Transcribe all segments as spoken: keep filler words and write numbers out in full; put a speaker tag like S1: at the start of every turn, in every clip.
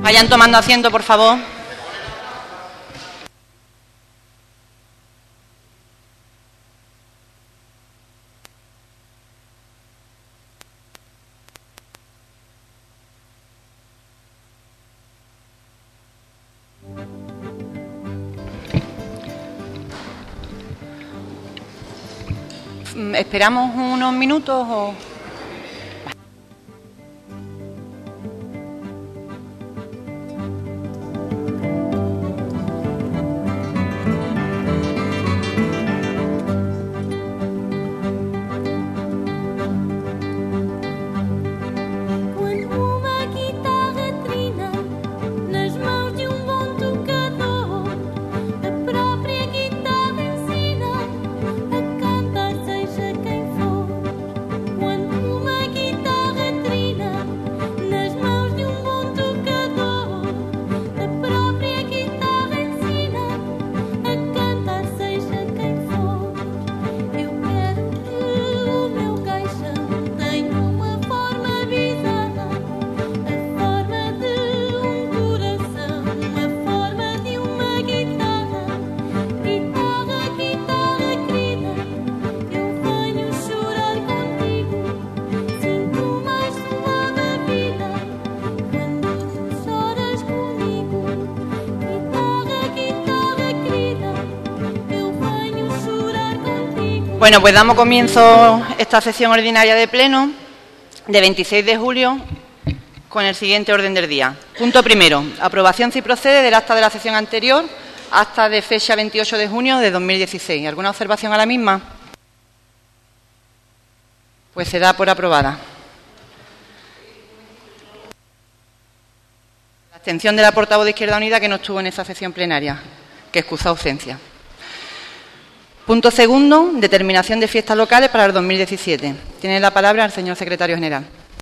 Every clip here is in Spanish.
S1: Vayan tomando asiento, por favor. ¿Esperamos unos minutos o...? Bueno, pues damos comienzo a esta sesión ordinaria de pleno de veintiséis de julio con el siguiente orden del día. Punto primero, aprobación si procede del acta de la sesión anterior, acta de fecha veintiocho de junio de dos mil dieciséis. ¿Alguna observación a la misma? Pues se da por aprobada. La abstención de la portavoz de Izquierda Unida que no estuvo en esa sesión plenaria, que excusa ausencia. Punto segundo, determinación de fiestas locales para el dos mil diecisiete. Tiene la palabra el señor secretario general.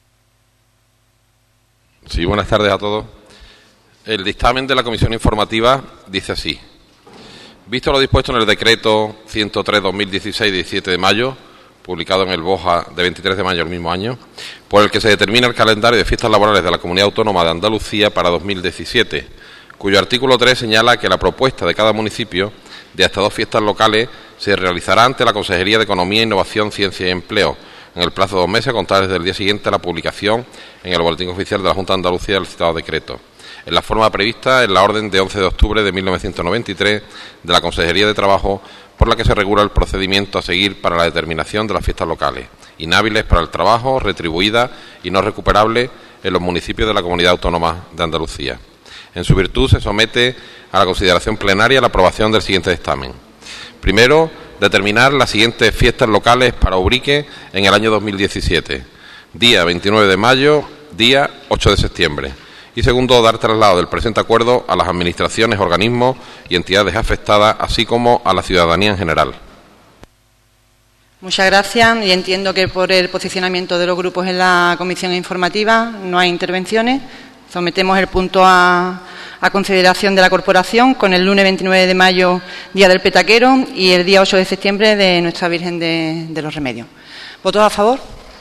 S2: Sí, buenas tardes a todos. El dictamen de la comisión informativa dice así. Visto lo dispuesto en el decreto ciento tres barra dos mil dieciséis de diecisiete de mayo, publicado en el BOJA de veintitrés de mayo del mismo año, por el que se determina el calendario de fiestas laborales de la Comunidad Autónoma de Andalucía para dos mil diecisiete, cuyo artículo tres señala que la propuesta de cada municipio de hasta dos fiestas locales se realizará ante la Consejería de Economía, Innovación, Ciencia y Empleo en el plazo de dos meses a contar desde el día siguiente a la publicación en el Boletín Oficial de la Junta de Andalucía del citado decreto, en la forma prevista en la orden de once de octubre de mil novecientos noventa y tres de la Consejería de Trabajo, por la que se regula el procedimiento a seguir para la determinación de las fiestas locales, inhábiles para el trabajo, retribuidas y no recuperables en los municipios de la Comunidad Autónoma de Andalucía. En su virtud, se somete a la consideración plenaria la aprobación del siguiente dictamen. Primero, determinar las siguientes fiestas locales para Ubrique en el año dos mil diecisiete. Día veintinueve de mayo, día ocho de septiembre. Y segundo, dar traslado del presente acuerdo a las administraciones, organismos y entidades afectadas, así como a la ciudadanía en general.
S1: Muchas gracias, y entiendo que por el posicionamiento de los grupos en la comisión informativa no hay intervenciones. Sometemos el punto a, a consideración de la corporación con el lunes veintinueve de mayo, Día del Petaquero, y el día ocho de septiembre de Nuestra Virgen de, de los Remedios. ¿Votos a favor?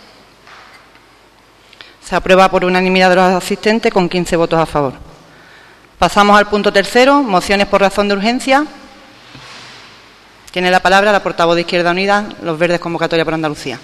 S1: Se aprueba por unanimidad de los asistentes con quince votos a favor. Pasamos al punto tercero, mociones por razón de urgencia. Tiene la palabra la portavoz de Izquierda Unida, Los Verdes, Convocatoria por Andalucía.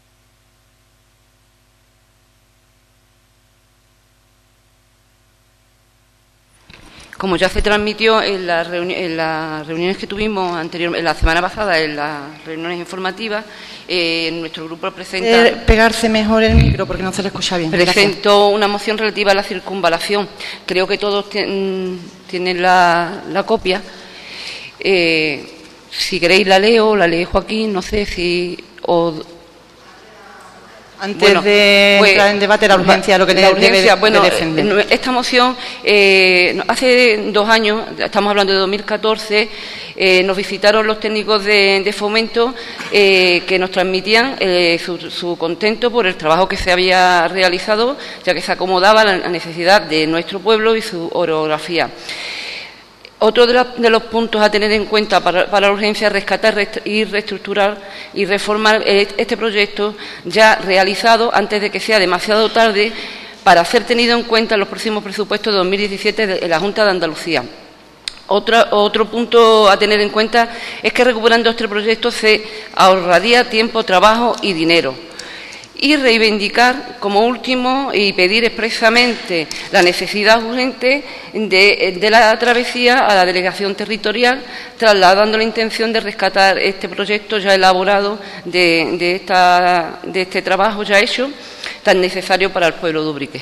S3: Como ya se transmitió en, la reuni en las reuniones que tuvimos anterior, en la semana pasada, en las reuniones informativas, eh, nuestro grupo presenta...
S1: Eh, pegarse mejor el micro porque no se le escucha bien.
S3: Presentó
S1: Gracias.
S3: Una moción relativa a la circunvalación. Creo que todos tienen la, la copia. Eh, si queréis la leo, la lee Joaquín, no sé si... O,
S1: Antes
S3: bueno,
S1: de
S3: pues,
S1: entrar en debate, la urgencia, lo que
S3: la urgencia,
S1: debe
S3: bueno,
S1: de defender.
S3: Esta moción, eh, hace dos años, estamos hablando de dos mil catorce, eh, nos visitaron los técnicos de, de fomento eh, que nos transmitían eh, su, su contento por el trabajo que se había realizado, ya que se acomodaba a la necesidad de nuestro pueblo y su orografía. Otro de, la, de los puntos a tener en cuenta para, para la urgencia es rescatar rest, y reestructurar y reformar este proyecto ya realizado antes de que sea demasiado tarde para ser tenido en cuenta en los próximos presupuestos de dos mil diecisiete de la Junta de Andalucía. Otro, otro punto a tener en cuenta es que recuperando este proyecto se ahorraría tiempo, trabajo y dinero. Y reivindicar, como último, y pedir expresamente la necesidad urgente de, de la travesía a la delegación territorial, trasladando la intención de rescatar este proyecto ya elaborado, de, de, esta, de este trabajo ya hecho, tan necesario para el pueblo de Ubrique.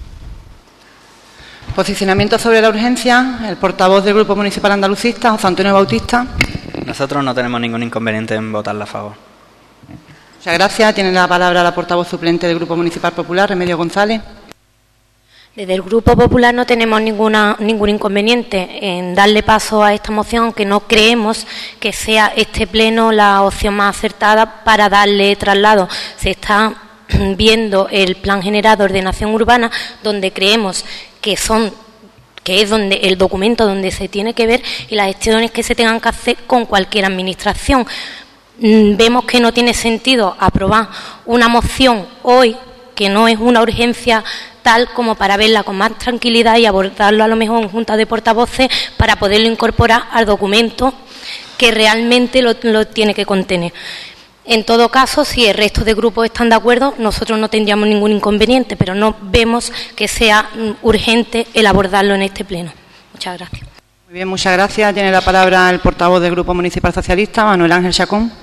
S1: Posicionamiento sobre la urgencia. El portavoz del Grupo Municipal Andalucista, José Antonio Bautista.
S4: Nosotros no tenemos ningún inconveniente en votarla a favor.
S1: Muchas gracias. Tiene la palabra la portavoz suplente del Grupo Municipal Popular, Remedios González.
S5: Desde el Grupo Popular no tenemos ninguna, ningún inconveniente en darle paso a esta moción, aunque no creemos que sea este pleno la opción más acertada para darle traslado. Se está viendo el Plan General de Ordenación Urbana, donde creemos que son que es donde el documento donde se tiene que ver y las gestiones que se tengan que hacer con cualquier administración. Vemos que no tiene sentido aprobar una moción hoy, que no es una urgencia tal como para verla con más tranquilidad y abordarlo a lo mejor en junta de portavoces para poderlo incorporar al documento que realmente lo, lo tiene que contener. En todo caso, si el resto de grupos están de acuerdo, nosotros no tendríamos ningún inconveniente, pero no vemos que sea urgente el abordarlo en este pleno. Muchas gracias.
S1: Muy bien, muchas gracias. Tiene la palabra el portavoz del Grupo Municipal Socialista, Manuel Ángel Chacón.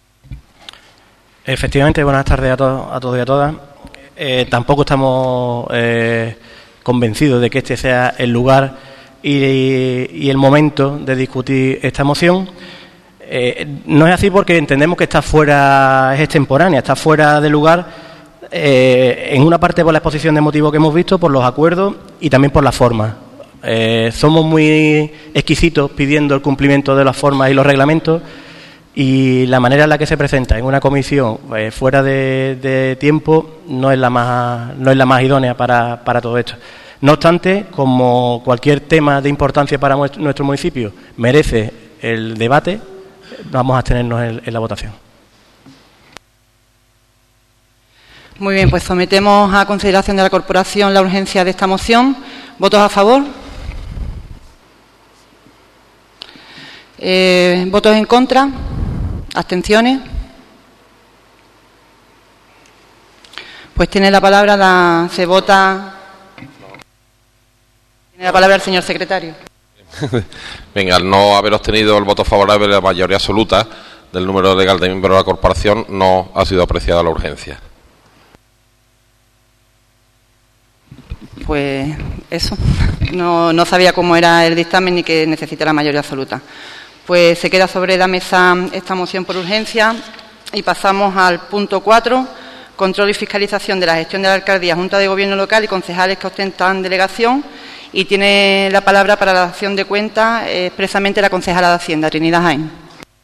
S6: Efectivamente, buenas tardes a, to a todos y a todas. Eh, tampoco estamos eh, convencidos de que este sea el lugar y, y el momento de discutir esta moción. Eh, no es así porque entendemos que está fuera, es extemporánea, está fuera de lugar, eh, en una parte por la exposición de motivos que hemos visto, por los acuerdos y también por la forma. Eh, somos muy exquisitos pidiendo el cumplimiento de las formas y los reglamentos, y la manera en la que se presenta en una comisión eh, fuera de, de tiempo no es la más, no es la más idónea para, para todo esto. No obstante, como cualquier tema de importancia para nuestro municipio merece el debate, vamos a abstenernos en, en la votación.
S1: Muy bien, pues sometemos a consideración de la corporación la urgencia de esta moción. ¿Votos a favor? Eh, ¿Votos en contra? ¿Abstenciones? Pues tiene la palabra, la, se vota. Tiene la palabra el señor secretario.
S2: Venga, al no haber obtenido el voto favorable de la mayoría absoluta del número legal de miembros de la corporación, no ha sido apreciada la urgencia.
S1: Pues eso, no, no sabía cómo era el dictamen ni que necesita la mayoría absoluta. Pues se queda sobre la mesa esta moción por urgencia y pasamos al punto cuatro, control y fiscalización de la gestión de la alcaldía, Junta de Gobierno Local y concejales que ostentan delegación. Y tiene la palabra para la dación de cuentas eh, expresamente la concejala de Hacienda, Trinidad Jaén.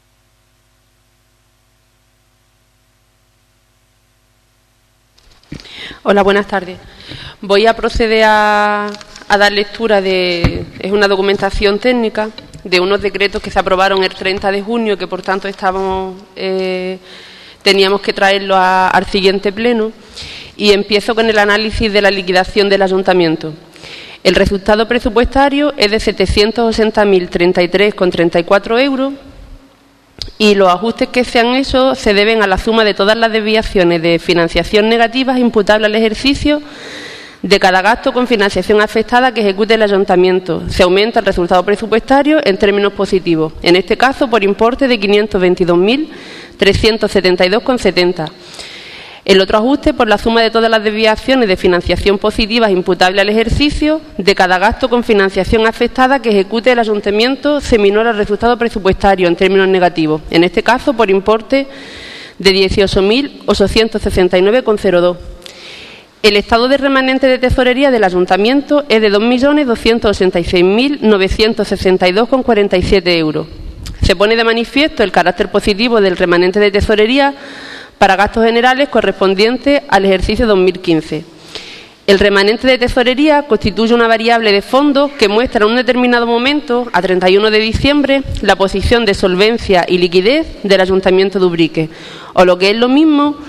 S7: Hola, buenas tardes. Voy a proceder a, a dar lectura de... Es una documentación técnica de unos decretos que se aprobaron el treinta de junio, que por tanto estábamos, eh, teníamos que traerlo a, al siguiente pleno. Y empiezo con el análisis de la liquidación del ayuntamiento. El resultado presupuestario es de setecientos ochenta mil treinta y tres coma treinta y cuatro euros y los ajustes que se han hecho se deben a la suma de todas las desviaciones de financiación negativas imputables al ejercicio de cada gasto con financiación afectada que ejecute el ayuntamiento. Se aumenta el resultado presupuestario en términos positivos, en este caso por importe de quinientos veintidós mil trescientos setenta y dos coma setenta. El otro ajuste por la suma de todas las desviaciones de financiación positivas imputables al ejercicio de cada gasto con financiación afectada que ejecute el ayuntamiento se minora el resultado presupuestario en términos negativos, en este caso por importe de dieciocho mil ochocientos sesenta y nueve coma cero dos. El estado de remanente de tesorería del ayuntamiento es de dos millones doscientos ochenta y seis mil novecientos sesenta y dos coma cuarenta y siete euros. Se pone de manifiesto el carácter positivo del remanente de tesorería para gastos generales correspondientes al ejercicio dos mil quince. El remanente de tesorería constituye una variable de fondos que muestra en un determinado momento, a treinta y uno de diciembre, la posición de solvencia y liquidez del Ayuntamiento de Ubrique, o lo que es lo mismo,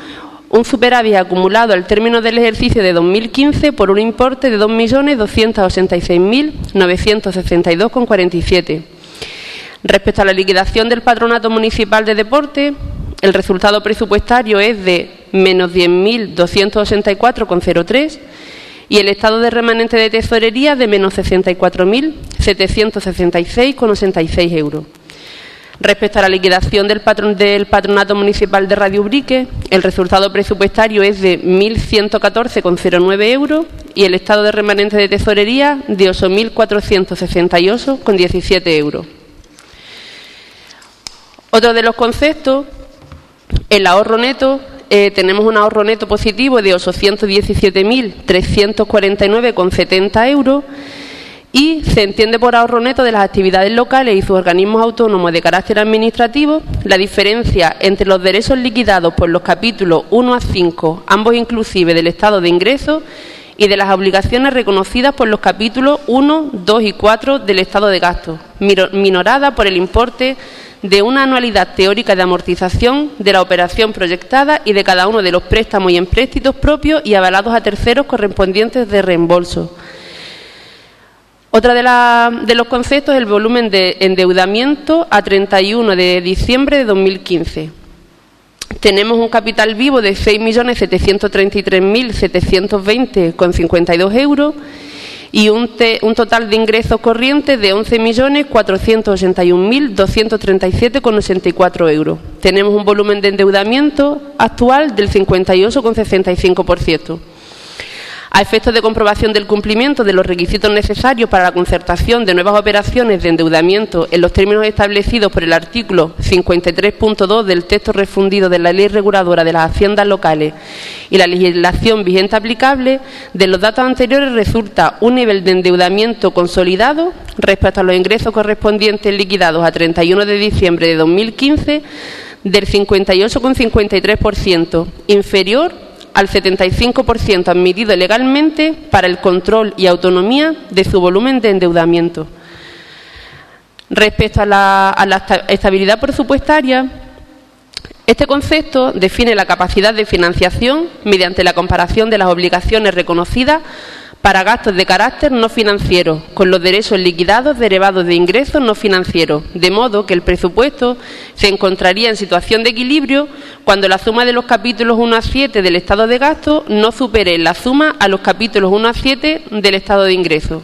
S7: un superávit acumulado al término del ejercicio de dos mil quince por un importe de dos millones doscientos ochenta y seis mil novecientos sesenta y dos coma cuarenta y siete. Respecto a la liquidación del Patronato Municipal de Deporte, el resultado presupuestario es de menos diez mil doscientos ochenta y cuatro coma cero tres y el estado de remanente de tesorería de menos sesenta y cuatro mil setecientos sesenta y seis coma ochenta y seis euros. Respecto a la liquidación del, patron, del Patronato Municipal de Radio Ubrique, el resultado presupuestario es de mil ciento catorce coma cero nueve euros y el estado de remanente de tesorería de ocho mil cuatrocientos sesenta y ocho coma diecisiete euros. Otro de los conceptos, el ahorro neto. Eh, tenemos un ahorro neto positivo de ochocientos diecisiete mil trescientos cuarenta y nueve coma setenta euros y se entiende por ahorro neto de las actividades locales y sus organismos autónomos de carácter administrativo la diferencia entre los derechos liquidados por los capítulos uno a cinco, ambos inclusive del estado de ingresos, y de las obligaciones reconocidas por los capítulos uno, dos y cuatro del estado de gasto, minorada por el importe de una anualidad teórica de amortización de la operación proyectada y de cada uno de los préstamos y empréstitos propios y avalados a terceros correspondientes de reembolso. Otra de, la, de los conceptos es el volumen de endeudamiento a treinta y uno de diciembre de dos mil quince. Tenemos un capital vivo de seis millones setecientos treinta y tres mil setecientos veinte coma cincuenta y dos euros y un, te, un total de ingresos corrientes de once millones cuatrocientos ochenta y un mil doscientos treinta y siete coma ochenta y cuatro euros. Tenemos un volumen de endeudamiento actual del cincuenta y ocho coma sesenta y cinco por ciento. A efectos de comprobación del cumplimiento de los requisitos necesarios para la concertación de nuevas operaciones de endeudamiento en los términos establecidos por el artículo cincuenta y tres punto dos del texto refundido de la Ley Reguladora de las Haciendas Locales y la legislación vigente aplicable, de los datos anteriores resulta un nivel de endeudamiento consolidado respecto a los ingresos correspondientes liquidados a treinta y uno de diciembre de dos mil quince del cincuenta y ocho coma cincuenta y tres por ciento, inferior al setenta y cinco por ciento admitido legalmente para el control y autonomía de su volumen de endeudamiento. Respecto a la, a la estabilidad presupuestaria, este concepto define la capacidad de financiación mediante la comparación de las obligaciones reconocidas para gastos de carácter no financiero con los derechos liquidados derivados de ingresos no financieros, de modo que el presupuesto se encontraría en situación de equilibrio cuando la suma de los capítulos uno a siete del estado de gasto no supere la suma a los capítulos uno a siete del estado de ingresos.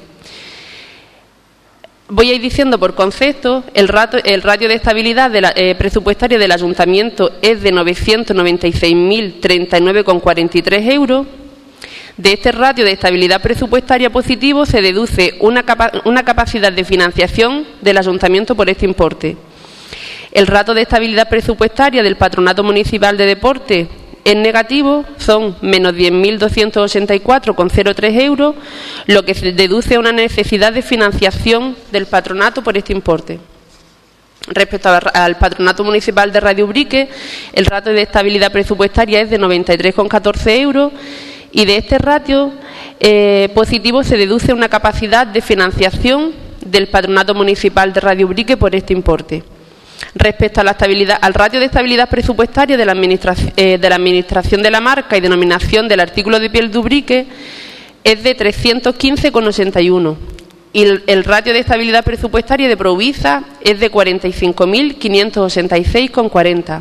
S7: Voy a ir diciendo por concepto, el, rato, el ratio de estabilidad de la, eh, presupuestaria del ayuntamiento es de novecientos noventa y seis mil treinta y nueve coma cuarenta y tres euros. De este ratio de estabilidad presupuestaria positivo se deduce una, capa una capacidad de financiación del ayuntamiento por este importe. El ratio de estabilidad presupuestaria del Patronato Municipal de Deporte es negativo, son menos diez mil doscientos ochenta y cuatro coma cero tres euros, lo que se deduce una necesidad de financiación del patronato por este importe. Respecto al Patronato Municipal de Radio Ubrique, el ratio de estabilidad presupuestaria es de noventa y tres coma catorce euros y de este ratio eh, positivo se deduce una capacidad de financiación del Patronato Municipal de Radio Ubrique por este importe. Respecto a la estabilidad, al ratio de estabilidad presupuestaria de la, administración, eh, de la Administración de la Marca y denominación del artículo de piel de Ubrique es de trescientos quince coma ochenta y uno y el, el ratio de estabilidad presupuestaria de Provisa es de cuarenta y cinco mil quinientos ochenta y seis coma cuarenta.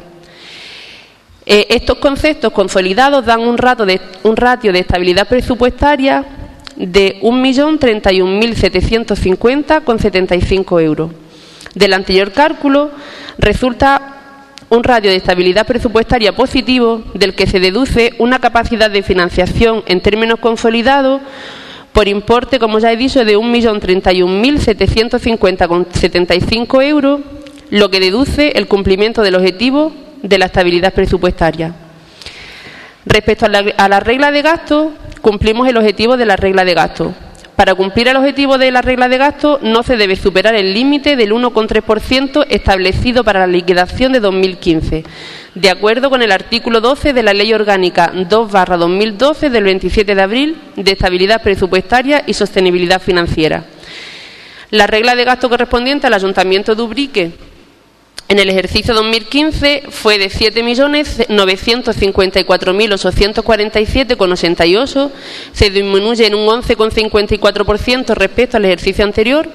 S7: Eh, estos conceptos consolidados dan un, rato de, un ratio de estabilidad presupuestaria de un millón treinta y un mil setecientos cincuenta coma setenta y cinco euros. Del anterior cálculo resulta un ratio de estabilidad presupuestaria positivo del que se deduce una capacidad de financiación en términos consolidados por importe, como ya he dicho, de un millón treinta y un mil setecientos cincuenta coma setenta y cinco euros, lo que deduce el cumplimiento del objetivo de la estabilidad presupuestaria. Respecto a la, a la regla de gasto, cumplimos el objetivo de la regla de gasto. Para cumplir el objetivo de la regla de gasto no se debe superar el límite del uno coma tres por ciento establecido para la liquidación de dos mil quince, de acuerdo con el artículo doce de la Ley Orgánica dos barra dos mil doce del veintisiete de abril de Estabilidad Presupuestaria y Sostenibilidad Financiera. La regla de gasto correspondiente al Ayuntamiento de Ubrique En el ejercicio dos mil quince fue de siete millones novecientos cincuenta y cuatro mil ochocientos cuarenta y siete coma ochenta y ocho, se disminuye en un once coma cincuenta y cuatro por ciento respecto al ejercicio anterior.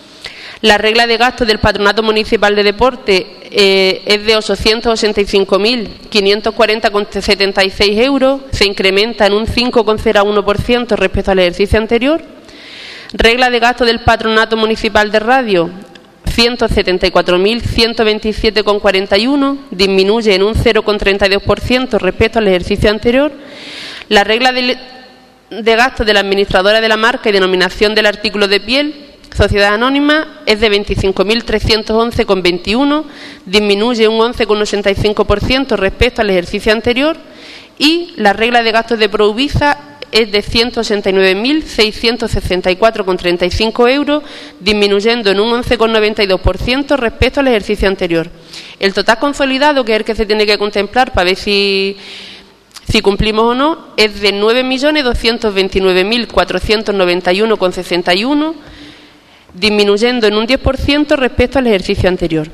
S7: La regla de gasto del Patronato Municipal de Deporte eh, es de ochocientos ochenta y cinco mil quinientos cuarenta coma setenta y seis euros, se incrementa en un cinco coma cero uno por ciento respecto al ejercicio anterior. Regla de gasto del Patronato Municipal de Radio, ciento setenta y cuatro mil ciento veintisiete coma cuarenta y uno, disminuye en un cero coma treinta y dos por ciento respecto al ejercicio anterior. La regla de, de gasto de la administradora de la marca y denominación del artículo de piel, Sociedad Anónima, es de veinticinco mil trescientos once coma veintiuno, disminuye un once coma ochenta y cinco por ciento respecto al ejercicio anterior. Y la regla de gastos de Provisa es de ciento ochenta y nueve mil seiscientos sesenta y cuatro coma treinta y cinco euros, disminuyendo en un once coma noventa y dos por ciento respecto al ejercicio anterior. El total consolidado, que es el que se tiene que contemplar para ver si, si cumplimos o no, es de nueve millones doscientos veintinueve mil cuatrocientos noventa y uno coma sesenta y uno, disminuyendo en un diez por ciento respecto al ejercicio anterior.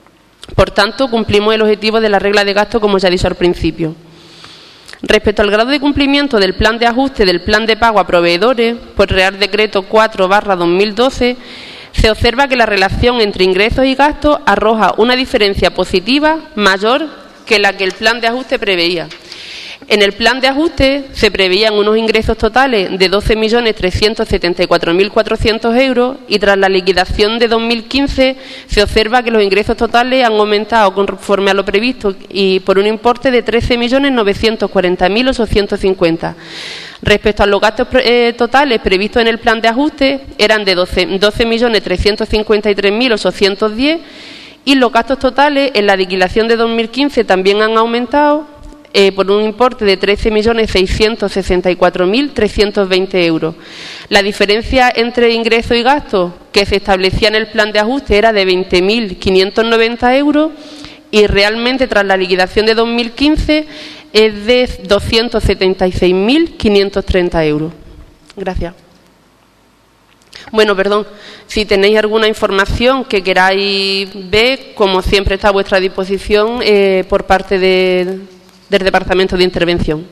S7: Por tanto, cumplimos el objetivo de la regla de gasto, como ya he dicho al principio. Respecto al grado de cumplimiento del plan de ajuste del plan de pago a proveedores, por Real Decreto cuatro barra dos mil doce, se observa que la relación entre ingresos y gastos arroja una diferencia positiva mayor que la que el plan de ajuste preveía. En el plan de ajuste se preveían unos ingresos totales de doce millones trescientos setenta y cuatro mil cuatrocientos euros y tras la liquidación de dos mil quince se observa que los ingresos totales han aumentado conforme a lo previsto y por un importe de trece millones novecientos cuarenta mil ochocientos cincuenta. Respecto a los gastos eh, totales previstos en el plan de ajuste eran de doce millones trescientos cincuenta y tres mil ochocientos diez y los gastos totales en la liquidación de dos mil quince también han aumentado Eh, por un importe de trece millones seiscientos sesenta y cuatro mil trescientos veinte euros. La diferencia entre ingresos y gastos que se establecía en el plan de ajuste era de veinte mil quinientos noventa euros y realmente tras la liquidación de dos mil quince es de doscientos setenta y seis mil quinientos treinta euros. Gracias. Bueno, perdón, si tenéis alguna información que queráis ver, como siempre está a vuestra disposición eh, por parte de... del Departamento de Intervención.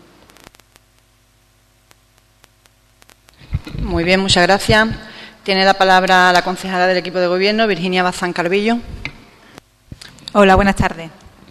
S1: Muy bien, muchas gracias. Tiene la palabra la concejala del equipo de gobierno, Virginia Bazán Carvillo.
S8: Hola, buenas tardes.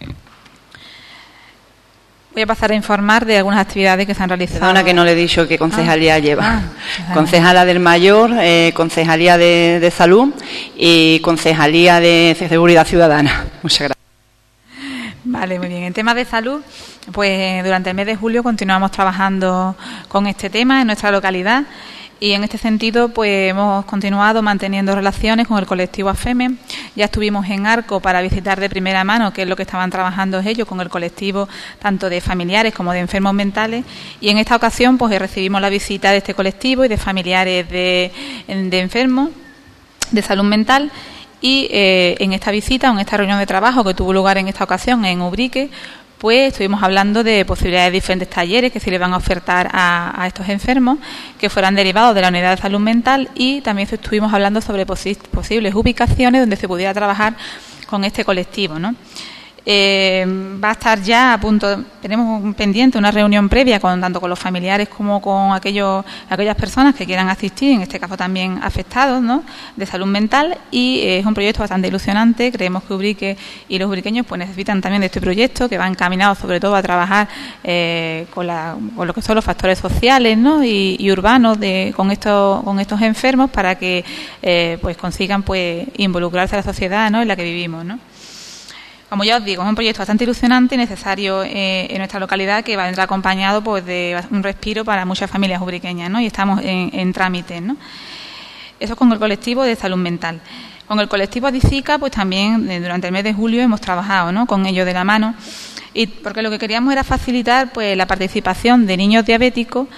S8: Voy a pasar a informar de algunas actividades que se han realizado.
S1: Perdona que no le he dicho qué concejalía
S8: ah,
S1: lleva.
S8: Ah,
S1: Concejala del Mayor, eh, Concejalía de, de Salud y Concejalía de Seguridad Ciudadana. Muchas gracias.
S8: Vale, muy bien. En temas de salud, pues durante el mes de julio continuamos trabajando con este tema en nuestra localidad y en este sentido pues hemos continuado manteniendo relaciones con el colectivo AFEME. Ya estuvimos en Arco para visitar de primera mano qué es lo que estaban trabajando ellos con el colectivo tanto de familiares como de enfermos mentales y en esta ocasión pues recibimos la visita de este colectivo y de familiares de, de enfermos de salud mental. Y eh, en esta visita, en esta reunión de trabajo que tuvo lugar en esta ocasión en Ubrique, pues estuvimos hablando de posibilidades de diferentes talleres que se les van a ofertar a, a estos enfermos que fueran derivados de la unidad de salud mental y también estuvimos hablando sobre posi posibles ubicaciones donde se pudiera trabajar con este colectivo, ¿no? Eh, va a estar ya a punto, tenemos pendiente una reunión previa con tanto con los familiares como con aquellos, aquellas personas que quieran asistir, en este caso también afectados, ¿no?, de salud mental y eh, es un proyecto bastante ilusionante. Creemos que Ubrique y los ubriqueños pues necesitan también de este proyecto que va encaminado sobre todo a trabajar eh, con, la, con lo que son los factores sociales, ¿no?, y, y urbanos de, con estos con estos enfermos para que eh, pues consigan pues involucrarse a la sociedad, ¿no?, en la que vivimos, ¿no? Como ya os digo, es un proyecto bastante ilusionante y necesario eh, en nuestra localidad que va a entrar acompañado pues, de un respiro para muchas familias ubriqueñas, ¿no? Y estamos en, en trámite, ¿no? Eso es con el colectivo de salud mental. Con el colectivo Adicica, pues también eh, durante el mes de julio hemos trabajado, ¿no?, con ellos de la mano, y porque lo que queríamos era facilitar pues la participación de niños diabéticos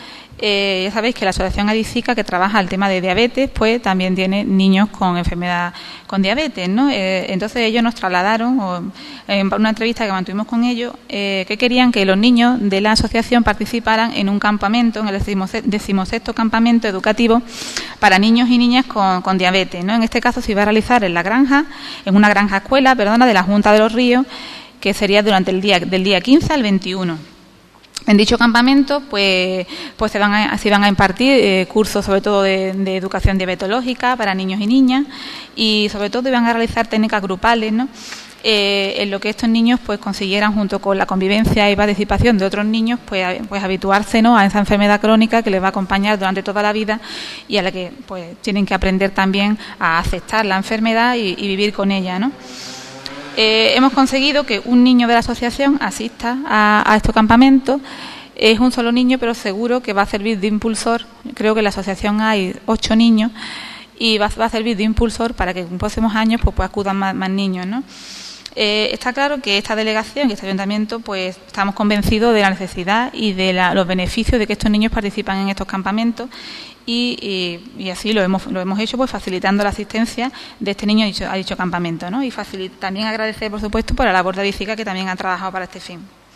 S8: Eh, ya sabéis que la Asociación Adicica, que trabaja el tema de diabetes, pues también tiene niños con enfermedad con diabetes, ¿no? Eh, entonces ellos nos trasladaron, o, en una entrevista que mantuvimos con ellos, eh, que querían que los niños de la asociación participaran en un campamento, en el decimosexto campamento educativo para niños y niñas con, con diabetes, ¿no? En este caso se iba a realizar en la granja, en una granja escuela, perdona, de la Junta de los Ríos, que sería durante el día del día quince al veintiuno. En dicho campamento, pues, pues se van a, se van a impartir eh, cursos, sobre todo de, de educación diabetológica para niños y niñas, y sobre todo iban a realizar técnicas grupales, ¿no? Eh, en lo que estos niños pues consiguieran, junto con la convivencia y participación de otros niños, pues, pues habituarse, ¿no?, a esa enfermedad crónica que les va a acompañar durante toda la vida y a la que pues tienen que aprender también a aceptar la enfermedad y, y vivir con ella, ¿no? Eh, hemos conseguido que un niño de la asociación asista a, a estos campamentos. Es un solo niño, pero seguro que va a servir de impulsor. Creo que en la asociación hay ocho niños y va, va a servir de impulsor para que en próximos años pues, pues acudan más, más niños, ¿no? Eh, está claro que esta delegación y este ayuntamiento pues estamos convencidos de la necesidad y de la, los beneficios de que estos niños participan en estos campamentos. Y, y, y así lo hemos, lo hemos hecho pues facilitando la asistencia de este niño a dicho, a dicho campamento, ¿no? Y facilit, también agradecer, por supuesto, por la labor de Adicica, que también han trabajado para este fin.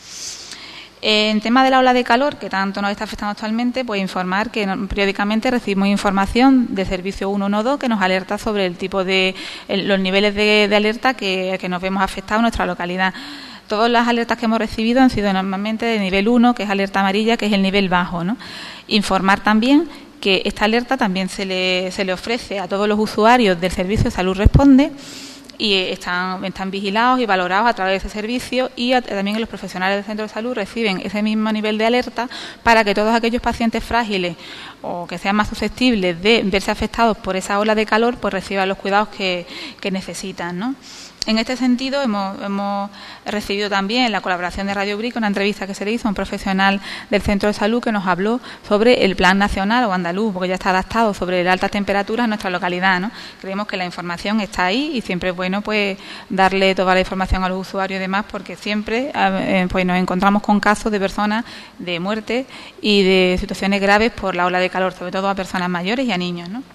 S8: Eh, en tema de la ola de calor, que tanto nos está afectando actualmente, pues informar que no, periódicamente recibimos información de Servicio ciento doce que nos alerta sobre el tipo de el, los niveles de, de alerta que, que nos vemos afectados en nuestra localidad. Todas las alertas que hemos recibido han sido normalmente de nivel uno, que es alerta amarilla, que es el nivel bajo, ¿no? Informar también que esta alerta también se le, se le ofrece a todos los usuarios del servicio Salud Responde y están, están vigilados y valorados a través de ese servicio, y a, también los profesionales del centro de salud reciben ese mismo nivel de alerta para que todos aquellos pacientes frágiles o que sean más susceptibles de verse afectados por esa ola de calor pues reciban los cuidados que, que necesitan, ¿no? En este sentido, hemos, hemos recibido también la colaboración de Radio Brico, una entrevista que se le hizo a un profesional del centro de salud que nos habló sobre el plan nacional o andaluz, porque ya está adaptado sobre las altas temperaturas en nuestra localidad, ¿no? Creemos que la información está ahí y siempre es bueno pues darle toda la información a los usuarios y demás, porque siempre eh, pues nos encontramos con casos de personas de muerte y de situaciones graves por la ola de calor, sobre todo a personas mayores y a niños, ¿no?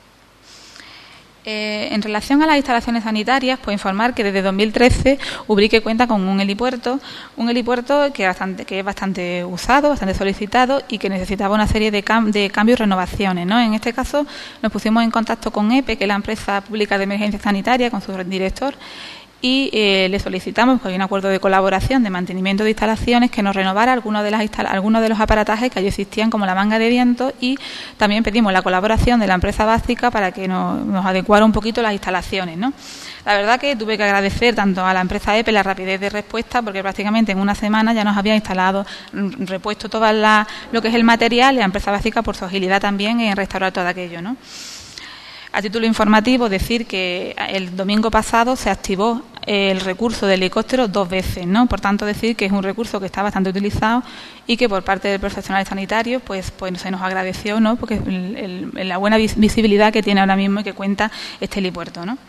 S8: Eh, en relación a las instalaciones sanitarias, pues informar que desde dos mil trece Ubrique cuenta con un helipuerto, un helipuerto que, bastante, que es bastante usado, bastante solicitado y que necesitaba una serie de, cam de cambios y renovaciones, ¿no? En este caso nos pusimos en contacto con E P E, que es la empresa pública de emergencia sanitaria, con su director, y eh, le solicitamos que hay un acuerdo de colaboración de mantenimiento de instalaciones que nos renovara algunos de, las algunos de los aparatajes que allí existían, como la manga de viento, y también pedimos la colaboración de la empresa básica para que nos, nos adecuara un poquito las instalaciones, ¿no? La verdad que tuve que agradecer tanto a la empresa E P E la rapidez de respuesta, porque prácticamente en una semana ya nos había instalado, repuesto todo lo que es el material, y la empresa básica por su agilidad también en restaurar todo aquello, ¿no? A título informativo, decir que el domingo pasado se activó el recurso del helicóptero dos veces, ¿no? Por tanto, decir que es un recurso que está bastante utilizado y que por parte del profesional sanitario pues, pues se nos agradeció, ¿no? Porque el, el, la buena visibilidad que tiene ahora mismo y que cuenta este helipuerto, ¿no?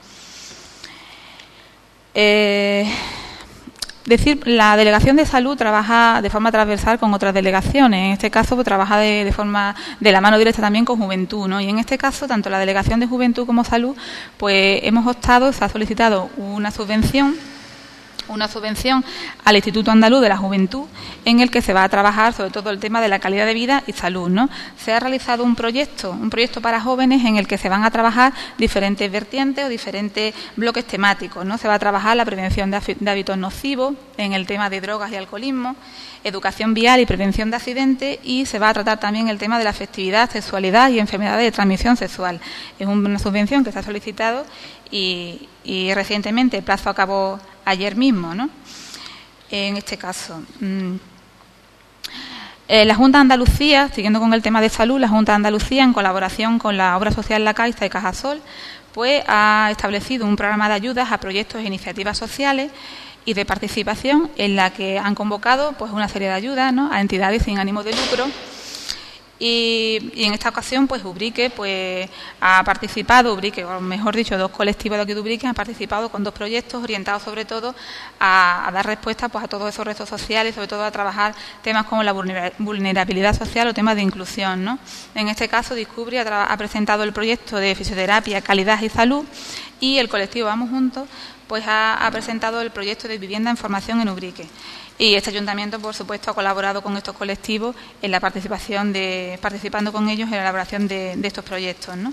S8: Eh... Decir, la Delegación de Salud trabaja de forma transversal con otras delegaciones. En este caso, pues, trabaja de, de forma de la mano directa también con Juventud, ¿no? Y en este caso, tanto la Delegación de Juventud como Salud, pues hemos optado, se ha solicitado una subvención, una subvención al Instituto Andaluz de la Juventud, en el que se va a trabajar sobre todo el tema de la calidad de vida y salud, ¿no? Se ha realizado un proyecto, un proyecto para jóvenes en el que se van a trabajar diferentes vertientes o diferentes bloques temáticos, ¿no? Se va a trabajar la prevención de hábitos nocivos, en el tema de drogas y alcoholismo, educación vial y prevención de accidentes, y se va a tratar también el tema de la afectividad, sexualidad y enfermedades de transmisión sexual. Es una subvención que se ha solicitado y, y recientemente el plazo acabó ayer mismo, ¿no? En este caso. Mmm. Eh, la Junta de Andalucía, siguiendo con el tema de salud, la Junta de Andalucía, en colaboración con la Obra Social La Caixa y Cajasol, pues ha establecido un programa de ayudas a proyectos e iniciativas sociales y de participación, en la que han convocado pues una serie de ayudas, ¿no?, a entidades sin ánimo de lucro, Y, y en esta ocasión, pues Ubrique pues, ha participado, Ubrique, o mejor dicho, dos colectivos de aquí de Ubrique han participado con dos proyectos orientados sobre todo a, a dar respuesta pues, a todos esos retos sociales, sobre todo a trabajar temas como la vulnerabilidad social o temas de inclusión, ¿no? En este caso, Discubri ha, ha presentado el proyecto de fisioterapia, calidad y salud, y el colectivo Vamos Juntos pues ha, ha presentado el proyecto de vivienda en formación en Ubrique. Y este ayuntamiento, por supuesto, ha colaborado con estos colectivos en la participación de, participando con ellos en la elaboración de, de estos proyectos, ¿no?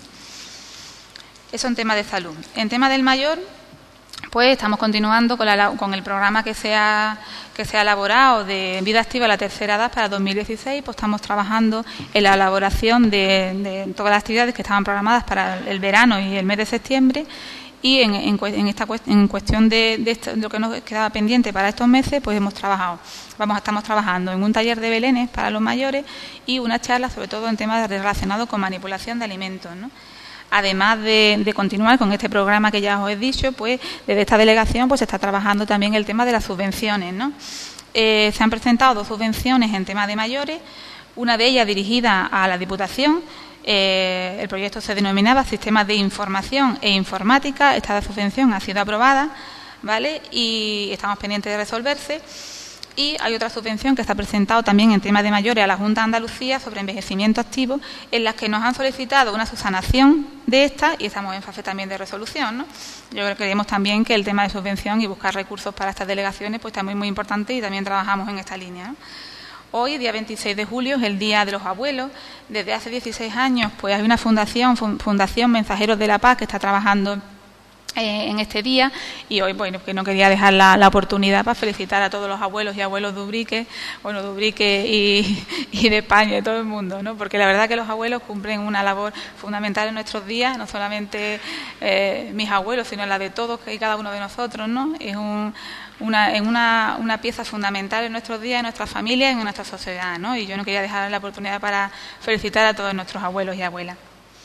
S8: Eso en tema de salud. En tema del mayor, pues estamos continuando con, la, con el programa que se, ha, que se ha elaborado de vida activa a la tercera edad para dos mil dieciséis. Pues estamos trabajando en la elaboración de, de todas las actividades que estaban programadas para el verano y el mes de septiembre. Y en, en, en esta en cuestión de, de, esto, de lo que nos quedaba pendiente para estos meses, pues hemos trabajado, vamos, estamos trabajando en un taller de belenes para los mayores y una charla sobre todo en temas relacionados con manipulación de alimentos, ¿no? Además de, de continuar con este programa que ya os he dicho, pues desde esta delegación pues se está trabajando también el tema de las subvenciones, ¿no? Eh, se han presentado dos subvenciones en tema de mayores, una de ellas dirigida a la Diputación. Eh, el proyecto se denominaba Sistemas de Información e Informática. Esta subvención ha sido aprobada, ¿vale? Y estamos pendientes de resolverse. Y hay otra subvención que está presentado también en tema de mayores a la Junta de Andalucía sobre envejecimiento activo, en las que nos han solicitado una subsanación de esta y estamos en fase también de resolución, ¿no? Yo creo que creemos también que el tema de subvención y buscar recursos para estas delegaciones pues también es muy importante y también trabajamos en esta línea, ¿no? Hoy, día veintiséis de julio, es el Día de los Abuelos. Desde hace dieciséis años pues hay una fundación, Fundación Mensajeros de la Paz, que está trabajando eh, en este día, y hoy bueno, que no quería dejar la, la oportunidad para felicitar a todos los abuelos y abuelos de Ubrique, bueno, de Ubrique y, y de España, de todo el mundo, ¿no? Porque la verdad que los abuelos cumplen una labor fundamental en nuestros días, no solamente eh, mis abuelos, sino la de todos y cada uno de nosotros, ¿no? Es un Una, en una, una pieza fundamental en nuestros días, en nuestras familias, en nuestra sociedad, ¿no? Y yo no quería dejar la oportunidad para felicitar a todos nuestros abuelos y abuelas.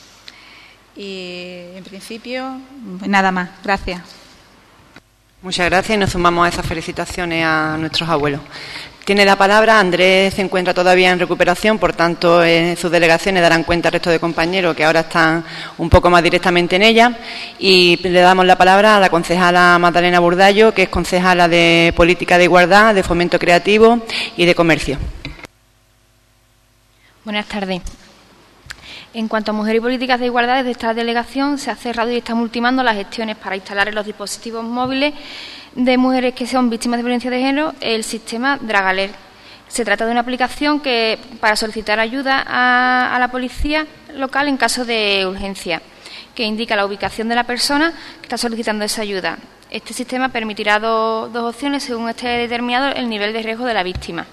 S8: Y en principio, nada más. Gracias.
S1: Muchas gracias y nos sumamos a esas felicitaciones a nuestros abuelos. Tiene la palabra. Andrés se encuentra todavía en recuperación, por tanto, en sus delegaciones darán cuenta al resto de compañeros que ahora están un poco más directamente en ella. Y le damos la palabra a la concejala Magdalena Burdallo, que es concejala de Política de Igualdad, de Fomento Creativo y de Comercio.
S9: Buenas tardes. En cuanto a Mujer y Políticas de Igualdad, desde esta delegación se ha cerrado y estamos ultimando las gestiones para instalar en los dispositivos móviles de mujeres que son víctimas de violencia de género el sistema Dragaler. Se trata de una aplicación que para solicitar ayuda a, a la policía local en caso de urgencia, que indica la ubicación de la persona que está solicitando esa ayuda. Este sistema permitirá do, dos opciones según esté determinado el nivel de riesgo de la víctima.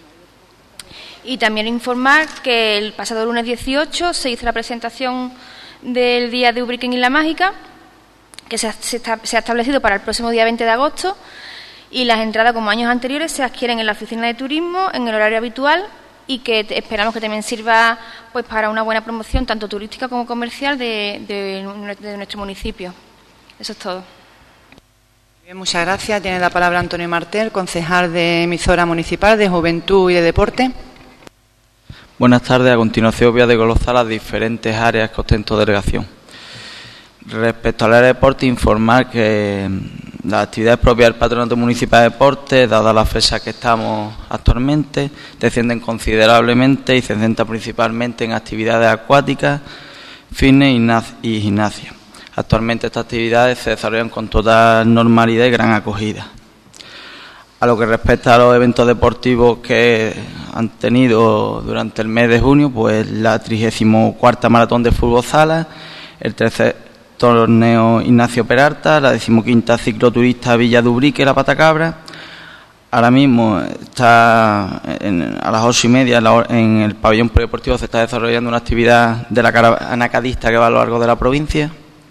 S9: Y también informar que el pasado lunes dieciocho se hizo la presentación del Día de Ubrique en Isla Mágica, que se ha, se, está, se ha establecido para el próximo día veinte de agosto, y las entradas, como años anteriores, se adquieren en la oficina de turismo en el horario habitual y que te, esperamos que también sirva pues para una buena promoción tanto turística como comercial de, de, de nuestro municipio. Eso es todo.
S1: Bien, muchas gracias. Tiene la palabra Antonio Martel, concejal de emisora municipal de Juventud y de Deporte.
S10: Buenas tardes. A continuación voy a desglosar las diferentes áreas que ostento delegación. Respecto al área de deporte, informar que las actividades propias del Patronato Municipal de Deportes, dadas las fechas que estamos actualmente, descienden considerablemente y se centran principalmente en actividades acuáticas, fitness y gimnasia. Actualmente estas actividades se desarrollan con total normalidad y gran acogida. A lo que respecta a los eventos deportivos que han tenido durante el mes de junio, pues la trigésima cuarta Maratón de Fútbol Sala, el tercer torneo Ignacio Peralta, la decimoquinta cicloturista Villa de Ubrique, La Patacabra. Ahora mismo está en, a las ocho y media en, la, en el pabellón polideportivo se está desarrollando una actividad de la caravana cadista que va a lo largo de la provincia.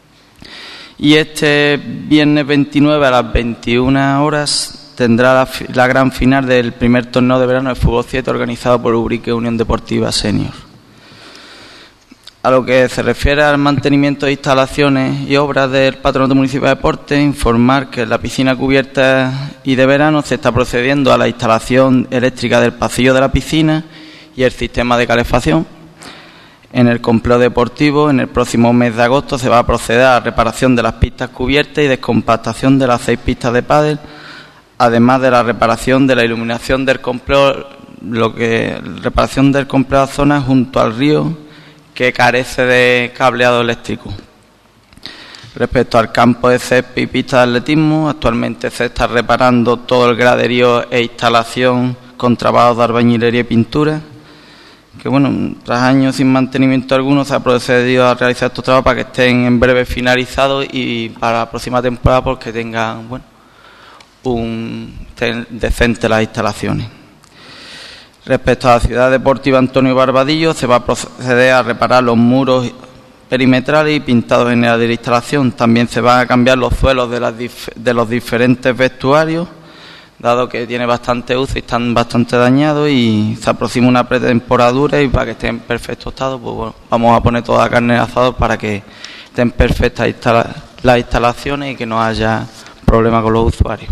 S10: Y este viernes veintinueve a las veintiuna horas tendrá la, la gran final del primer torneo de verano de fútbol siete organizado por Ubrique Unión Deportiva Senior. A lo que se refiere al mantenimiento de instalaciones y obras del Patronato Municipal de Deportes, informar que en la piscina cubierta y de verano se está procediendo a la instalación eléctrica del pasillo de la piscina y el sistema de calefacción. En el complejo deportivo, en el próximo mes de agosto, se va a proceder a la reparación de las pistas cubiertas y descompactación de las seis pistas de pádel, además de la reparación de la iluminación del complejo, lo que reparación del complejo zona junto al río, que carece de cableado eléctrico. Respecto al campo de césped y pista de atletismo, actualmente se está reparando todo el graderío e instalación con trabajos de albañilería y pintura, que bueno, tras años sin mantenimiento alguno se ha procedido a realizar estos trabajos para que estén en breve finalizados y para la próxima temporada porque tengan, bueno, un estén decente las instalaciones. Respecto a la ciudad deportiva Antonio Barbadillo, se va a proceder a reparar los muros perimetrales y pintados en el de la instalación. También se van a cambiar los suelos de, las dif- de los diferentes vestuarios, dado que tiene bastante uso y están bastante dañados, y se aproxima una pretemporadura y para que estén en perfecto estado, pues bueno, vamos a poner toda la carne en asado para que estén perfectas instala- las instalaciones y que no haya problemas con los usuarios.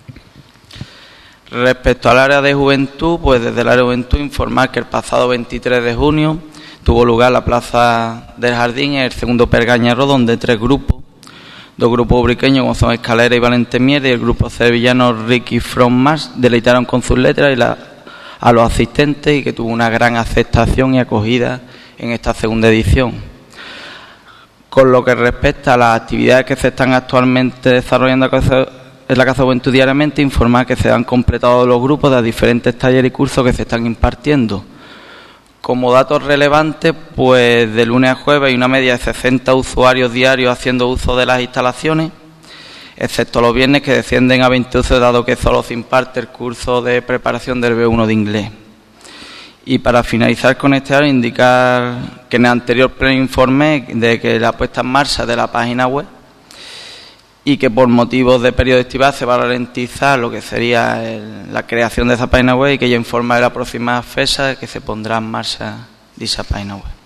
S10: Respecto al área de juventud, pues desde el área de juventud informar que el pasado veintitrés de junio tuvo lugar la Plaza del Jardín, en el segundo Pergañero, donde tres grupos, dos grupos ubriqueños como son Escalera y Valente Mier y el grupo sevillano Ricky From Mars, deleitaron con sus letras y la, a los asistentes, y que tuvo una gran aceptación y acogida en esta segunda edición. Con lo que respecta a las actividades que se están actualmente desarrollando en la Casa de Juventud diariamente, informar que se han completado los grupos de diferentes talleres y cursos que se están impartiendo. Como datos relevantes, pues de lunes a jueves hay una media de sesenta usuarios diarios haciendo uso de las instalaciones, excepto los viernes que descienden a veintiocho, dado que solo se imparte el curso de preparación del B uno de inglés. Y para finalizar con este área, indicar que en el anterior pleno informé de que la puesta en marcha de la página web y que por motivos de periodo estival se va a ralentizar lo que sería el, la creación de esa página web, y que ya informa de la próxima fecha que se pondrá en marcha dicha página web.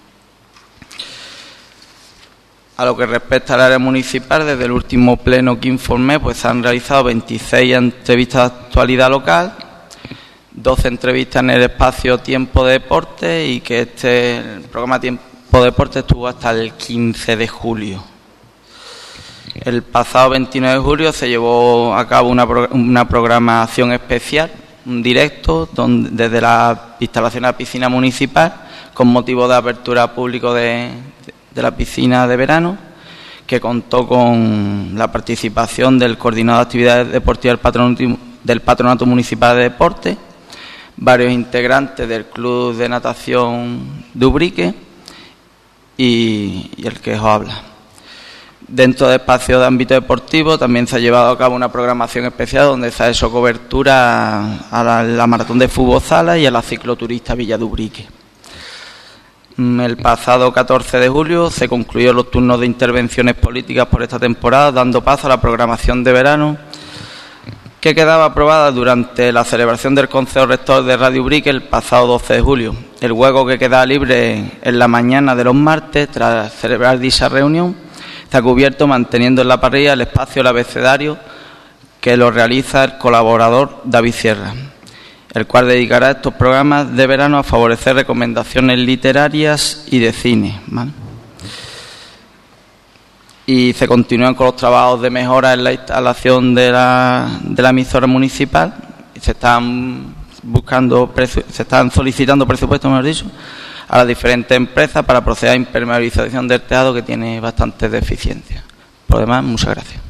S10: A lo que respecta al área municipal, desde el último pleno que informé, pues se han realizado veintiséis entrevistas de actualidad local, doce entrevistas en el espacio Tiempo de Deporte, y que este el programa Tiempo de Deporte estuvo hasta el quince de julio. El pasado veintinueve de julio se llevó a cabo una, pro, una programación especial, un directo, donde, desde la instalación de la piscina municipal, con motivo de apertura al público de, de la piscina de verano, que contó con la participación del coordinador de actividades deportivas del patronato, del patronato municipal de deporte, varios integrantes del club de natación de Ubrique y, y el que os habla. Dentro del espacio de ámbito deportivo también se ha llevado a cabo una programación especial donde se ha hecho cobertura a la, la maratón de fútbol sala y a la cicloturista Villa de Ubrique. El pasado catorce de julio se concluyeron los turnos de intervenciones políticas por esta temporada, dando paso a la programación de verano, que quedaba aprobada durante la celebración del Consejo Rector de Radio Ubrique el pasado doce de julio. El hueco que quedaba libre en la mañana de los martes, tras celebrar dicha reunión, está cubierto manteniendo en la parrilla el espacio del abecedario que lo realiza el colaborador David Sierra, el cual dedicará estos programas de verano a favorecer recomendaciones literarias y de cine, ¿vale? Y se continúan con los trabajos de mejora en la instalación de la, de la emisora municipal, y se están buscando, se están solicitando presupuestos, mejor dicho, a las diferentes empresas para proceder a impermeabilización del tejado, que tiene bastantes deficiencias. Por lo demás, muchas gracias.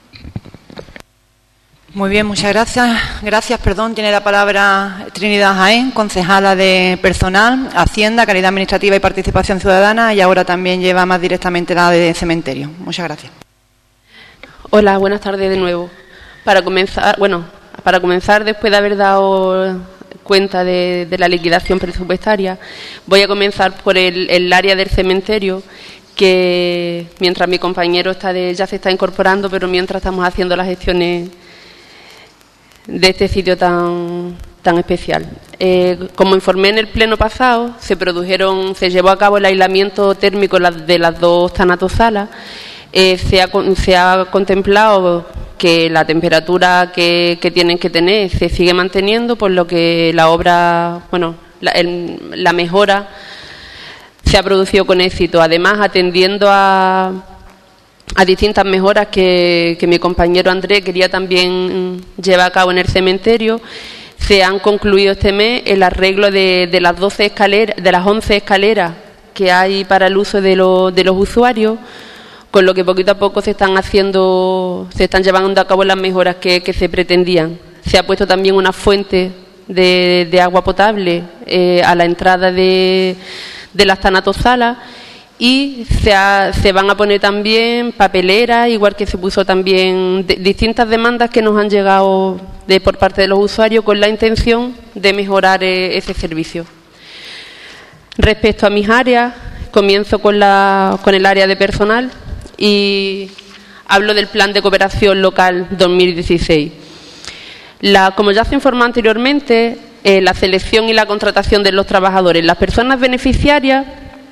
S1: Muy bien, muchas gracias. Gracias, perdón. Tiene la palabra Trinidad Jaén, concejala de Personal, Hacienda, Calidad Administrativa y Participación Ciudadana, y ahora también lleva más directamente la de Cementerio. Muchas gracias.
S7: Hola, buenas tardes de nuevo. Para comenzar, bueno, para comenzar, después de haber dado cuenta de, de la liquidación presupuestaria, voy a comenzar por el, el área del cementerio, que mientras mi compañero está de, ya se está incorporando, pero mientras estamos haciendo las gestiones de este sitio tan, tan especial. Eh, como informé en el pleno pasado, se produjeron, se llevó a cabo el aislamiento térmico de las dos tanatosalas. Eh, se, ha, se ha contemplado que la temperatura que, que tienen que tener se sigue manteniendo, por lo que la obra, bueno, la, el, la mejora se ha producido con éxito. Además, atendiendo a, a distintas mejoras que, que mi compañero Andrés quería también llevar a cabo en el cementerio, se han concluido este mes el arreglo de, de las doce escaleras, de las once escaleras que hay para el uso de, lo, de los usuarios, con lo que poquito a poco se están haciendo, se están llevando a cabo las mejoras que, que se pretendían. Se ha puesto también una fuente de, de agua potable eh, a la entrada de, de las tanatosalas y se, ha, se van a poner también papeleras, igual que se puso también de, distintas demandas que nos han llegado de, por parte de los usuarios con la intención de mejorar eh, ese servicio. Respecto a mis áreas, comienzo con, la, con el área de personal y hablo del Plan de Cooperación Local dos mil dieciséis. La, como ya se informó anteriormente, eh, la selección y la contratación de los trabajadores, las personas beneficiarias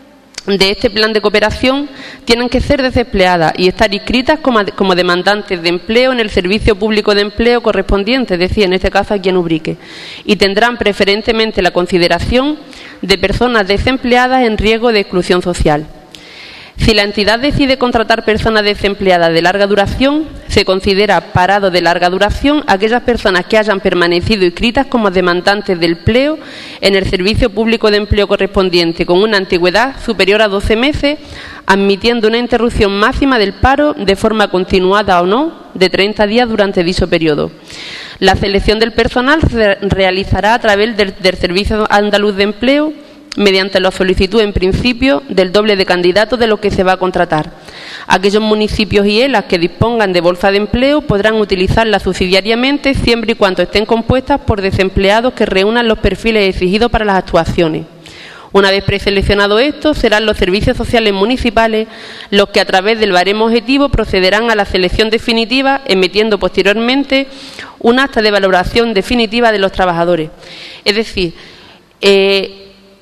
S7: de este plan de cooperación tienen que ser desempleadas y estar inscritas como, como demandantes de empleo en el servicio público de empleo correspondiente, es decir, en este caso aquí en Ubrique, y tendrán preferentemente la consideración de personas desempleadas en riesgo de exclusión social. Si la entidad decide contratar personas desempleadas de larga duración, se considera parado de larga duración aquellas personas que hayan permanecido inscritas como demandantes de empleo en el servicio público de empleo correspondiente con una antigüedad superior a doce meses, admitiendo una interrupción máxima del paro de forma continuada o no de treinta días durante dicho periodo. La selección del personal se realizará a través del, del Servicio Andaluz de Empleo mediante la solicitud en principio del doble de candidatos de lo que se va a contratar. Aquellos municipios y E L A que dispongan de bolsa de empleo podrán utilizarla subsidiariamente siempre y cuando estén compuestas por desempleados que reúnan los perfiles exigidos para las actuaciones. Una vez preseleccionado esto, serán los servicios sociales municipales los que a través del baremo objetivo procederán a la selección definitiva, emitiendo posteriormente un acta de valoración definitiva de los trabajadores. Es decir, eh,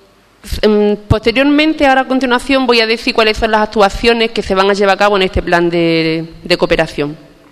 S7: posteriormente, ahora a continuación, voy a decir cuáles son las actuaciones que se van a llevar a cabo en este plan de, de cooperación.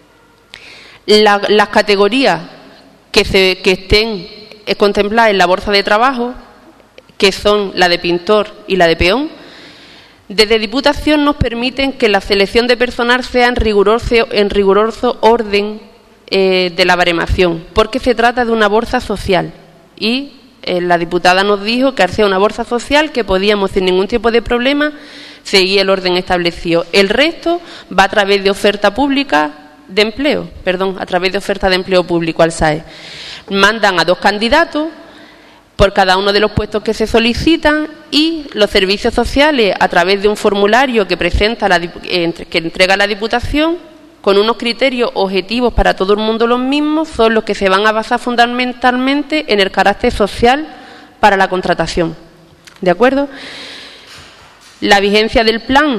S7: La, las categorías que, se, que estén contempladas en la bolsa de trabajo, que son la de pintor y la de peón, desde Diputación nos permiten que la selección de personal sea en riguroso, en riguroso orden eh, de la baremación, porque se trata de una bolsa social y la diputada nos dijo que al ser una bolsa social que podíamos sin ningún tipo de problema seguir el orden establecido. El resto va a través de oferta pública de empleo, perdón, a través de oferta de empleo público al S A E. Mandan a dos candidatos por cada uno de los puestos que se solicitan y los servicios sociales a través de un formulario que presenta la, que entrega la Diputación con unos criterios objetivos para todo el mundo los mismos, son los que se van a basar fundamentalmente en el carácter social para la contratación. ¿De acuerdo? La vigencia del plan.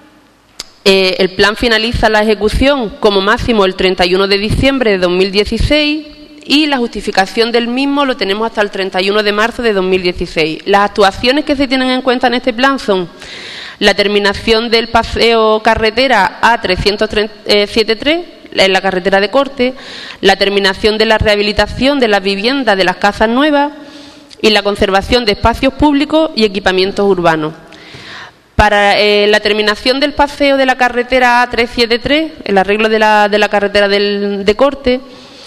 S7: Eh, el plan finaliza la ejecución como máximo el treinta y uno de diciembre de dos mil dieciséis y la justificación del mismo lo tenemos hasta el treinta y uno de marzo de dos mil dieciséis. Las actuaciones que se tienen en cuenta en este plan son la terminación del paseo carretera A trescientos setenta y tres en la carretera de corte, la terminación de la rehabilitación de las viviendas de las casas nuevas y la conservación de espacios públicos y equipamientos urbanos. Para eh, la terminación del paseo de la carretera A trescientos setenta y tres, el arreglo de la, de la carretera del, de corte,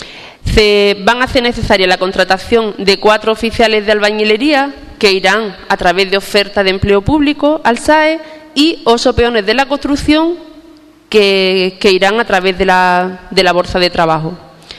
S7: se van a hacer necesaria la contratación de cuatro oficiales de albañilería que irán a través de oferta de empleo público al S A E y ocho peones de la construcción que, que irán a través de la, de la bolsa de trabajo.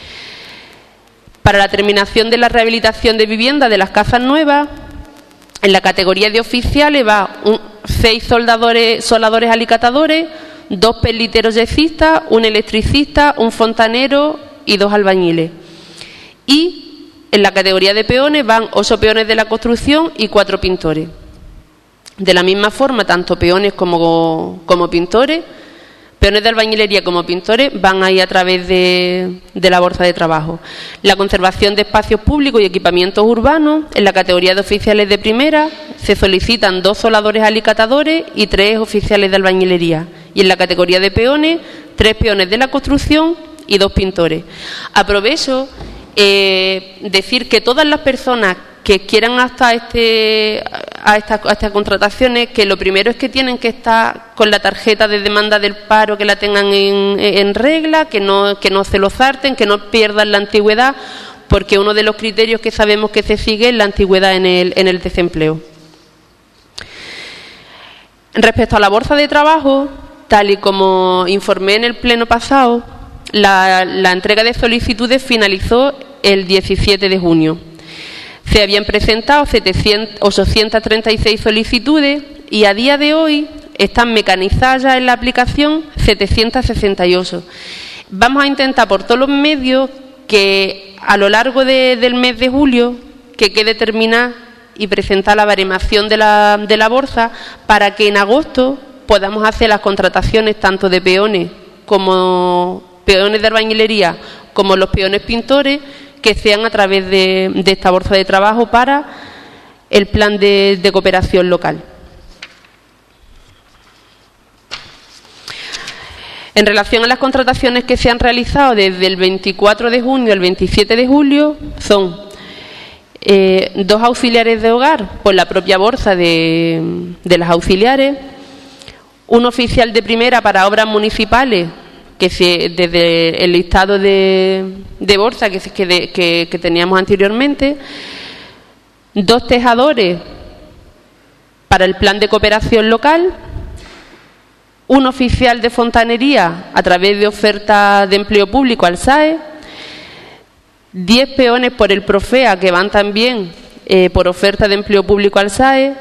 S7: Para la terminación de la rehabilitación de viviendas de las casas nuevas, en la categoría de oficiales va un, seis soldadores, soldadores alicatadores, dos peliteros yesistas, un electricista, un fontanero y dos albañiles. Y en la categoría de peones van ocho peones de la construcción y cuatro pintores. De la misma forma, tanto peones como, como pintores, peones de albañilería como pintores, van a ir a través de, de la bolsa de trabajo. La conservación de espacios públicos y equipamientos urbanos, en la categoría de oficiales de primera, se solicitan dos soldadores alicatadores y tres oficiales de albañilería. Y en la categoría de peones, tres peones de la construcción y dos pintores. Aprovecho Eh, decir que todas las personas que quieran hasta este, a estas, a estas contrataciones, que lo primero es que tienen que estar con la tarjeta de demanda del paro, que la tengan en, en regla, que no, que no se lo zarten, que no pierdan la antigüedad, porque uno de los criterios que sabemos que se sigue es la antigüedad en el, en el desempleo. Respecto a la bolsa de trabajo, tal y como informé en el pleno pasado, la, la entrega de solicitudes finalizó el diecisiete de junio. Se habían presentado ochocientas treinta y seis solicitudes y a día de hoy están mecanizadas ya en la aplicación setecientas sesenta y ocho. Vamos a intentar por todos los medios que a lo largo de, del mes de julio que quede terminada y presentar la baremación de la, de la bolsa para que en agosto podamos hacer las contrataciones tanto de peones como peones de albañilería como los peones pintores, que sean a través de, de esta bolsa de trabajo para el plan de, de cooperación local. En relación a las contrataciones que se han realizado desde el veinticuatro de junio al veintisiete de julio, son eh, dos auxiliares de hogar por la propia bolsa de, de las auxiliares, un oficial de primera para obras municipales, que se, desde el listado de, de bolsa que, que, de, que, que teníamos anteriormente, dos tejadores para el plan de cooperación local, un oficial de fontanería a través de oferta de empleo público al S A E, diez peones por el Profea que van también eh, por oferta de empleo público al S A E,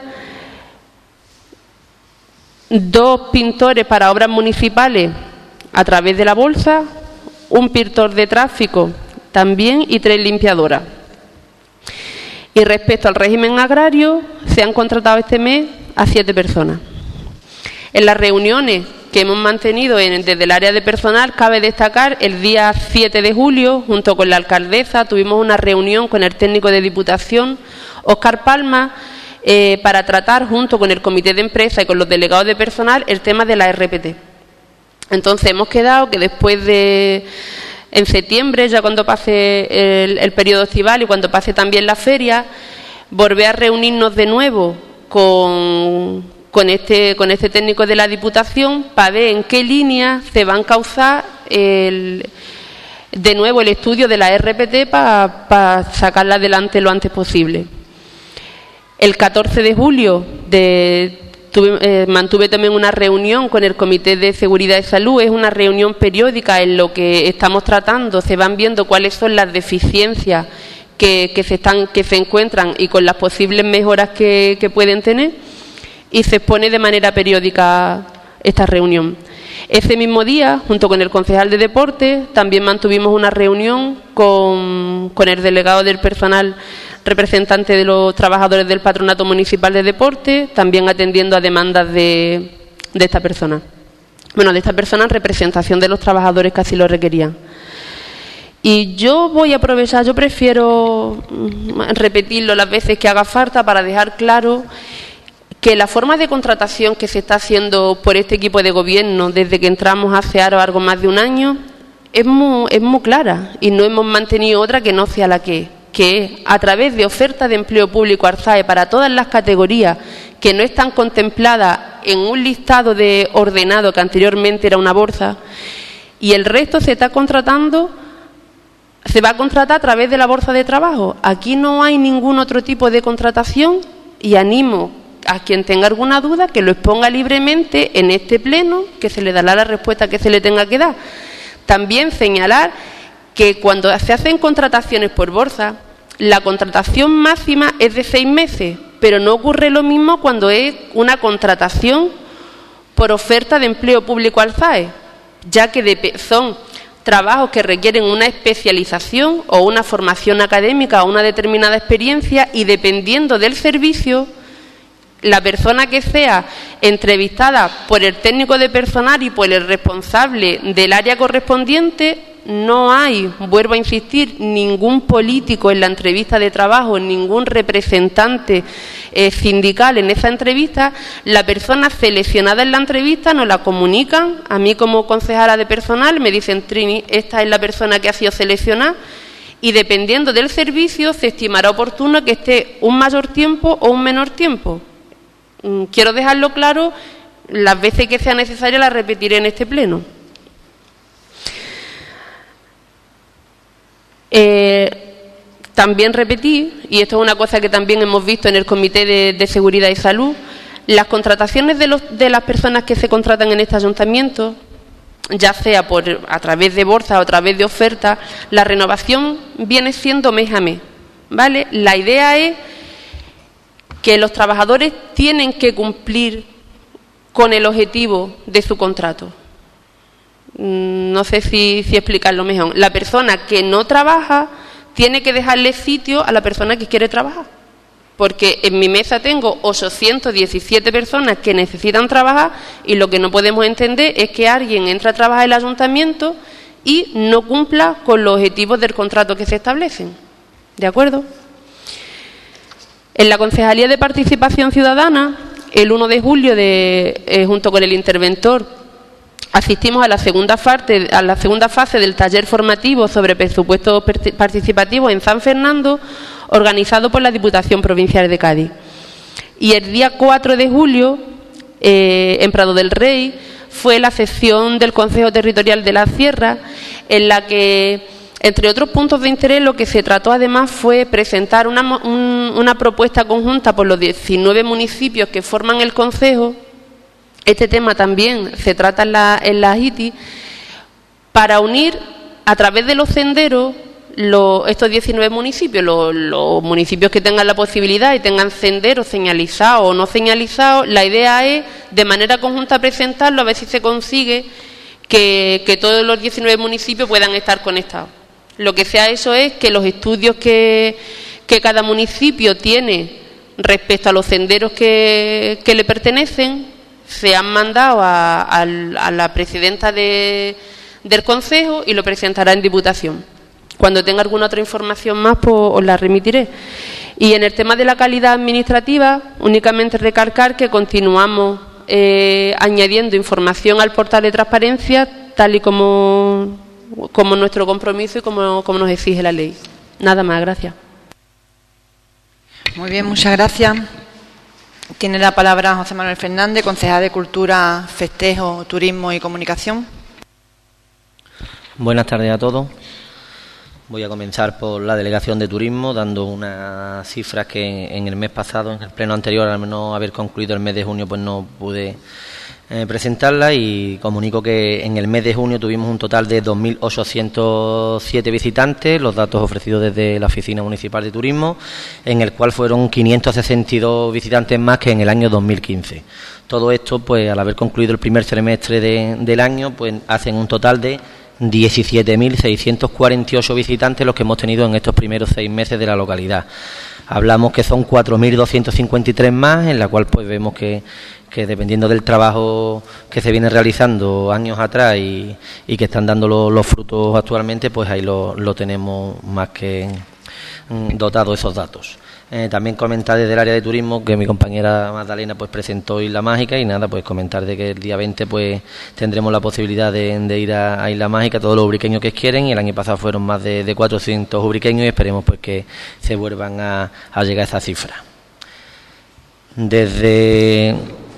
S7: dos pintores para obras municipales a través de la bolsa, un pintor de tráfico también y tres limpiadoras. Y respecto al régimen agrario, se han contratado este mes a siete personas. En las reuniones que hemos mantenido en, desde el área de personal, cabe destacar el día siete de julio, junto con la alcaldesa, tuvimos una reunión con el técnico de Diputación, Óscar Palma, eh, para tratar junto con el comité de empresa y con los delegados de personal el tema de la R P T. Entonces hemos quedado que después de, en septiembre, ya cuando pase el, el periodo estival y cuando pase también la feria, volver a reunirnos de nuevo con, con, este, con este técnico de la Diputación para ver en qué línea se va a encauzar el, de nuevo el estudio de la R P T para pa sacarla adelante lo antes posible. El catorce de julio de Tuve, eh, mantuve también una reunión con el Comité de Seguridad y Salud. Es una reunión periódica en lo que estamos tratando. Se van viendo cuáles son las deficiencias que, que, se, están, que se encuentran y con las posibles mejoras que, que pueden tener. Y se expone de manera periódica esta reunión. Ese mismo día, junto con el concejal de Deporte, también mantuvimos una reunión con, con el delegado del personal representante de los trabajadores del Patronato Municipal de Deporte, también atendiendo a demandas de, de esta persona. Bueno, de esta persona en representación de los trabajadores que así lo requerían. Y yo voy a aprovechar, yo prefiero repetirlo las veces que haga falta para dejar claro que la forma de contratación que se está haciendo por este equipo de gobierno desde que entramos hace algo más de un año es muy, es muy clara y no hemos mantenido otra que no sea la que es. que es a través de oferta de empleo público al S A E para todas las categorías que no están contempladas en un listado de ordenado que anteriormente era una bolsa, y el resto se está contratando, se va a contratar a través de la bolsa de trabajo. Aquí no hay ningún otro tipo de contratación y animo a quien tenga alguna duda que lo exponga libremente en este pleno, que se le dará la respuesta que se le tenga que dar. También señalar que cuando se hacen contrataciones por bolsa, la contratación máxima es de seis meses, pero no ocurre lo mismo cuando es una contratación por oferta de empleo público al S A E, ya que de, son trabajos que requieren una especialización o una formación académica o una determinada experiencia, y dependiendo del servicio, la persona que sea entrevistada por el técnico de personal y por el responsable del área correspondiente, no hay, vuelvo a insistir, ningún político en la entrevista de trabajo, ningún representante eh, sindical en esa entrevista. La persona seleccionada en la entrevista nos la comunican, a mí como concejala de personal me dicen: Trini, esta es la persona que ha sido seleccionada, y dependiendo del servicio se estimará oportuno que esté un mayor tiempo o un menor tiempo. Mm, quiero dejarlo claro, las veces que sea necesaria las repetiré en este pleno. Eh, también repetí, y esto es una cosa que también hemos visto en el Comité de, de Seguridad y Salud, las contrataciones de, los, de las personas que se contratan en este ayuntamiento, ya sea por, a través de bolsa o a través de oferta, la renovación viene siendo mes a mes, ¿vale? La idea es que los trabajadores tienen que cumplir con el objetivo de su contrato. No sé si, si explicarlo mejor. La persona que no trabaja tiene que dejarle sitio a la persona que quiere trabajar. Porque en mi mesa tengo ochocientas diecisiete personas que necesitan trabajar y lo que no podemos entender es que alguien entre a trabajar en el ayuntamiento y no cumpla con los objetivos del contrato que se establecen. ¿De acuerdo? En la Concejalía de Participación Ciudadana, el uno de julio, de, eh, junto con el interventor, asistimos a la segunda fase, a la segunda fase del taller formativo sobre presupuesto participativo en San Fernando, organizado por la Diputación Provincial de Cádiz. Y el día cuatro de julio, eh, en Prado del Rey, fue la sesión del Consejo Territorial de la Sierra, en la que, entre otros puntos de interés, lo que se trató además fue presentar una, un, una propuesta conjunta por los diecinueve municipios que forman el Consejo. Este tema también se trata en la, en la I T I, para unir a través de los senderos lo, estos diecinueve municipios, los, los municipios que tengan la posibilidad y tengan senderos señalizados o no señalizados. La idea es, de manera conjunta, presentarlo, a ver si se consigue que, que todos los diecinueve municipios puedan estar conectados. Lo que se ha hecho es que los estudios que, que cada municipio tiene respecto a los senderos que, que le pertenecen se han mandado a, a, a la presidenta de, del Consejo y lo presentará en Diputación. Cuando tenga alguna otra información más, pues os la remitiré. Y en el tema de la calidad administrativa, únicamente recalcar que continuamos eh, añadiendo información al portal de transparencia, tal y como, como nuestro compromiso y como, como nos exige la ley. Nada más, gracias.
S1: Muy bien, muchas gracias. Tiene la palabra José Manuel Fernández, concejal de Cultura, Festejo, Turismo y Comunicación.
S11: Buenas tardes a todos. Voy a comenzar por la Delegación de Turismo, dando unas cifras que en el mes pasado, en el pleno anterior, al no haber concluido el mes de junio, pues no pude eh, presentarla, y comunico que en el mes de junio tuvimos un total de dos mil ochocientos siete visitantes, los datos ofrecidos desde la Oficina Municipal de Turismo, en el cual fueron quinientos sesenta y dos visitantes más que en el año dos mil quince. Todo esto, pues al haber concluido el primer trimestre de, del año, pues hacen un total de diecisiete mil seiscientos cuarenta y ocho visitantes los que hemos tenido en estos primeros seis meses de la localidad. Hablamos que son cuatro mil doscientos cincuenta y tres más, en la cual pues vemos que, que dependiendo del trabajo que se viene realizando años atrás y, y que están dando lo, los frutos actualmente, pues ahí lo, lo tenemos más que mm, dotado esos datos. Eh, también comentar desde el área de turismo que mi compañera Magdalena pues presentó Isla Mágica, y nada, pues comentar de que el día veinte pues tendremos la posibilidad de, de ir a, a Isla Mágica todos los ubriqueños que quieren, y el año pasado fueron más de, de cuatrocientos ubriqueños, y esperemos pues que se vuelvan a, a llegar a esa cifra. Desde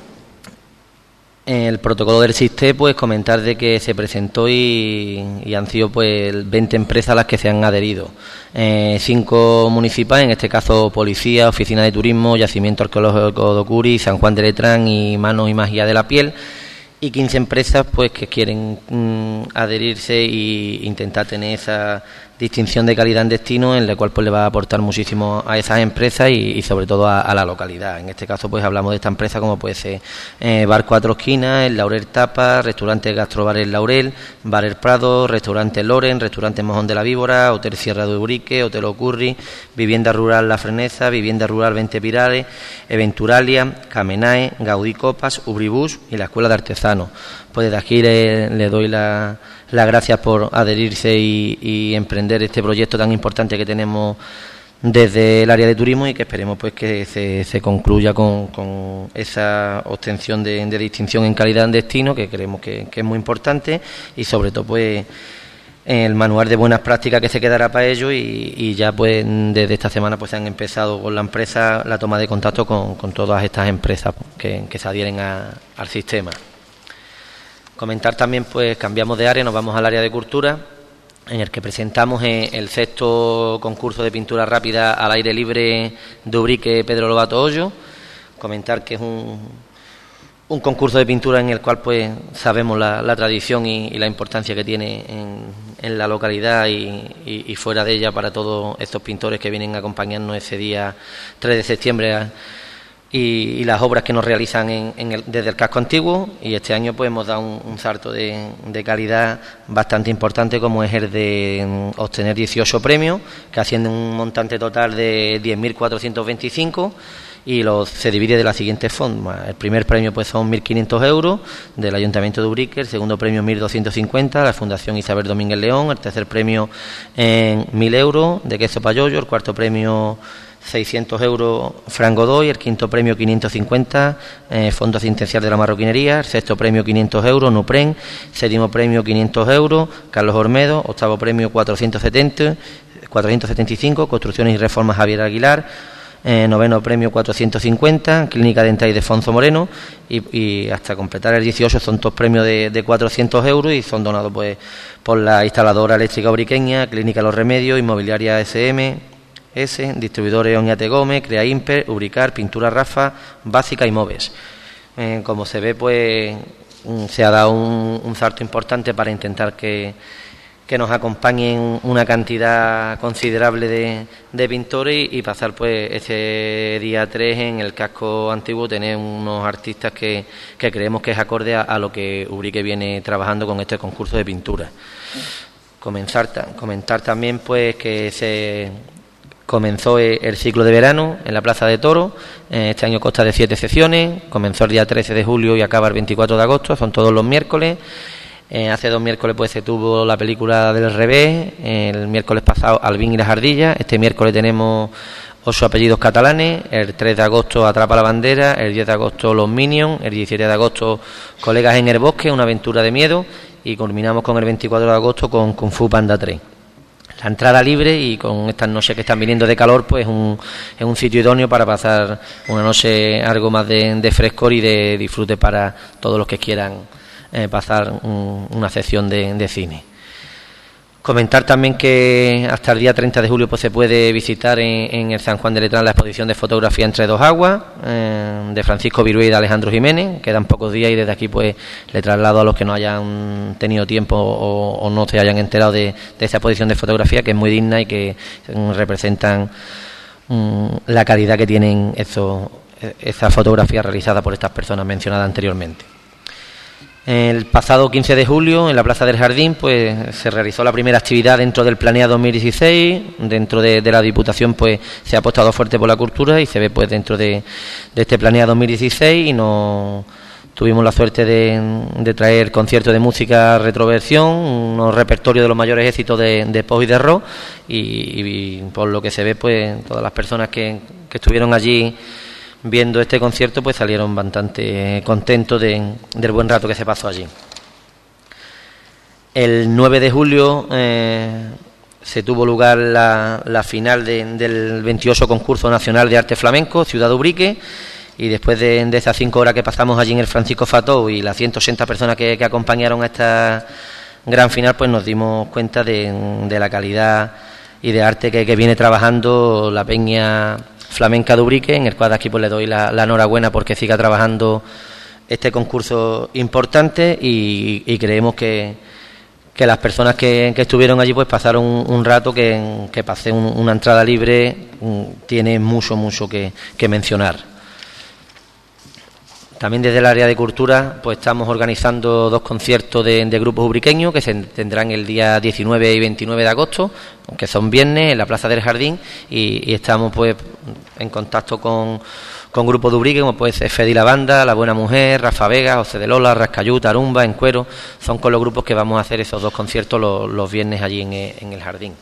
S11: el protocolo del SISTE, pues comentar de que se presentó y, y han sido pues veinte empresas las que se han adherido. Eh, cinco municipales, en este caso Policía, Oficina de Turismo, Yacimiento Arqueológico de Ocuri, San Juan de Letrán y Manos y Magia de la Piel, y quince empresas pues que quieren mm, adherirse e intentar tener esa distinción de calidad en destino, en la cual pues le va a aportar muchísimo a esas empresas y, y sobre todo a, a la localidad. En este caso pues hablamos de esta empresa como puede ser eh, Bar Cuatro Esquinas, el Laurel Tapa, Restaurante Gastrobar El Laurel, Bar El Prado, Restaurante Loren, Restaurante Mojón de la Víbora, Hotel Sierra de Urique, Hotel Ocurri, Vivienda Rural La Frenesa, Vivienda Rural Veinte Pirales, Eventuralia, Camenae, Gaudí Copas, Ubribus y la Escuela de Artesanos. Pues desde aquí le, le doy la, las gracias por adherirse y, y emprender este proyecto tan importante que tenemos desde el área de turismo, y que esperemos pues que se, se concluya con, con esa obtención de, de distinción en calidad en destino, que creemos que, que es muy importante, y sobre todo pues el manual de buenas prácticas que se quedará para ello y, y ya pues desde esta semana pues se han empezado con la empresa la toma de contacto con, con todas estas empresas que, que se adhieren a, al sistema. Comentar también, pues cambiamos de área, nos vamos al área de cultura, en el que presentamos el sexto concurso de pintura rápida al aire libre de Ubrique Pedro Lobato Hoyo. Comentar que es un, un concurso de pintura en el cual pues sabemos la, la tradición y, y la importancia que tiene en, en la localidad y, y, y fuera de ella para todos estos pintores que vienen a acompañarnos ese día tres de septiembre a, y, y las obras que nos realizan en, en el, desde el casco antiguo. Y este año pues hemos dado un, un salto de, de calidad bastante importante, como es el de um, obtener dieciocho premios, que asciende un montante total de diez mil cuatrocientos veinticinco, y los, se divide de la siguiente forma. El primer premio pues son mil quinientos euros del Ayuntamiento de Ubrique, el segundo premio mil doscientos cincuenta, la Fundación Isabel Domínguez León, el tercer premio en mil euros de Queso Payollo, el cuarto premio seiscientos euros Fran Godoy, el quinto premio quinientos cincuenta eh, Fondo Asistencial de la Marroquinería, el sexto premio quinientos euros Nupren, séptimo premio quinientos euros Carlos Ormedo, octavo premio cuatrocientos setenta, cuatrocientos setenta y cinco Construcciones y Reformas Javier Aguilar, eh, noveno premio cuatrocientos cincuenta Clínica Dental de Defonso Moreno, y, y hasta completar el dieciocho son dos premios de, de cuatrocientos euros y son donados pues por la instaladora eléctrica ubriqueña, Clínica Los Remedios, Inmobiliaria S M S, Distribuidores Oñate Gómez, Crea Imper, Ubricar, Pintura Rafa, Básica y Moves. Eh, como se ve, pues se ha dado un, un salto importante para intentar que, que nos acompañen una cantidad considerable de, de pintores y, y pasar pues ese día tres en el casco antiguo, tener unos artistas que, que creemos que es acorde a, a lo que Ubrique viene trabajando con este concurso de pintura. Comenzar, comentar también pues que se comenzó el ciclo de verano en la Plaza de Toros. Este año consta de siete secciones. Comenzó el día trece de julio y acaba el veinticuatro de agosto. Son todos los miércoles. Eh, hace dos miércoles pues se tuvo la película del revés. El miércoles pasado Albín y las ardillas. Este miércoles tenemos ocho apellidos catalanes. El tres de agosto Atrapa la bandera. El diez de agosto Los Minions. El diecisiete de agosto Colegas en el bosque, una aventura de miedo. Y culminamos con el veinticuatro de agosto con Kung Fu Panda tres. La entrada libre, y con estas noches que están viniendo de calor, pues un, es un sitio idóneo para pasar una noche algo más de, de frescor y de disfrute para todos los que quieran eh, pasar un, una sesión de, de cine. Comentar también que hasta el día treinta de julio pues se puede visitar en, en el San Juan de Letrán la exposición de fotografía Entre dos aguas, eh, de Francisco Virué y de Alejandro Jiménez. Quedan pocos días y desde aquí pues le traslado a los que no hayan tenido tiempo o, o no se hayan enterado de, de esa exposición de fotografía, que es muy digna y que um, representan um, la calidad que tienen esos, esa fotografía realizada por estas personas mencionadas anteriormente. El pasado quince de julio, en la Plaza del Jardín, pues se realizó la primera actividad dentro del Planea dos mil dieciséis. Dentro de, de la Diputación, pues se ha apostado fuerte por la cultura y se ve pues dentro de, de este Planea dos mil dieciséis, y nos tuvimos la suerte de, de traer conciertos de música retroversión, unos repertorios de los mayores éxitos de, de pop y de rock, y, y por lo que se ve, pues todas las personas que, que estuvieron allí viendo este concierto pues salieron bastante contentos de, del buen rato que se pasó allí. El nueve de julio eh, se tuvo lugar la, la final de, del veintiocho Concurso Nacional de Arte Flamenco, Ciudad de Ubrique, y después de, de esas cinco horas que pasamos allí en el Francisco Fató y las ciento ochenta personas que, que acompañaron a esta gran final, pues nos dimos cuenta de, de la calidad y de arte que, que viene trabajando la Peña Flamenca de Ubrique, en el cual aquí pues le doy la, la enhorabuena porque siga trabajando este concurso importante, y, y creemos que, que las personas que, que estuvieron allí pues pasaron un, un rato que, que pasé un, una entrada libre, un, tiene mucho, mucho que, que mencionar. También desde el área de cultura pues estamos organizando dos conciertos de, de grupos ubriqueños que se tendrán el día diecinueve y veintinueve de agosto, que son viernes, en la Plaza del Jardín, y, y estamos pues en contacto con, con grupos de Ubrique, como puede ser Fedi la Banda, La Buena Mujer, Rafa Vega, José de Lola, Rascayú, Tarumba, En Cuero. Son con los grupos que vamos a hacer esos dos conciertos los, los viernes allí en, en el Jardín.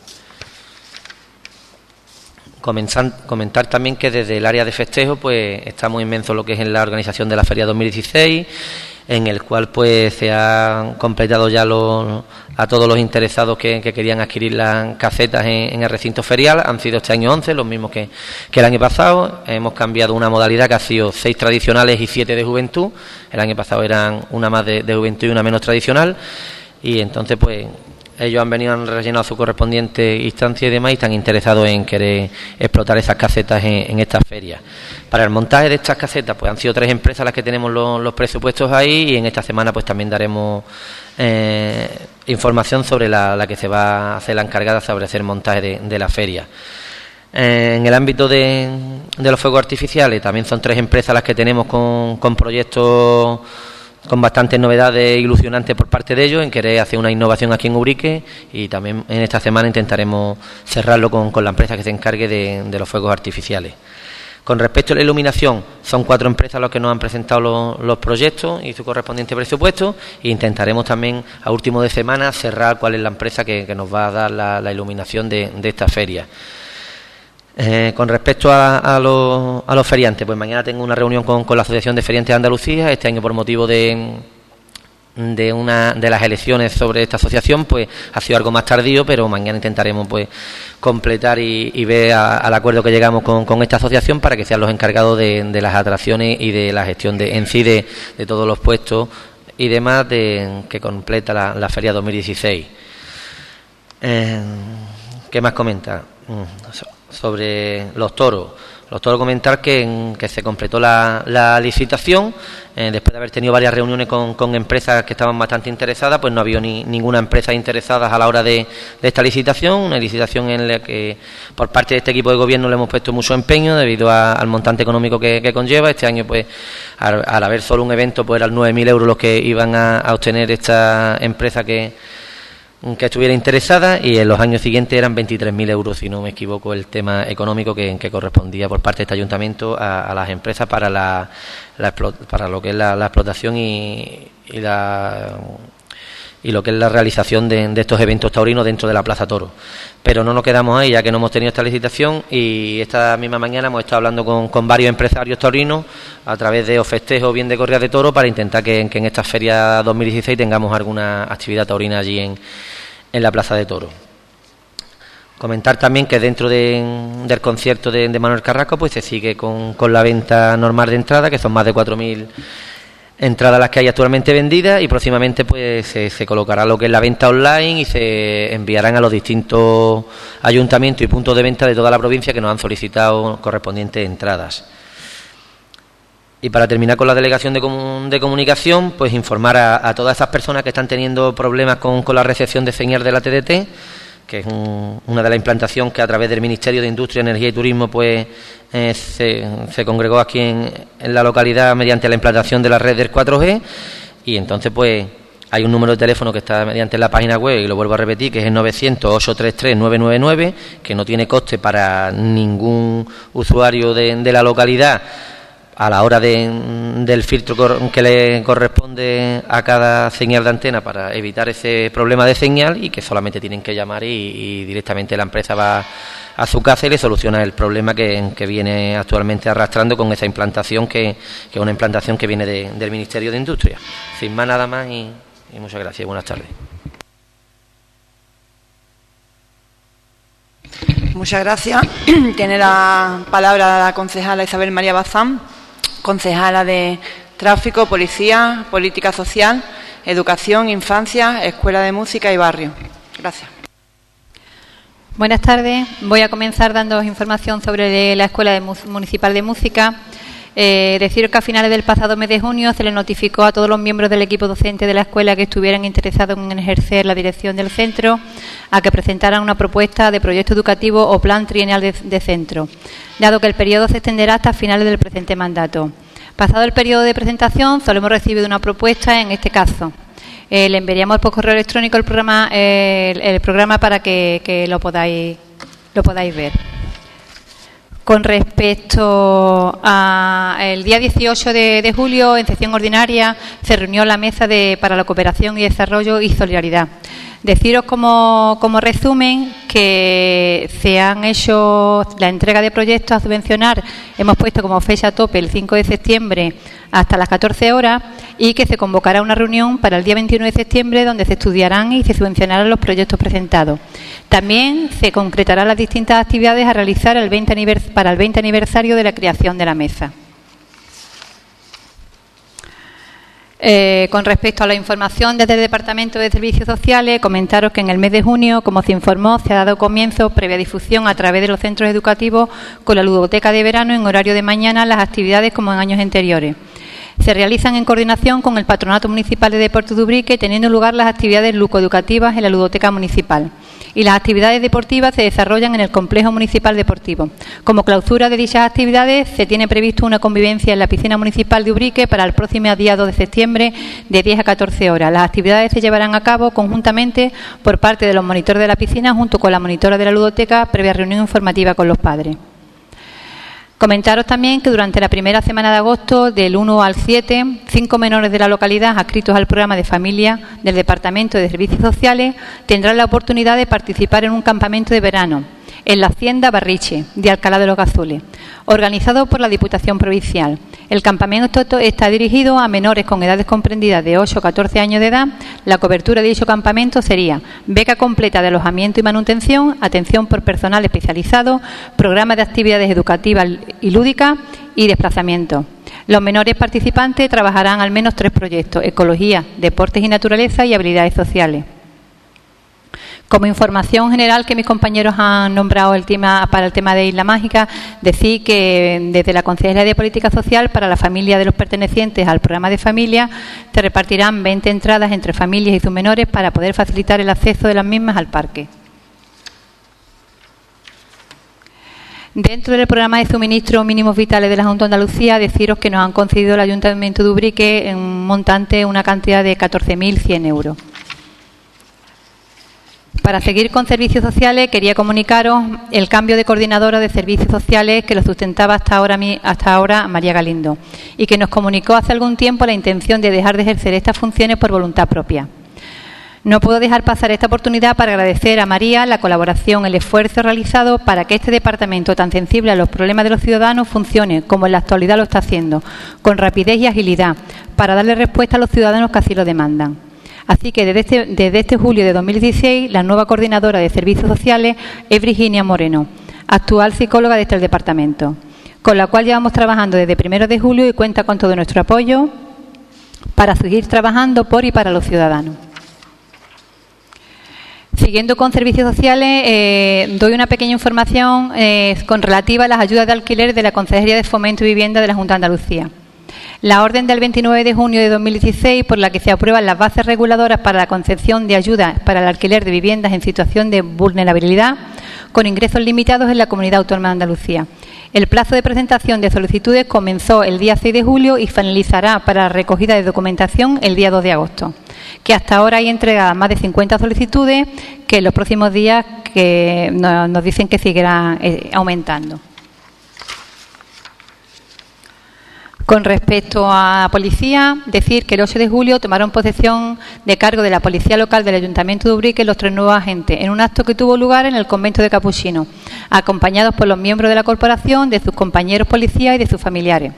S11: Comenzar, comentar también que desde el área de festejo pues estamos inmensos lo que es en la organización de la Feria dos mil dieciséis, en el cual pues se han completado ya los, a todos los interesados que, que querían adquirir las casetas en, en el recinto ferial. Han sido este año once, los mismos que, que el año pasado. Hemos cambiado una modalidad que ha sido seis tradicionales y siete de juventud. El año pasado eran una más de, de juventud y una menos tradicional, y entonces pues ellos han venido, han rellenado su correspondiente instancia y demás, y están interesados en querer explotar esas casetas en, en estas ferias. Para el montaje de estas casetas pues han sido tres empresas las que tenemos los, los presupuestos ahí, y en esta semana pues también daremos eh, información sobre la, la que se va a hacer la encargada sobre hacer montaje de, de la feria. Eh, en el ámbito de, de los fuegos artificiales también son tres empresas las que tenemos con, con proyectos con bastantes novedades ilusionantes por parte de ellos, en querer hacer una innovación aquí en Ubrique, y también en esta semana intentaremos cerrarlo con, con la empresa que se encargue de, de los fuegos artificiales. Con respecto a la iluminación, son cuatro empresas los que nos han presentado los, los proyectos y su correspondiente presupuesto, e intentaremos también a último de semana cerrar cuál es la empresa que, que nos va a dar la, la iluminación de, de esta feria. Eh, con respecto a, a, los, a los feriantes, pues mañana tengo una reunión con, con la Asociación de Feriantes de Andalucía. Este año, por motivo de, de una de las elecciones sobre esta asociación, pues ha sido algo más tardío, pero mañana intentaremos pues completar y, y ver a, al acuerdo que llegamos con, con esta asociación para que sean los encargados de, de las atracciones y de la gestión de, en sí de, de todos los puestos y demás de, que completa la, la feria dos mil dieciséis. Eh, ¿Qué más comenta? Sobre los toros. Los toros, comentar que, que se completó la, la licitación, eh, después de haber tenido varias reuniones con, con empresas que estaban bastante interesadas, pues no había ni, ninguna empresa interesada a la hora de, de esta licitación, una licitación en la que por parte de este equipo de gobierno le hemos puesto mucho empeño debido a, al montante económico que, que conlleva. Este año, pues al, al haber solo un evento, pues eran nueve mil euros los que iban a, a obtener esta empresa que que estuviera interesada, y en los años siguientes eran veintitrés mil euros, si no me equivoco, el tema económico que, que correspondía por parte de este ayuntamiento a, a las empresas para la, la para lo que es la, la explotación y, y la y lo que es la realización de, de estos eventos taurinos dentro de la Plaza Toro. Pero no nos quedamos ahí, ya que no hemos tenido esta licitación, y esta misma mañana hemos estado hablando con, con varios empresarios taurinos a través de o festejos o bien de corridas de toro, para intentar que, que en esta feria dos mil dieciséis tengamos alguna actividad taurina allí en, en la Plaza de Toro. Comentar también que dentro de, del concierto de, de Manuel Carrasco pues se sigue con, con la venta normal de entrada, que son más de cuatro mil entradas las que hay actualmente vendidas, y próximamente pues se, se colocará lo que es la venta online y se enviarán a los distintos ayuntamientos y puntos de venta de toda la provincia que nos han solicitado correspondientes entradas. Y para terminar con la delegación de, comun de comunicación, pues informar a, a todas esas personas que están teniendo problemas con, con la recepción de señal de la T D T, que es un, una de las implantaciones que a través del Ministerio de Industria, Energía y Turismo pues eh, se, se congregó aquí en, en la localidad mediante la implantación de la red del cuatro G, y entonces pues hay un número de teléfono que está mediante la página web, y lo vuelvo a repetir, que es el novecientos, ocho tres tres, nueve nueve nueve, que no tiene coste para ningún usuario de, de la localidad a la hora de, del filtro que le corresponde a cada señal de antena, para evitar ese problema de señal, y que solamente tienen que llamar y, y directamente la empresa va a su casa y le soluciona el problema que, que viene actualmente arrastrando con esa implantación, que, que es una implantación que viene de, del Ministerio de Industria. Sin más, nada más, y, y muchas gracias. Buenas tardes.
S1: Muchas gracias. Tiene la palabra la concejala Isabel María Bazán, concejala de Tráfico, Policía, Política Social, Educación, Infancia, Escuela de Música y Barrio. Gracias.
S12: Buenas tardes. Voy a comenzar dándoos información sobre la Escuela de Municipal de Música. Eh, decir que a finales del pasado mes de junio se le notificó a todos los miembros del equipo docente de la escuela que estuvieran interesados en ejercer la dirección del centro a que presentaran una propuesta de proyecto educativo o plan trienal de, de centro, dado que el periodo se extenderá hasta finales del presente mandato. Pasado el periodo de presentación, solo hemos recibido una propuesta en este caso. Eh, le enviaríamos por correo electrónico el programa, eh, el, el programa para que, que lo podáis, lo podáis ver. Con respecto al día dieciocho de, de julio, en sesión ordinaria, se reunió la Mesa de, para la Cooperación y Desarrollo y Solidaridad. Deciros como, como resumen que se han hecho la entrega de proyectos a subvencionar. Hemos puesto como fecha tope el cinco de septiembre hasta las catorce horas, y que se convocará una reunión para el día veintiuno de septiembre donde se estudiarán y se subvencionarán los proyectos presentados. También se concretarán las distintas actividades a realizar el veinte anivers- para el veinte aniversario de la creación de la mesa. Eh, con respecto a la información desde el Departamento de Servicios Sociales, comentaros que en el mes de junio, como se informó, se ha dado comienzo, previa difusión a través de los centros educativos, con la ludoteca de verano en horario de mañana, las actividades como en años anteriores. Se realizan en coordinación con el Patronato Municipal de Deportes de Ubrique, teniendo lugar las actividades ludoeducativas en la ludoteca municipal. Y las actividades deportivas se desarrollan en el Complejo Municipal Deportivo. Como clausura de dichas actividades, se tiene previsto una convivencia en la piscina municipal de Ubrique para el próximo día dos de septiembre de diez a catorce horas. Las actividades se llevarán a cabo conjuntamente por parte de los monitores de la piscina junto con la monitora de la ludoteca, previa reunión informativa con los padres. Comentaros también que durante la primera semana de agosto, del uno al siete, cinco menores de la localidad adscritos al programa de familia del Departamento de Servicios Sociales tendrán la oportunidad de participar en un campamento de verano en la Hacienda Barriche de Alcalá de los Gazules, organizado por la Diputación Provincial. El campamento está dirigido a menores con edades comprendidas de ocho a catorce años de edad. La cobertura de dicho campamento sería beca completa de alojamiento y manutención, atención por personal especializado, programa de actividades educativas y lúdicas y desplazamiento. Los menores participantes trabajarán al menos tres proyectos: ecología, deportes y naturaleza y habilidades sociales. Como información general que mis compañeros han nombrado el tema para el tema de Isla Mágica, decir que desde la Consejería de Política Social para la familia de los pertenecientes al programa de familia se repartirán veinte entradas entre familias y sus menores para poder facilitar el acceso de las mismas al parque. Dentro del programa de suministro mínimos vitales de la Junta de Andalucía, deciros que nos han concedido el Ayuntamiento de Ubrique en un montante, una cantidad de catorce mil cien euros. Para seguir con servicios sociales, quería comunicaros el cambio de coordinadora de servicios sociales que lo sustentaba hasta ahora, hasta ahora María Galindo y que nos comunicó hace algún tiempo la intención de dejar de ejercer estas funciones por voluntad propia. No puedo dejar pasar esta oportunidad para agradecer a María la colaboración, el esfuerzo realizado para que este departamento tan sensible a los problemas de los ciudadanos funcione, como en la actualidad lo está haciendo, con rapidez y agilidad, para darle respuesta a los ciudadanos que así lo demandan. Así que desde este, desde este julio de dos mil dieciséis, la nueva coordinadora de servicios sociales es Virginia Moreno, actual psicóloga de este departamento, con la cual llevamos trabajando desde primero de julio y cuenta con todo nuestro apoyo para seguir trabajando por y para los ciudadanos. Siguiendo con servicios sociales, eh, doy una pequeña información eh, con relativa a las ayudas de alquiler de la Consejería de Fomento y Vivienda de la Junta de Andalucía. La orden del veintinueve de junio de dos mil dieciséis, por la que se aprueban las bases reguladoras para la concesión de ayudas para el alquiler de viviendas en situación de vulnerabilidad, con ingresos limitados en la Comunidad Autónoma de Andalucía. El plazo de presentación de solicitudes comenzó el día seis de julio y finalizará para la recogida de documentación el día dos de agosto. Que hasta ahora hay entregadas más de cincuenta solicitudes, que en los próximos días que nos, nos dicen que seguirá eh, aumentando. Con respecto a policía, decir que el ocho de julio tomaron posesión de cargo de la Policía Local del Ayuntamiento de Ubrique los tres nuevos agentes, en un acto que tuvo lugar en el convento de Capuchinos, acompañados por los miembros de la corporación, de sus compañeros policías y de sus familiares.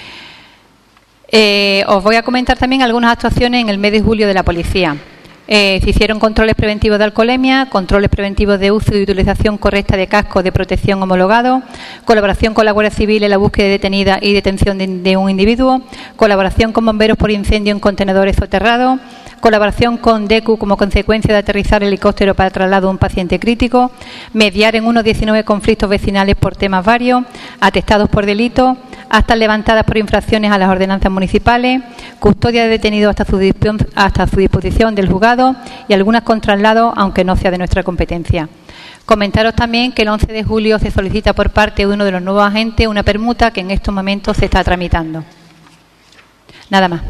S12: Eh, os voy a comentar también algunas actuaciones en el mes de julio de la policía. Eh, se hicieron controles preventivos de alcoholemia, controles preventivos de uso y utilización correcta de cascos de protección homologados, colaboración con la Guardia Civil en la búsqueda de detenida y detención de, de un individuo, colaboración con bomberos por incendio en contenedores soterrados, colaboración con D E C U como consecuencia de aterrizar el helicóptero para traslado de un paciente crítico, mediar en unos diecinueve conflictos vecinales por temas varios, atestados por delitos, actas levantadas por infracciones a las ordenanzas municipales, custodia de detenidos hasta su, hasta su disposición del juzgado y algunas con traslado, aunque no sea de nuestra competencia. Comentaros también que el once de julio se solicita por parte de uno de los nuevos agentes una permuta que en estos momentos se está tramitando. Nada más.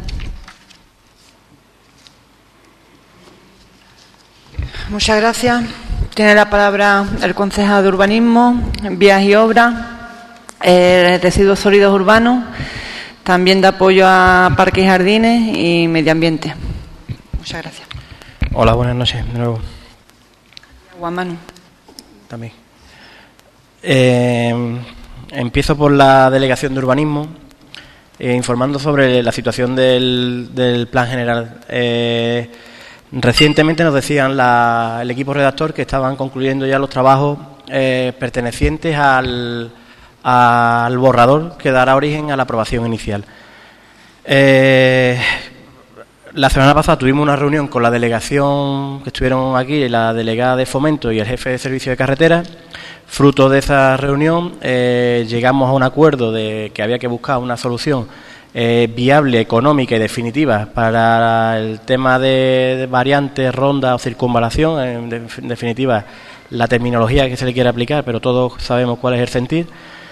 S1: Muchas gracias. Tiene la palabra el concejal de Urbanismo, Vías y Obras, eh, Residuos Sólidos Urbanos, también de apoyo a Parques y Jardines y Medio Ambiente. Muchas gracias.
S6: Hola, buenas noches de nuevo.
S1: Juan Manu.
S6: También. Eh, empiezo por la Delegación de Urbanismo. eh, informando sobre la situación del, del plan general. Eh, recientemente nos decían la, el equipo redactor que estaban concluyendo ya los trabajos eh, pertenecientes al, al borrador que dará origen a la aprobación inicial. Eh, la semana pasada tuvimos una reunión con la delegación que estuvieron aquí, la delegada de Fomento y el jefe de Servicio de Carretera. Fruto de esa reunión eh, llegamos a un acuerdo de que había que buscar una solución eh, viable, económica y definitiva para el tema de, de variantes, ronda o circunvalación, en, de, en definitiva la terminología que se le quiere aplicar, pero todos sabemos cuál es el sentir.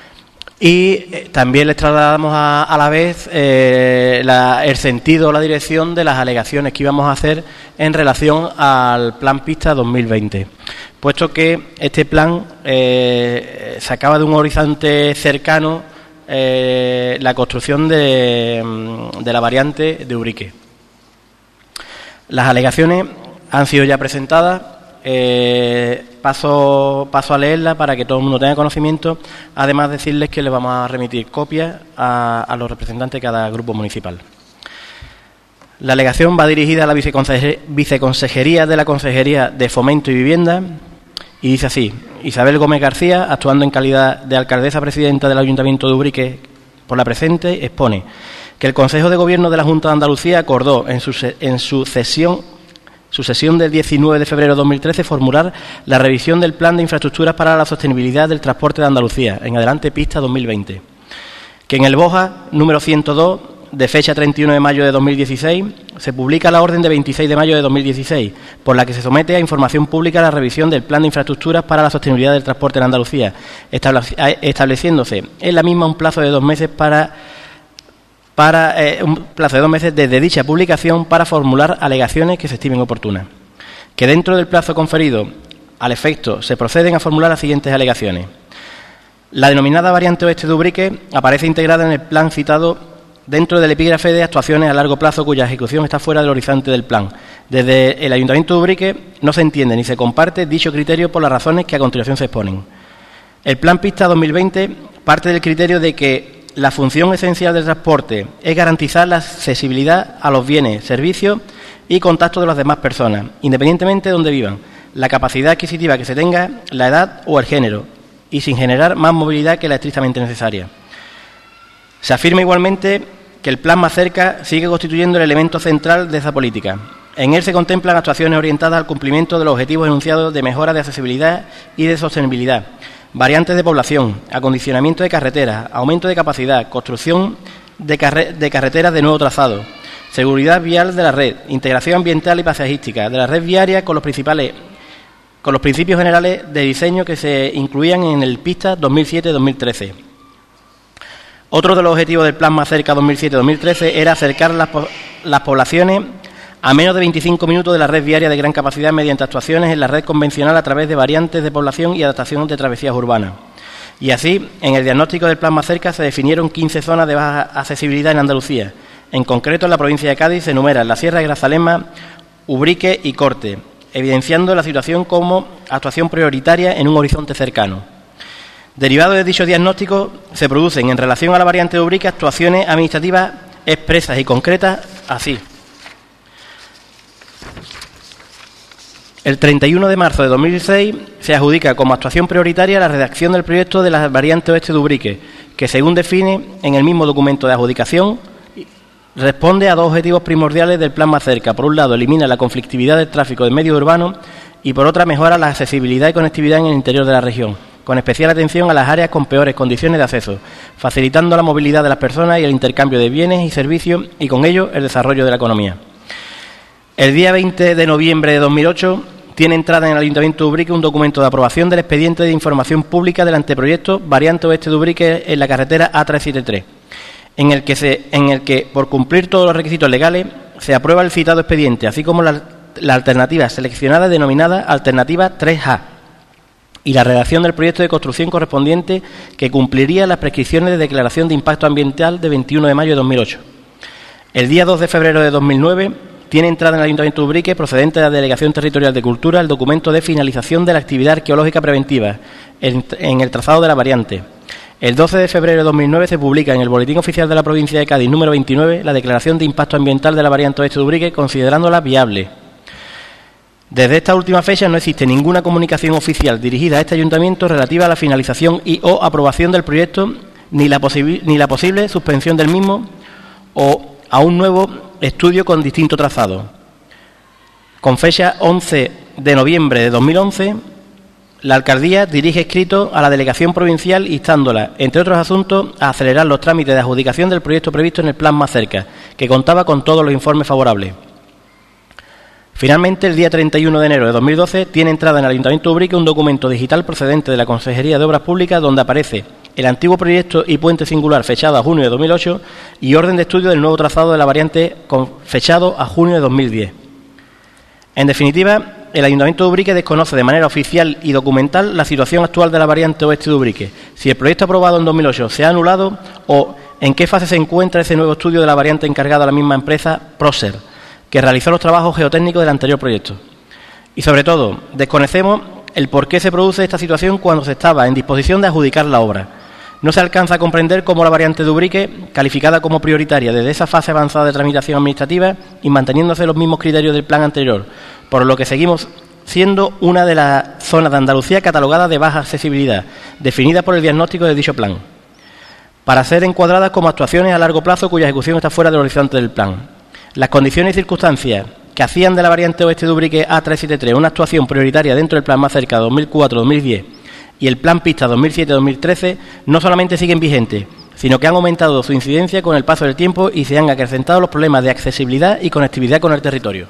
S6: Y eh, también les trasladamos a, a la vez eh, la, el sentido o la dirección de las alegaciones que íbamos a hacer en relación al Plan Pista dos mil veinte, puesto que este plan eh, sacaba de un horizonte cercano eh, la construcción de, de la variante de Ubrique. Las alegaciones han sido ya presentadas. Eh, paso, paso a leerla para que todo el mundo tenga conocimiento, además de decirles que les vamos a remitir copias a, a los representantes de cada grupo municipal. La alegación va dirigida a la viceconsejería, viceconsejería de la Consejería de Fomento y Vivienda y dice así: Isabel Gómez García, actuando en calidad de alcaldesa presidenta del Ayuntamiento de Ubrique por la presente, expone que el Consejo de Gobierno de la Junta de Andalucía acordó en su, en su sesión Su sesión del diecinueve de febrero de dos mil trece formular la revisión del Plan de Infraestructuras para la Sostenibilidad del Transporte de Andalucía, en adelante Pista dos mil veinte, que en el BOJA número ciento dos, de fecha treinta y uno de mayo de dos mil dieciséis, se publica la orden de veintiséis de mayo de dos mil dieciséis, por la que se somete a información pública la revisión del Plan de Infraestructuras para la Sostenibilidad del Transporte en Andalucía, estableciéndose en la misma un plazo de dos meses para... para eh, un plazo de dos meses desde dicha publicación para formular alegaciones que se estimen oportunas. Que dentro del plazo conferido al efecto se proceden a formular las siguientes alegaciones. La denominada variante oeste de Ubrique aparece integrada en el plan citado dentro del epígrafe de actuaciones a largo plazo cuya ejecución está fuera del horizonte del plan. Desde el Ayuntamiento de Ubrique no se entiende ni se comparte dicho criterio por las razones que a continuación se exponen. El plan Pista dos mil veinte parte del criterio de que la función esencial del transporte es garantizar la accesibilidad a los bienes, servicios y contacto de las demás personas, independientemente de donde vivan, la capacidad adquisitiva que se tenga, la edad o el género, y sin generar más movilidad que la estrictamente necesaria. Se afirma igualmente que el Plan Más Cerca sigue constituyendo el elemento central de esa política. En él se contemplan actuaciones orientadas al cumplimiento de los objetivos enunciados de mejora de accesibilidad y de sostenibilidad, variantes de población, acondicionamiento de carreteras, aumento de capacidad, construcción de, carre de carreteras de nuevo trazado, seguridad vial de la red, integración ambiental y paisajística de la red viaria con los principales con los principios generales de diseño que se incluían en el Pista dos mil siete dos mil trece. Otro de los objetivos del Plan Más Cerca dos mil siete dos mil trece era acercar las, po las poblaciones a menos de veinticinco minutos de la red viaria de gran capacidad mediante actuaciones en la red convencional a través de variantes de población y adaptación de travesías urbanas. Y así, en el diagnóstico del Plan Más Cerca se definieron quince zonas de baja accesibilidad en Andalucía. En concreto, en la provincia de Cádiz se enumeran la Sierra de Grazalema, Ubrique y Corte, evidenciando la situación como actuación prioritaria en un horizonte cercano. Derivado de dicho diagnóstico, se producen en relación a la variante de Ubrique actuaciones administrativas expresas y concretas así. El treinta y uno de marzo de dos mil dieciséis se adjudica como actuación prioritaria la redacción del proyecto de la variante oeste de Ubrique, que según define en el mismo documento de adjudicación, responde a dos objetivos primordiales del Plan Más Cerca. Por un lado, elimina la conflictividad del tráfico de medios urbanos y por otra, mejora la accesibilidad y conectividad en el interior de la región, con especial atención a las áreas con peores condiciones de acceso, facilitando la movilidad de las personas y el intercambio de bienes y servicios y con ello el desarrollo de la economía. El día veinte de noviembre de dos mil ocho tiene entrada en el Ayuntamiento de Ubrique un documento de aprobación del expediente de información pública del anteproyecto Variante Oeste de Ubrique en la carretera A trescientos setenta y tres, en el que, se, en el que por cumplir todos los requisitos legales, se aprueba el citado expediente, así como la, la alternativa seleccionada denominada Alternativa tres A y la redacción del proyecto de construcción correspondiente que cumpliría las prescripciones de declaración de impacto ambiental de veintiuno de mayo de dos mil ocho. El día dos de febrero de dos mil nueve tiene entrada en el Ayuntamiento de Ubrique, procedente de la Delegación Territorial de Cultura, el documento de finalización de la actividad arqueológica preventiva en, en el trazado de la variante. El doce de febrero de dos mil nueve se publica en el Boletín Oficial de la Provincia de Cádiz número veintinueve la Declaración de Impacto Ambiental de la variante oeste de Ubrique, considerándola viable. Desde esta última fecha no existe ninguna comunicación oficial dirigida a este ayuntamiento relativa a la finalización y o aprobación del proyecto, ni la, ni la posible suspensión del mismo o a un nuevo estudio con distinto trazado. Con fecha once de noviembre de dos mil once, la Alcaldía dirige escrito a la Delegación Provincial instándola, entre otros asuntos, a acelerar los trámites de adjudicación del proyecto previsto en el Plan Más Cerca, que contaba con todos los informes favorables. Finalmente, el día treinta y uno de enero de dos mil doce, tiene entrada en el Ayuntamiento de Ubrique un documento digital procedente de la Consejería de Obras Públicas donde aparece el antiguo proyecto y puente singular fechado a junio de dos mil ocho y orden de estudio del nuevo trazado de la variante fechado a junio de dos mil diez. En definitiva, el Ayuntamiento de Ubrique desconoce de manera oficial y documental la situación actual de la variante oeste de Ubrique, si el proyecto aprobado en dos mil ocho se ha anulado o en qué fase se encuentra ese nuevo estudio de la variante encargado a la misma empresa Proser, que realizó los trabajos geotécnicos del anterior proyecto. Y sobre todo, desconocemos el por qué se produce esta situación cuando se estaba en disposición de adjudicar la obra. No se alcanza a comprender cómo la variante de Ubrique, calificada como prioritaria desde esa fase avanzada de tramitación administrativa y manteniéndose los mismos criterios del plan anterior, por lo que seguimos siendo una de las zonas de Andalucía catalogada de baja accesibilidad, definida por el diagnóstico de dicho plan, para ser encuadradas como actuaciones a largo plazo cuya ejecución está fuera del horizonte del plan. Las condiciones y circunstancias que hacían de la variante oeste de Ubrique A trescientos setenta y tres una actuación prioritaria dentro del plan Más Cerca dos mil cuatro a dos mil diez y el plan Pista dos mil siete a dos mil trece no solamente siguen vigentes, sino que han aumentado su incidencia con el paso del tiempo y se han acrecentado los problemas de accesibilidad y conectividad con el territorio.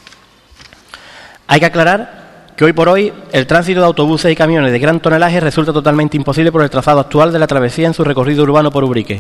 S6: Hay que aclarar que hoy por hoy el tránsito de autobuses y camiones de gran tonelaje resulta totalmente imposible por el trazado actual de la travesía en su recorrido urbano por Ubrique.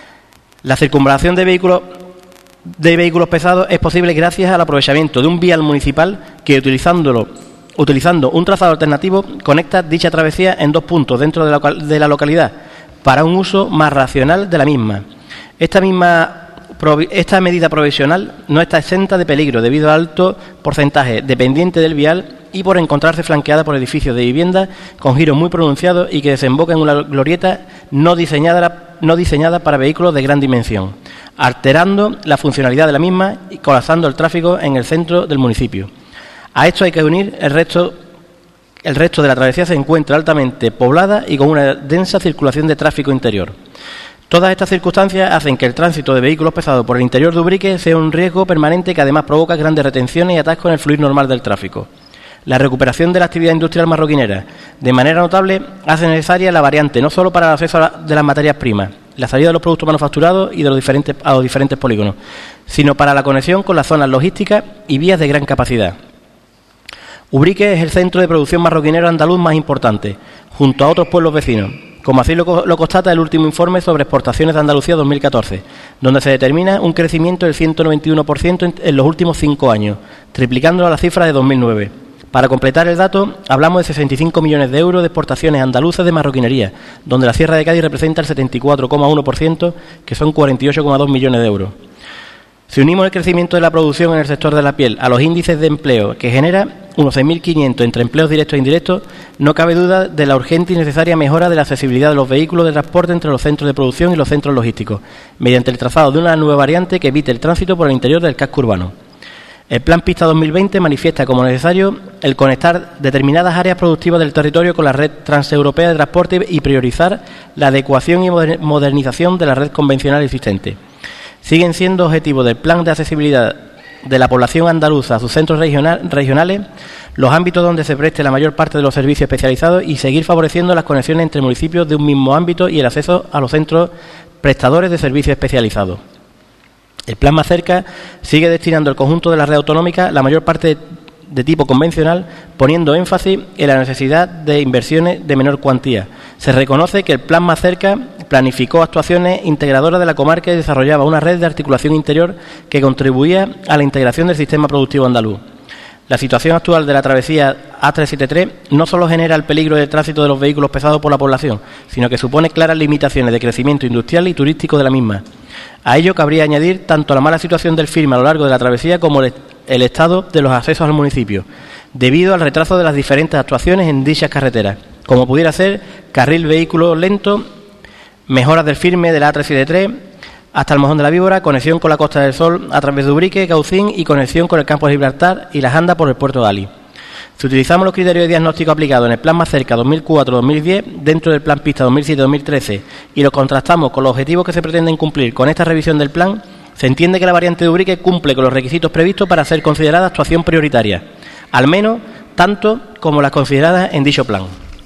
S6: La circunvalación de vehículos de vehículos pesados es posible gracias al aprovechamiento de un vial municipal que, utilizándolo, utilizando un trazado alternativo, conecta dicha travesía en dos puntos dentro de la, de la localidad para un uso más racional de la misma. Esta misma esta medida provisional no está exenta de peligro debido al alto porcentaje de pendiente del vial y por encontrarse flanqueada por edificios de vivienda con giros muy pronunciados y que desemboca en una glorieta no diseñada, no diseñada para vehículos de gran dimensión, alterando la funcionalidad de la misma y colapsando el tráfico en el centro del municipio. A esto hay que unir el resto, el resto de la travesía se encuentra altamente poblada y con una densa circulación de tráfico interior. Todas estas circunstancias hacen que el tránsito de vehículos pesados por el interior de Ubrique sea un riesgo permanente que además provoca grandes retenciones y atascos en el fluir normal del tráfico. La recuperación de la actividad industrial marroquinera, de manera notable, hace necesaria la variante no solo para el acceso a la, de las materias primas, la salida de los productos manufacturados y de los diferentes, a los diferentes polígonos, sino para la conexión con las zonas logísticas y vías de gran capacidad. Ubrique es el centro de producción marroquinero andaluz más importante, junto a otros pueblos vecinos, como así lo, lo constata el último informe sobre exportaciones de Andalucía dos mil catorce, donde se determina un crecimiento del ciento noventa y uno por ciento en, en los últimos cinco años, triplicando la cifra de dos mil nueve. Para completar el dato, hablamos de sesenta y cinco millones de euros de exportaciones andaluzas de marroquinería, donde la Sierra de Cádiz representa el setenta y cuatro coma uno por ciento, que son cuarenta y ocho coma dos millones de euros. Si unimos el crecimiento de la producción en el sector de la piel a los índices de empleo que genera, unos seis mil quinientos entre empleos directos e indirectos, no cabe duda de la urgente y necesaria mejora de la accesibilidad de los vehículos de transporte entre los centros de producción y los centros logísticos, mediante el trazado de una nueva variante que evite el tránsito por el interior del casco urbano. El Plan Pista dos mil veinte manifiesta como necesario el conectar determinadas áreas productivas del territorio con la red transeuropea de transporte y priorizar la adecuación y modernización de la red convencional existente. Siguen siendo objetivos del Plan de Accesibilidad de la población andaluza a sus centros regional, regionales, los ámbitos donde se preste la mayor parte de los servicios especializados y seguir favoreciendo las conexiones entre municipios de un mismo ámbito y el acceso a los centros prestadores de servicios especializados. El Plan Más Cerca sigue destinando al conjunto de la red autonómica la mayor parte de, de tipo convencional, poniendo énfasis en la necesidad de inversiones de menor cuantía. Se reconoce que el Plan Más Cerca planificó actuaciones integradoras de la comarca y desarrollaba una red de articulación interior que contribuía a la integración del sistema productivo andaluz. La situación actual de la travesía A trescientos setenta y tres no solo genera el peligro del tránsito de los vehículos pesados por la población, sino que supone claras limitaciones de crecimiento industrial y turístico de la misma. A ello cabría añadir tanto la mala situación del firme a lo largo de la travesía como el, el estado de los accesos al municipio, debido al retraso de las diferentes actuaciones en dichas carreteras, como pudiera ser carril vehículo lento mejoras del firme de la A trescientos setenta y tres hasta el Mojón de la Víbora, conexión con la Costa del Sol a través de Ubrique, Caucín y conexión con el Campo de Gibraltar y las Andas por el puerto de Ali. Si utilizamos los criterios de diagnóstico aplicados en el Plan Más Cerca dos mil cuatro dos mil diez, dentro del Plan Pista dos mil siete dos mil trece, y los contrastamos con los objetivos que se pretenden cumplir con esta revisión del plan, se entiende que la variante de Ubrique cumple con los requisitos previstos para ser considerada actuación prioritaria, al menos tanto como las consideradas en dicho plan.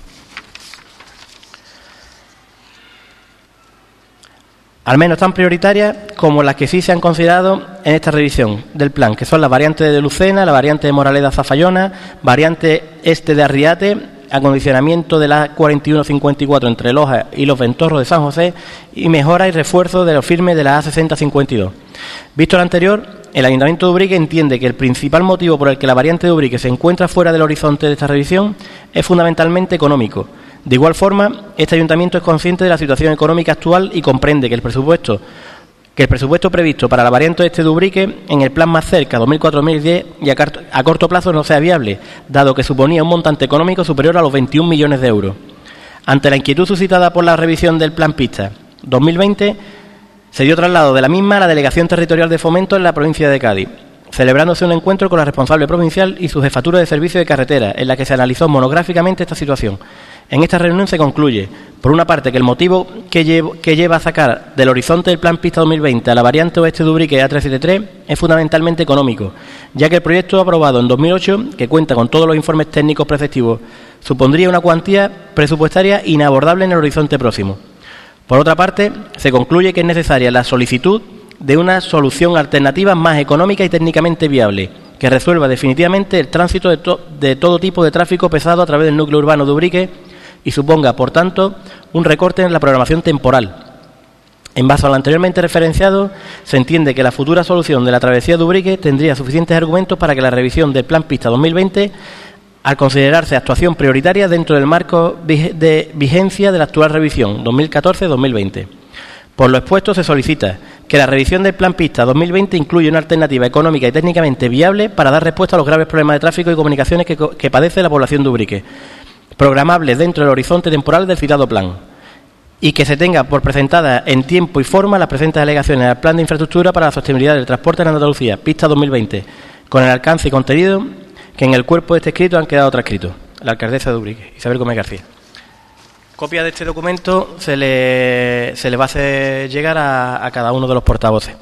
S6: Al menos tan prioritarias como las que sí se han considerado en esta revisión del plan, que son las variantes de Lucena, la variante de Moraleda-Zafallona, variante este de Arriate, acondicionamiento de la cuarenta y uno cincuenta y cuatro entre Loja y Los Ventorros de San José y mejora y refuerzo de los firmes de la A sesenta cincuenta y dos. Visto lo anterior, el Ayuntamiento de Ubrique entiende que el principal motivo por el que la variante de Ubrique se encuentra fuera del horizonte de esta revisión es fundamentalmente económico. De igual forma, este Ayuntamiento es consciente de la situación económica actual y comprende que el presupuesto que el presupuesto previsto para la variante este de Ubrique en el Plan Más Cerca dos mil cuatro dos mil diez y a, a corto plazo no sea viable, dado que suponía un montante económico superior a los veintiún millones de euros. Ante la inquietud suscitada por la revisión del Plan Pista dos mil veinte, se dio traslado de la misma a la Delegación Territorial de Fomento en la provincia de Cádiz, celebrándose un encuentro con la responsable provincial y su jefatura de servicio de carretera, en la que se analizó monográficamente esta situación. En esta reunión se concluye, por una parte, que el motivo que, llevo, que lleva a sacar del horizonte del Plan Pista dos mil veinte a la variante oeste de Ubrique A trescientos setenta y tres es fundamentalmente económico, ya que el proyecto aprobado en dos mil ocho, que cuenta con todos los informes técnicos preceptivos, supondría una cuantía presupuestaria inabordable en el horizonte próximo. Por otra parte, se concluye que es necesaria la solicitud de una solución alternativa más económica y técnicamente viable, que resuelva definitivamente el tránsito de, to de todo tipo de tráfico pesado a través del núcleo urbano de Ubrique y suponga, por tanto, un recorte en la programación temporal. En base a lo anteriormente referenciado, se entiende que la futura solución de la travesía de Ubrique tendría suficientes argumentos para que la revisión del Plan Pista dos mil veinte, al considerarse actuación prioritaria dentro del marco de vigencia de la actual revisión dos mil catorce dos mil veinte. Por lo expuesto, se solicita que la revisión del Plan Pista dos mil veinte incluya una alternativa económica y técnicamente viable para dar respuesta a los graves problemas de tráfico y comunicaciones que, que padece la población de Ubrique, programables dentro del horizonte temporal del citado plan, y que se tenga por presentada en tiempo y forma las presentes alegaciones al Plan de Infraestructura para la Sostenibilidad del Transporte en Andalucía, Pista dos mil veinte, con el alcance y contenido que en el cuerpo de este escrito han quedado transcritos. La alcaldesa de Ubrique, Isabel Gómez García. Copia de este documento se le, se le va a hacer llegar a, a cada uno de los portavoces.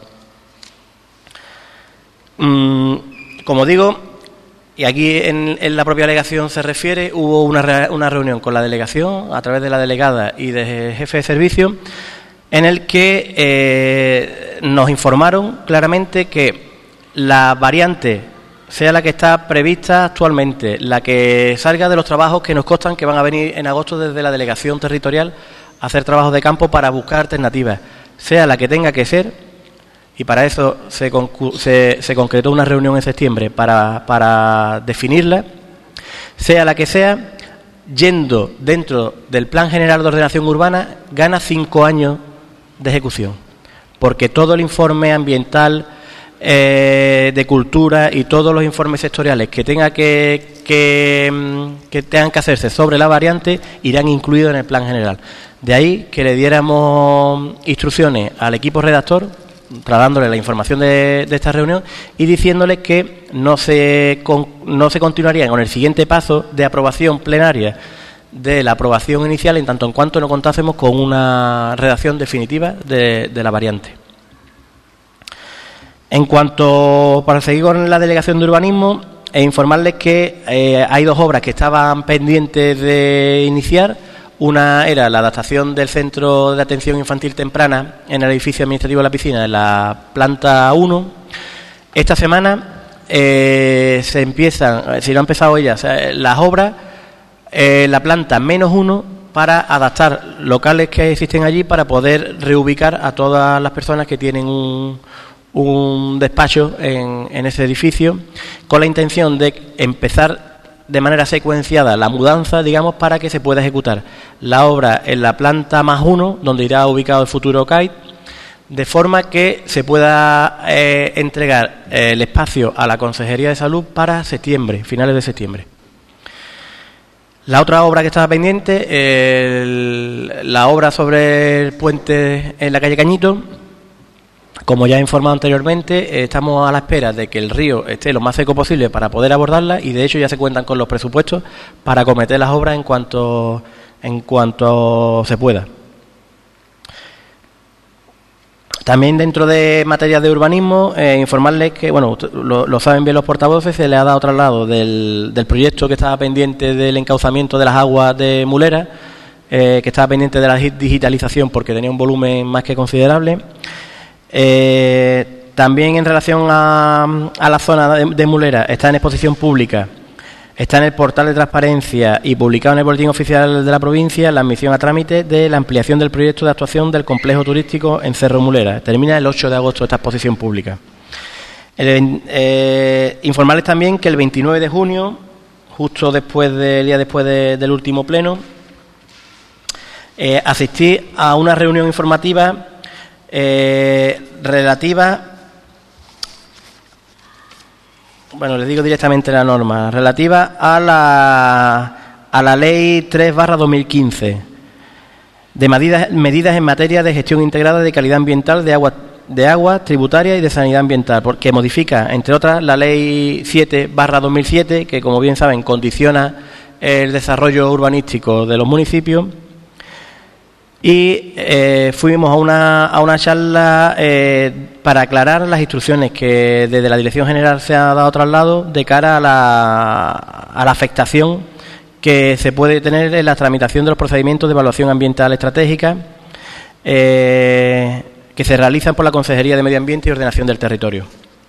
S6: Mm, como digo, y aquí en, en la propia delegación se refiere, hubo una, re, una reunión con la delegación a través de la delegada y del jefe de servicio en el que eh, nos informaron claramente que la variante, sea la que está prevista actualmente, la que salga de los trabajos que nos constan que van a venir en agosto desde la delegación territorial a hacer trabajos de campo para buscar alternativas, sea la que tenga que ser, y para eso se, se, se concretó una reunión en septiembre para, para definirla, sea la que sea, yendo dentro del Plan General de Ordenación Urbana, gana cinco años de ejecución, porque todo el informe ambiental, Eh, de cultura y todos los informes sectoriales que tenga que, que, que tengan que hacerse sobre la variante irán incluidos en el plan general. De ahí que le diéramos instrucciones al equipo redactor, trasladándole la información de, de esta reunión y diciéndole que no se, con, no se continuaría con el siguiente paso de aprobación plenaria de la aprobación inicial en tanto en cuanto no contásemos con una redacción definitiva de, de la variante. En cuanto, para seguir con la delegación de urbanismo, e informarles que eh, hay dos obras que estaban pendientes de iniciar. Una era la adaptación del Centro de Atención Infantil Temprana en el edificio administrativo de la piscina, en la planta uno. Esta semana eh, se empiezan, si no han empezado ellas, las obras en la planta menos uno para adaptar locales que existen allí para poder reubicar a todas las personas que tienen un... un despacho en, en ese edificio, con la intención de empezar de manera secuenciada la mudanza, digamos, para que se pueda ejecutar la obra en la planta más uno, donde irá ubicado el futuro C A I, de forma que se pueda eh, entregar eh, el espacio a la Consejería de Salud para septiembre, finales de septiembre. La otra obra que estaba pendiente, el, la obra sobre el puente en la calle Cañito. Como ya he informado anteriormente, estamos a la espera de que el río esté lo más seco posible para poder abordarla, y de hecho ya se cuentan con los presupuestos para acometer las obras en cuanto, en cuanto se pueda. También dentro de materia de urbanismo, eh, informarles que, bueno, lo, lo saben bien los portavoces, se le ha dado traslado del, del proyecto que estaba pendiente del encauzamiento de las aguas de Mulera, eh, que estaba pendiente de la digitalización porque tenía un volumen más que considerable. Eh, también en relación a, a la zona de, de Mulera, está en exposición pública, está en el portal de transparencia y publicado en el boletín oficial de la provincia la admisión a trámite de la ampliación del proyecto de actuación del complejo turístico en Cerro Mulera. Termina el ocho de agosto esta exposición pública. El, eh, informarles también que el veintinueve de junio, justo después del día después de, del último pleno, eh, asistí a una reunión informativa eh, relativa. Bueno, les digo directamente la norma, relativa a la, a la Ley tres barra dos mil quince, de medidas, medidas en materia de gestión integrada de calidad ambiental de agua, de agua tributaria y de sanidad ambiental, porque modifica, entre otras, la Ley siete barra dos mil siete, que, como bien saben, condiciona el desarrollo urbanístico de los municipios. Y eh, fuimos a una, a una charla eh, para aclarar las instrucciones que desde la Dirección General se ha dado traslado de cara a la, a la afectación que se puede tener en la tramitación de los procedimientos de evaluación ambiental estratégica eh, que se realizan por la Consejería de Medio Ambiente y Ordenación del Territorio.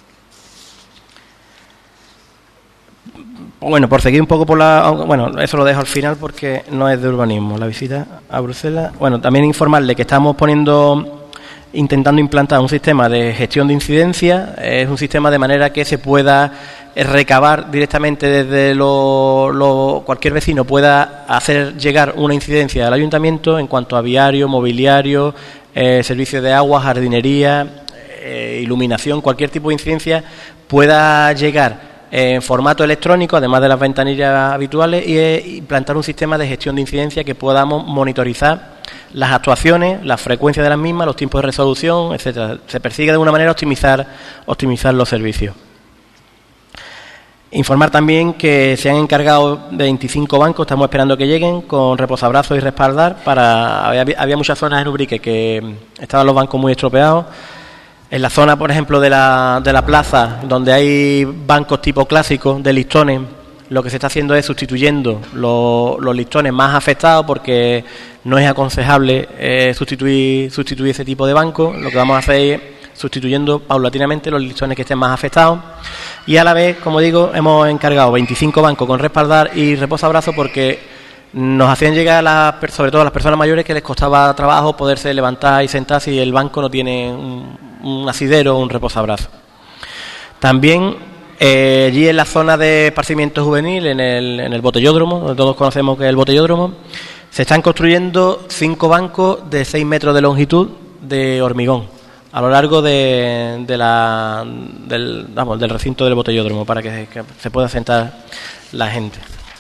S6: Bueno, por seguir un poco por la... Bueno, eso lo dejo al final porque no es de urbanismo. La visita a Bruselas... Bueno, también informarle que estamos poniendo... intentando implantar un sistema de gestión de incidencia. Es un sistema de manera que se pueda recabar directamente desde lo... lo cualquier vecino pueda hacer llegar una incidencia al ayuntamiento en cuanto a viario, mobiliario, eh, servicios de agua, jardinería, eh, iluminación, cualquier tipo de incidencia pueda llegar en formato electrónico, además de las ventanillas habituales, y eh, implantar un sistema de gestión de incidencia que podamos monitorizar las actuaciones, la frecuencia de las mismas, los tiempos de resolución, etcétera. Se persigue de alguna manera optimizar, optimizar los servicios. Informar también que se han encargado veinticinco bancos, estamos esperando que lleguen, con reposabrazos y respaldar. Para había, había muchas zonas en Ubrique que estaban los bancos muy estropeados. En la zona, por ejemplo, de la, de la plaza, donde hay bancos tipo clásicos de listones, lo que se está haciendo es sustituyendo los, los listones más afectados, porque no es aconsejable eh, sustituir, sustituir ese tipo de bancos. Lo que vamos a hacer es sustituyendo paulatinamente los listones que estén más afectados. Y a la vez, como digo, hemos encargado veinticinco bancos con respaldar y reposabrazos, porque nos hacían llegar, a las, sobre todo a las personas mayores, que les costaba trabajo poderse levantar y sentar si el banco no tiene un, un asidero o un reposabrazo. También eh, allí en la zona de esparcimiento juvenil, en el, en el botellódromo, donde todos conocemos que es el botellódromo, se están construyendo cinco bancos de seis metros de longitud de hormigón a lo largo de, de la, del, vamos, del recinto del botellódromo, para que, que se pueda sentar la gente.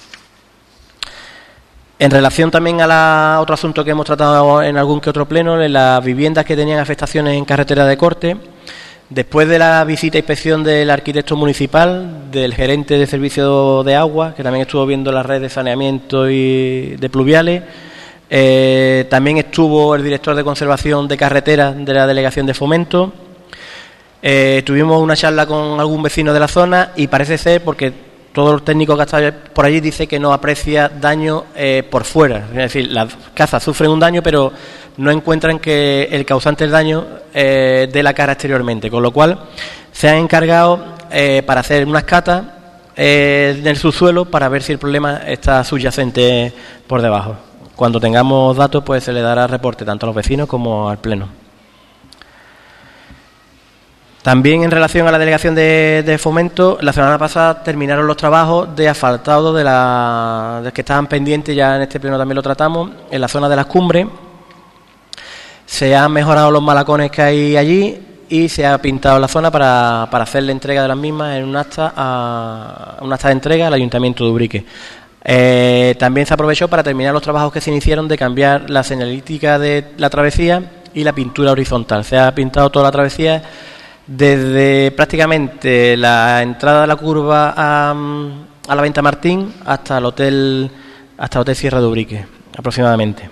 S6: En relación también a la, otro asunto que hemos tratado en algún que otro pleno, en las viviendas que tenían afectaciones en carretera de corte, después de la visita e inspección del arquitecto municipal, del gerente de servicio de agua, que también estuvo viendo la red de saneamiento y de pluviales, eh, también estuvo el director de conservación de carreteras de la delegación de Fomento. Eh, tuvimos una charla con algún vecino de la zona y parece ser, porque todos los técnicos que están por allí dice que no aprecia daño eh, por fuera. Es decir, las casas sufren un daño, pero no encuentran que el causante del daño eh, dé la cara exteriormente. Con lo cual, se han encargado eh, para hacer unas catas eh, en el subsuelo para ver si el problema está subyacente por debajo. Cuando tengamos datos, pues se le dará reporte tanto a los vecinos como al Pleno. También en relación a la delegación de, de Fomento, la semana pasada terminaron los trabajos de asfaltado de la de que estaban pendientes, ya en este pleno también lo tratamos, en la zona de las cumbres. Se han mejorado los malacones que hay allí y se ha pintado la zona para, para hacer la entrega de las mismas en un acta, a, un acta de entrega al Ayuntamiento de Ubrique. Eh, también se aprovechó para terminar los trabajos que se iniciaron de cambiar la señalítica de la travesía y la pintura horizontal. Se ha pintado toda la travesía desde prácticamente la entrada de la curva a, a la Venta Martín hasta el hotel hasta el hotel Sierra de Ubrique, aproximadamente.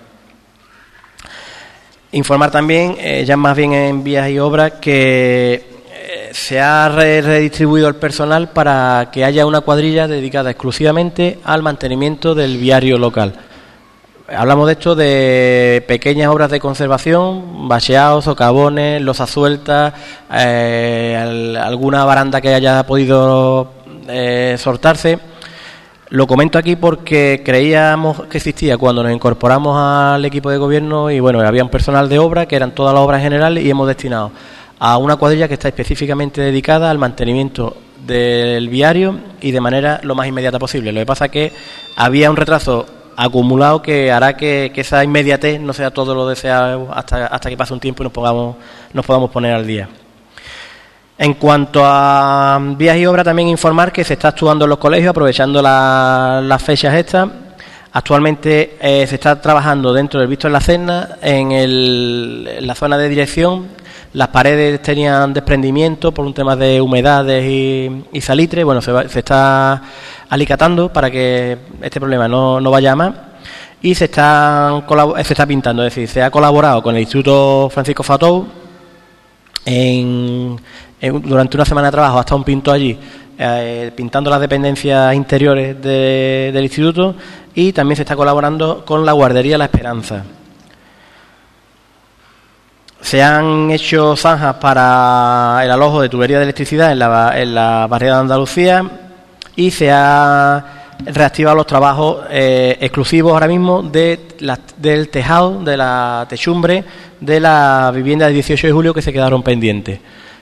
S6: Informar también, eh, ya más bien en vías y obras, que eh, se ha re redistribuido el personal para que haya una cuadrilla dedicada exclusivamente al mantenimiento del viario local. Hablamos de esto de pequeñas obras de conservación, bacheados, socavones, losas sueltas, eh, al, alguna baranda que haya podido eh, soltarse. Lo comento aquí porque creíamos que existía cuando nos incorporamos al equipo de gobierno y bueno, había un personal de obra que eran todas las obras generales y hemos destinado a una cuadrilla que está específicamente dedicada al mantenimiento del viario y de manera lo más inmediata posible. Lo que pasa es que había un retraso acumulado que hará que, que esa inmediatez no sea todo lo deseado hasta, hasta que pase un tiempo y nos, pongamos, nos podamos poner al día. En cuanto a vías y obras, también informar que se está actuando en los colegios aprovechando la, las fechas estas. Actualmente eh, se está trabajando dentro del Visto en la Cerna, en, el, en la zona de dirección. Las paredes tenían desprendimiento por un tema de humedades y, y salitre. Bueno, se, va, se está alicatando para que este problema no, no vaya a más. Y se, están, se está pintando, es decir, se ha colaborado con el Instituto Francisco Fatou en... Durante una semana de trabajo ha estado un pintor allí eh, pintando las dependencias interiores de, del instituto y también se está colaborando con la guardería La Esperanza. Se han hecho zanjas para el alojo de tubería de electricidad en la, en la barriada de Andalucía y se ha reactivado los trabajos eh, exclusivos ahora mismo de la, del tejado, de la techumbre de la vivienda del dieciocho de julio que se quedaron pendientes.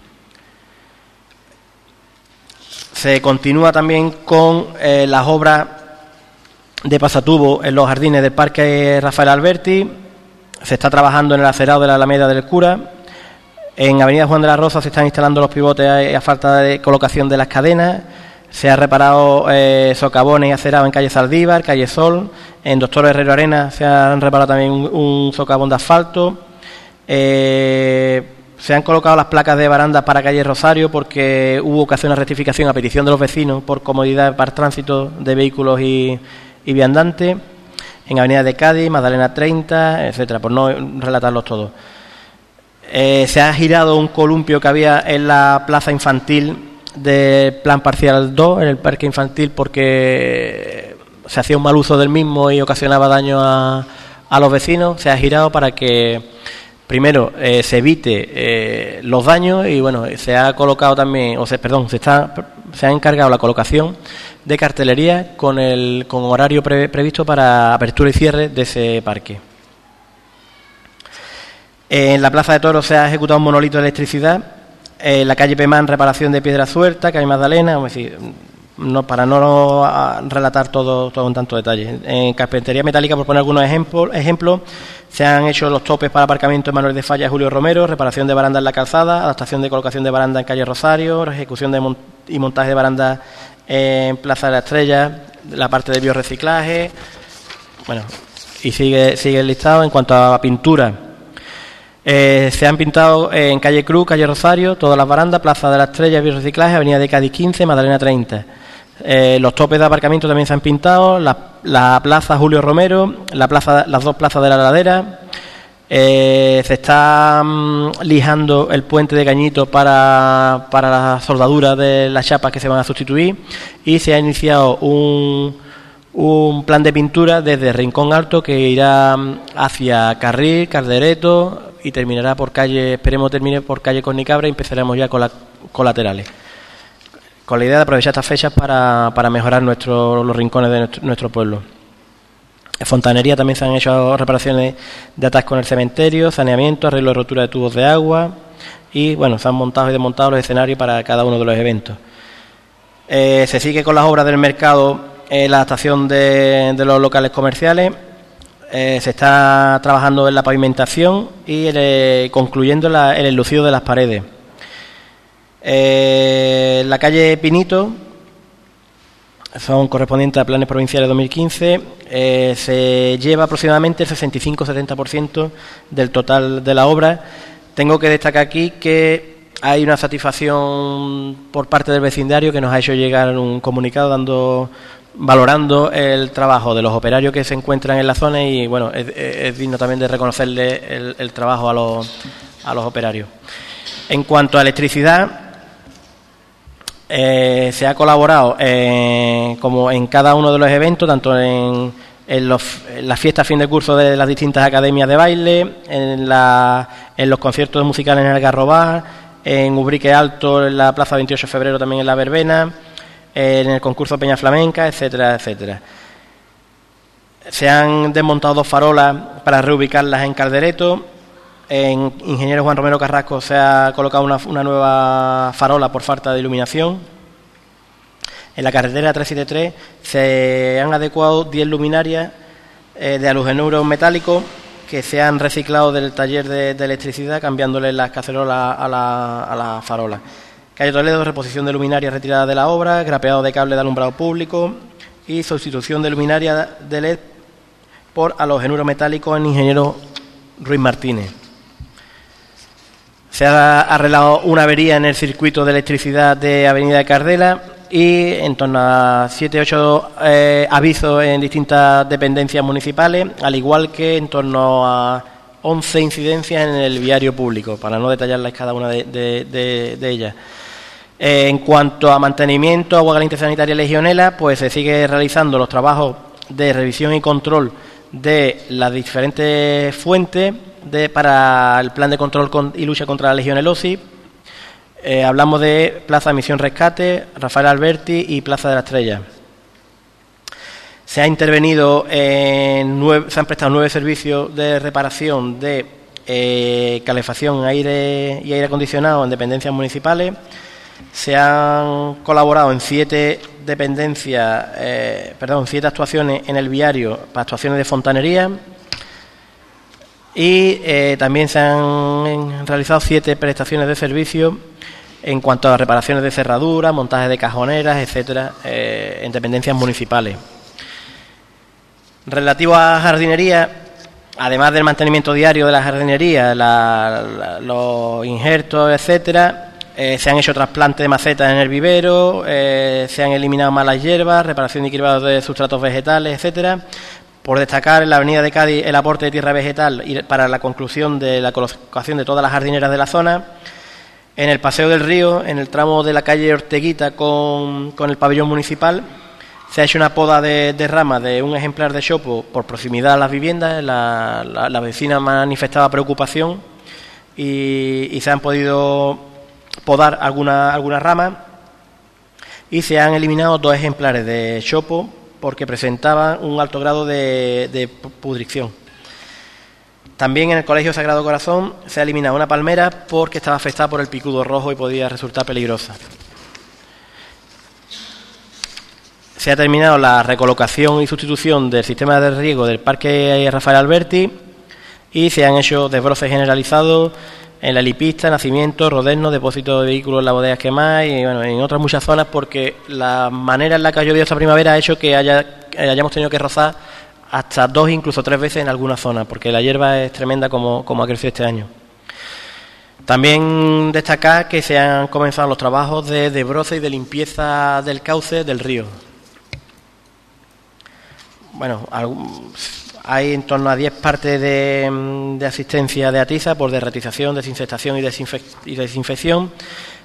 S6: Se continúa también con eh, las obras de pasatubo en los jardines del Parque Rafael Alberti. Se está trabajando en el acerado de la Alameda del Cura. En Avenida Juan de la Rosa se están instalando los pivotes a, a falta de colocación de las cadenas. Se ha reparado eh, socavones y acerado en calle Saldívar, calle Sol. En Doctor Herrero Arena se han reparado también un, un socavón de asfalto. Eh, Se han colocado las placas de baranda para calle Rosario porque hubo que hacer una rectificación a petición de los vecinos por comodidad para el tránsito de vehículos y, y viandantes. En Avenida de Cádiz, Magdalena treinta, etcétera, por no relatarlos todos. Eh, se ha girado un columpio que había en la plaza infantil del Plan Parcial dos, en el parque infantil, porque se hacía un mal uso del mismo y ocasionaba daño a, a los vecinos. Se ha girado para que primero eh, se evite eh, los daños y bueno, se ha colocado también, o sea, perdón, se está se ha encargado la colocación de cartelería con el con horario pre, previsto para apertura y cierre de ese parque. En la Plaza de Toros se ha ejecutado un monolito de electricidad. En la calle Pemán, reparación de piedra suelta, calle Magdalena, es decir, no, para no relatar todo, todo en tanto detalle. En carpintería metálica, por poner algunos ejemplos, ejemplos, se han hecho los topes para aparcamiento en Manuel de Falla, Julio Romero, reparación de baranda en la calzada, adaptación de colocación de baranda en calle Rosario, ejecución de mont y montaje de baranda en Plaza de la Estrella, la parte de biorreciclaje, bueno, y sigue, sigue el listado. En cuanto a pintura, Eh, se han pintado en calle Cruz, calle Rosario, todas las barandas, Plaza de la Estrella, biorreciclaje, Avenida de Cádiz quince, Magdalena treinta. Eh, los topes de aparcamiento también se han pintado, la, la Plaza Julio Romero, la plaza, las dos plazas de la Ladera. Eh, se está um, lijando el puente de Cañito para, para la soldadura de las chapas que se van a sustituir y se ha iniciado un... un plan de pintura desde Rincón Alto que irá hacia Carril, Caldereto y terminará por calle, esperemos termine por calle Cornicabra y empezaremos ya con las colaterales, con la idea de aprovechar estas fechas para, para mejorar nuestro, los rincones de nuestro, nuestro pueblo. En fontanería también se han hecho reparaciones de atasco en el cementerio, saneamiento, arreglo de rotura de tubos de agua y bueno, se han montado y desmontado los escenarios para cada uno de los eventos. Eh, se sigue con las obras del mercado, eh, la adaptación de, de los locales comerciales. Eh, se está trabajando en la pavimentación y eh, concluyendo la, el enlucido de las paredes. Eh, la calle Pinito son correspondientes a planes provinciales dos mil quince, eh, se lleva aproximadamente el sesenta y cinco a setenta por ciento del total de la obra. Tengo que destacar aquí que hay una satisfacción por parte del vecindario que nos ha hecho llegar un comunicado dando valorando el trabajo de los operarios que se encuentran en la zona y bueno, es, es digno también de reconocerle el, el trabajo a los, a los operarios. En cuanto a electricidad, eh, se ha colaborado eh, como en cada uno de los eventos, tanto en, en, los, en las fiestas fin de curso de las distintas academias de baile, en, la, en los conciertos musicales en el Algarrobá, en Ubrique Alto, en la Plaza veintiocho de febrero, también en la Verbena, en el concurso Peña Flamenca, etcétera, etcétera. Se han desmontado dos farolas para reubicarlas en Caldereto. En Ingeniero Juan Romero Carrasco se ha colocado una, una nueva farola por falta de iluminación. En la carretera trescientos setenta y tres se han adecuado diez luminarias eh, de halogenuros metálicos que se han reciclado del taller de, de electricidad, cambiándole las cacerolas a la, a la farola. Calle Toledo, reposición de luminarias retirada de la obra, grapeado de cable de alumbrado público y sustitución de luminaria de L E D por halogenuro metálico en Ingeniero Ruiz Martínez. Se ha arreglado una avería en el circuito de electricidad de Avenida de Cardela y en torno a siete u ocho eh, avisos en distintas dependencias municipales, al igual que en torno a once incidencias en el viario público, para no detallarlas cada una de, de, de, de ellas. Eh, en cuanto a mantenimiento, agua caliente sanitaria Legionela, pues se sigue realizando los trabajos de revisión y control de las diferentes fuentes de, para el plan de control con, y lucha contra la legionelosis. Eh, hablamos de Plaza Misión Rescate, Rafael Alberti y Plaza de la Estrella. Se ha intervenido en nueve, se han prestado nueve servicios de reparación de eh, calefacción, aire y aire acondicionado en dependencias municipales. Se han colaborado en siete dependencias, eh, perdón, siete actuaciones en el viario para actuaciones de fontanería y eh, también se han realizado siete prestaciones de servicio en cuanto a reparaciones de cerraduras, montajes de cajoneras, etcétera, eh, en dependencias municipales. Relativo a jardinería, además del mantenimiento diario de la jardinería, la, la, los injertos, etcétera, Eh, se han hecho trasplantes de macetas en el vivero, eh, se han eliminado malas hierbas, reparación y cribado de sustratos vegetales, etcétera. Por destacar, en la avenida de Cádiz, el aporte de tierra vegetal y para la conclusión de la colocación de todas las jardineras de la zona. En el Paseo del Río, en el tramo de la calle Orteguita con, con el pabellón municipal, se ha hecho una poda de, de ramas de un ejemplar de chopo por proximidad a las viviendas. La, la, la vecina manifestaba preocupación y, y se han podido podar algunas alguna ramas y se han eliminado dos ejemplares de chopo porque presentaban un alto grado de, de pudrición. También en el Colegio Sagrado Corazón se ha eliminado una palmera porque estaba afectada por el picudo rojo y podía resultar peligrosa. Se ha terminado la recolocación y sustitución del sistema de riego del Parque Rafael Alberti y se han hecho desbroces generalizados en la Lipista, Nacimiento, Roderno, depósito de vehículos en la bodega Esquemá y bueno, en otras muchas zonas, porque la manera en la que ha llovido esta primavera ha hecho que haya, hayamos tenido que rozar hasta dos, incluso tres veces en algunas zonas, porque la hierba es tremenda como, como ha crecido este año. También destacar que se han comenzado los trabajos de desbroce y de limpieza del cauce del río. Bueno, algún, hay en torno a diez partes de, de asistencia de ATISA por derretización, desinfectación y, desinfec y desinfección.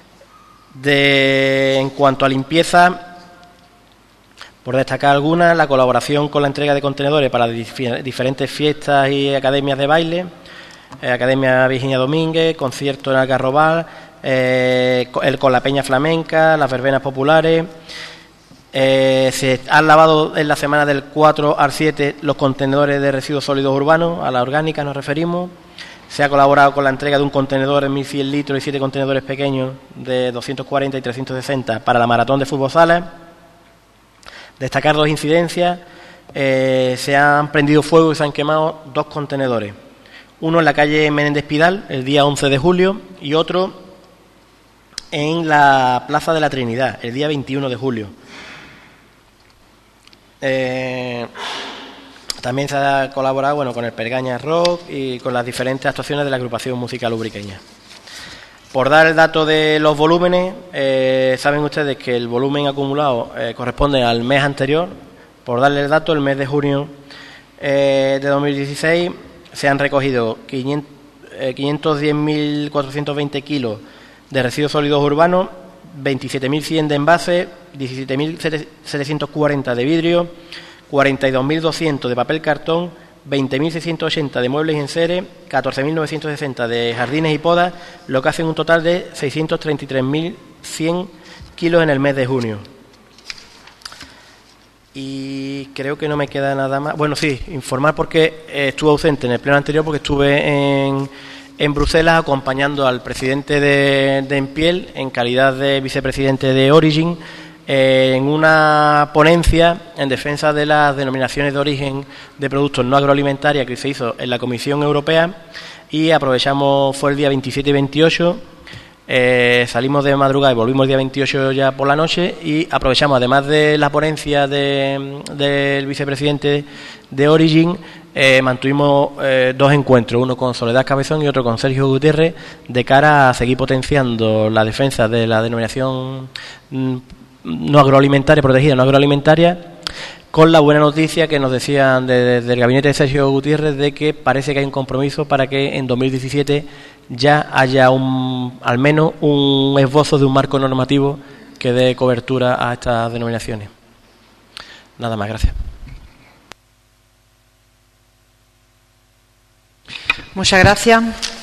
S6: De, en cuanto a limpieza, por destacar algunas, la colaboración con la entrega de contenedores para dif diferentes fiestas y academias de baile, eh, Academia Virginia Domínguez, concierto en Algarrobal, eh, el con la Peña Flamenca, las verbenas populares. Eh, se han lavado en la semana del cuatro al siete los contenedores de residuos sólidos urbanos, a la orgánica nos referimos. Se ha colaborado con la entrega de un contenedor de mil cien litros y siete contenedores pequeños de doscientos cuarenta y trescientos sesenta para la maratón de fútbol sala. Destacar dos incidencias, eh, se han prendido fuego y se han quemado dos contenedores. Uno en la calle Menéndez Pidal, el día once de julio, y otro en la Plaza de la Trinidad, el día veintiuno de julio. Eh, también se ha colaborado bueno, con el Pergaña Rock y con las diferentes actuaciones de la agrupación musical ubriqueña. Por dar el dato de los volúmenes, eh, saben ustedes que el volumen acumulado eh, corresponde al mes anterior. Por darle el dato, el mes de junio eh, de dos mil dieciséis se han recogido quinientos diez mil cuatrocientos veinte kilos de residuos sólidos urbanos, veintisiete mil cien de envases, diecisiete mil setecientos cuarenta de vidrio, cuarenta y dos mil doscientos de papel cartón, veinte mil seiscientos ochenta de muebles y enseres, catorce mil novecientos sesenta de jardines y podas, lo que hace un total de seiscientos treinta y tres mil cien kilos en el mes de junio. Y creo que no me queda nada más. Bueno, sí, informar porque eh, estuve ausente en el pleno anterior porque estuve en, en Bruselas acompañando al presidente de, de Empiel en calidad de vicepresidente de Origin eh, en una ponencia en defensa de las denominaciones de origen de productos no agroalimentarios que se hizo en la Comisión Europea y aprovechamos, fue el día veintisiete y veintiocho. Eh, salimos de madrugada y volvimos el día veintiocho ya por la noche y aprovechamos, además de la ponencia de, del vicepresidente de Origin, eh, mantuvimos eh, dos encuentros, uno con Soledad Cabezón y otro con Sergio Gutiérrez, de cara a seguir potenciando la defensa de la denominación no agroalimentaria, protegida no agroalimentaria, con la buena noticia que nos decían desde de, de el gabinete de Sergio Gutiérrez de que parece que hay un compromiso para que en dos mil diecisiete ya haya un, al menos un esbozo de un marco normativo que dé cobertura a estas denominaciones. Nada más, gracias.
S1: Muchas gracias.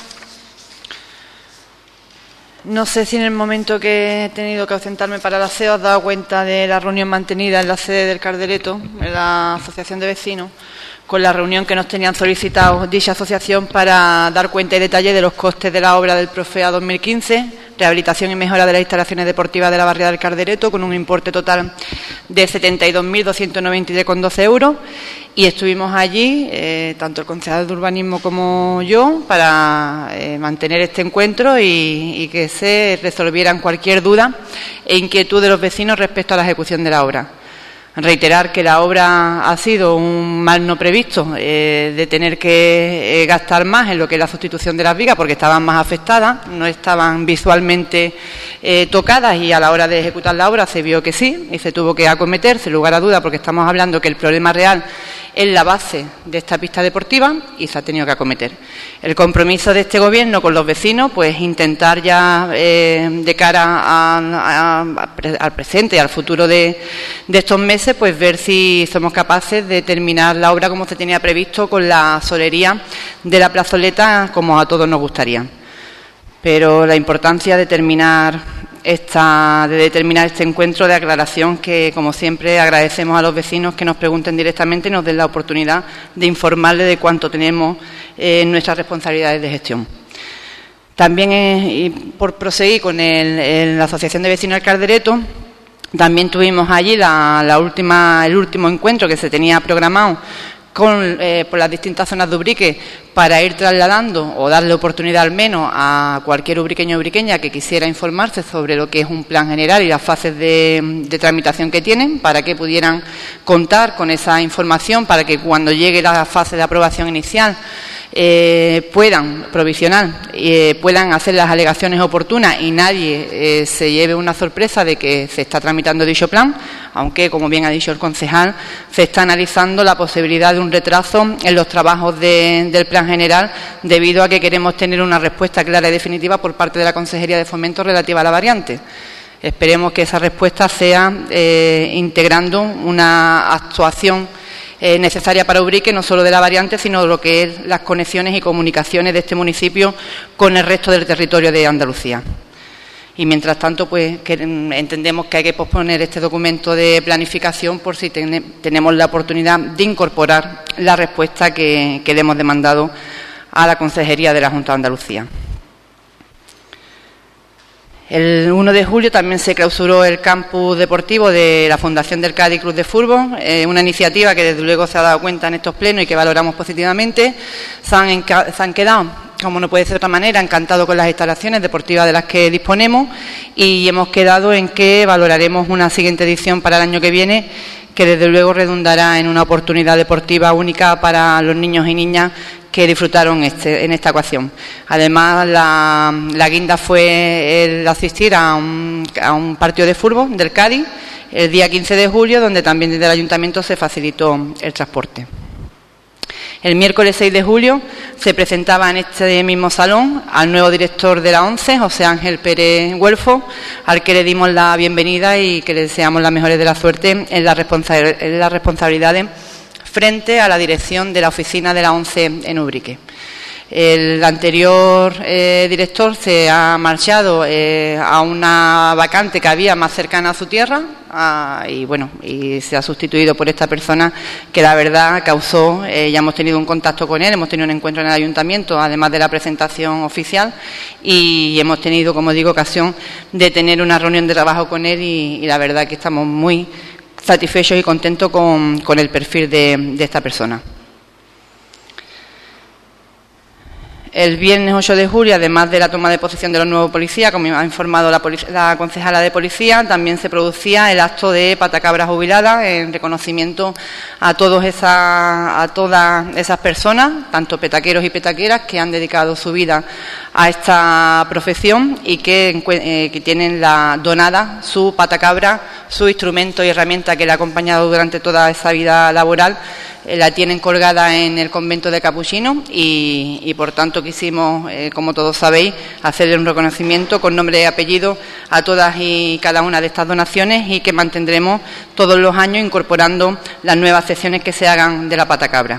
S1: No sé si en el momento que he tenido que ausentarme para el aseo has dado cuenta de la reunión mantenida en la sede del Cardereto, en la Asociación de Vecinos, con la reunión que nos tenían solicitado dicha asociación para dar cuenta y detalle de los costes de la obra del Profea dos mil quince, rehabilitación y mejora de las instalaciones deportivas de la barriada del Cardereto, con un importe total de setenta y dos mil doscientos noventa y tres coma doce euros. Y estuvimos allí, eh, tanto el concejal de urbanismo como yo, para eh, mantener este encuentro y, y que se resolvieran cualquier duda e inquietud de los vecinos respecto a la ejecución de la obra. Reiterar que la obra ha sido un mal no previsto eh, de tener que eh, gastar más en lo que es la sustitución de las vigas porque estaban más afectadas, no estaban visualmente eh, tocadas y a la hora de ejecutar la obra se vio que sí y se tuvo que acometer, sin lugar a duda, porque estamos hablando que el problema real es la base de esta pista deportiva y se ha tenido que acometer. El compromiso de este Gobierno con los vecinos, pues intentar ya eh, de cara a, a, a, al presente y al futuro de, de estos meses, pues ver si somos capaces de terminar la obra como se tenía previsto con la solería de la plazoleta, como a todos nos gustaría. Pero la importancia de terminar esta, de determinar este encuentro de aclaración que, como siempre, agradecemos a los vecinos que nos pregunten directamente y nos den la oportunidad de informarles de cuánto tenemos eh, en nuestras responsabilidades de gestión. También, eh, y por proseguir con el, el, la Asociación de Vecinos del Cardereto, también tuvimos allí la, la última, el último encuentro que se tenía programado con, eh, por las distintas zonas de Ubrique para ir trasladando o darle oportunidad al menos a cualquier ubriqueño o ubriqueña que quisiera informarse sobre lo que es un plan general y las fases de, de tramitación que tienen, para que pudieran contar con esa información, para que cuando llegue la fase de aprobación inicial Eh, puedan provisional, eh, puedan hacer las alegaciones oportunas y nadie eh, se lleve una sorpresa de que se está tramitando dicho plan, aunque, como bien ha dicho el concejal, se está analizando la posibilidad de un retraso en los trabajos de, del plan general debido a que queremos tener una respuesta clara y definitiva por parte de la Consejería de Fomento relativa a la variante. Esperemos que esa respuesta sea eh, integrando una actuación Eh, necesaria para Ubrique, no solo de la variante, sino de lo que es las conexiones y comunicaciones de este municipio con el resto del territorio de Andalucía. Y mientras tanto, pues que, entendemos que hay que posponer este documento de planificación por si ten, tenemos la oportunidad de incorporar la respuesta que, que le hemos demandado a la Consejería de la Junta de Andalucía. El uno de julio también se clausuró el campus deportivo de la Fundación del Cádiz Club de Fútbol, eh, una iniciativa que desde luego se ha dado cuenta en estos plenos y que valoramos positivamente. Se han, se han quedado, como no puede ser de otra manera, encantados con las instalaciones deportivas de las que disponemos y hemos quedado en que valoraremos una siguiente edición para el año que viene que desde luego redundará en una oportunidad deportiva única para los niños y niñas que disfrutaron este, en esta ocasión. Además, la, la guinda fue el asistir a un, a un partido de fútbol del Cádiz el día quince de julio, donde también desde el Ayuntamiento se facilitó el transporte. El miércoles seis de julio se presentaba en este mismo salón al nuevo director de la ONCE, José Ángel Pérez Güelfo, al que le dimos la bienvenida y que le deseamos las mejores de la suerte en las responsa- la responsabilidades frente a la dirección de la oficina de la ONCE en Ubrique. El anterior eh, director se ha marchado eh, a una vacante que había más cercana a su tierra a, y bueno y se ha sustituido por esta persona que la verdad causó, eh, ya hemos tenido un contacto con él, hemos tenido un encuentro en el ayuntamiento además de la presentación oficial y hemos tenido, como digo, ocasión de tener una reunión de trabajo con él y, y la verdad que estamos muy satisfechos y contentos con, con el perfil de, de esta persona. El viernes ocho de julio, además de la toma de posesión de los nuevos policías, como ha informado la, la concejala de policía, también se producía el acto de patacabra jubilada en reconocimiento a, todos esa, a todas esas personas, tanto petaqueros y petaqueras, que han dedicado su vida a esta profesión y que, eh, que tienen la donada su patacabra, su instrumento y herramienta que le ha acompañado durante toda esa vida laboral. La tienen colgada en el convento de Capuchinos y, y por tanto quisimos, eh, como todos sabéis, hacerle un reconocimiento con nombre y apellido a todas y cada una de estas donaciones y que mantendremos todos los años incorporando las nuevas secciones que se hagan de la patacabra.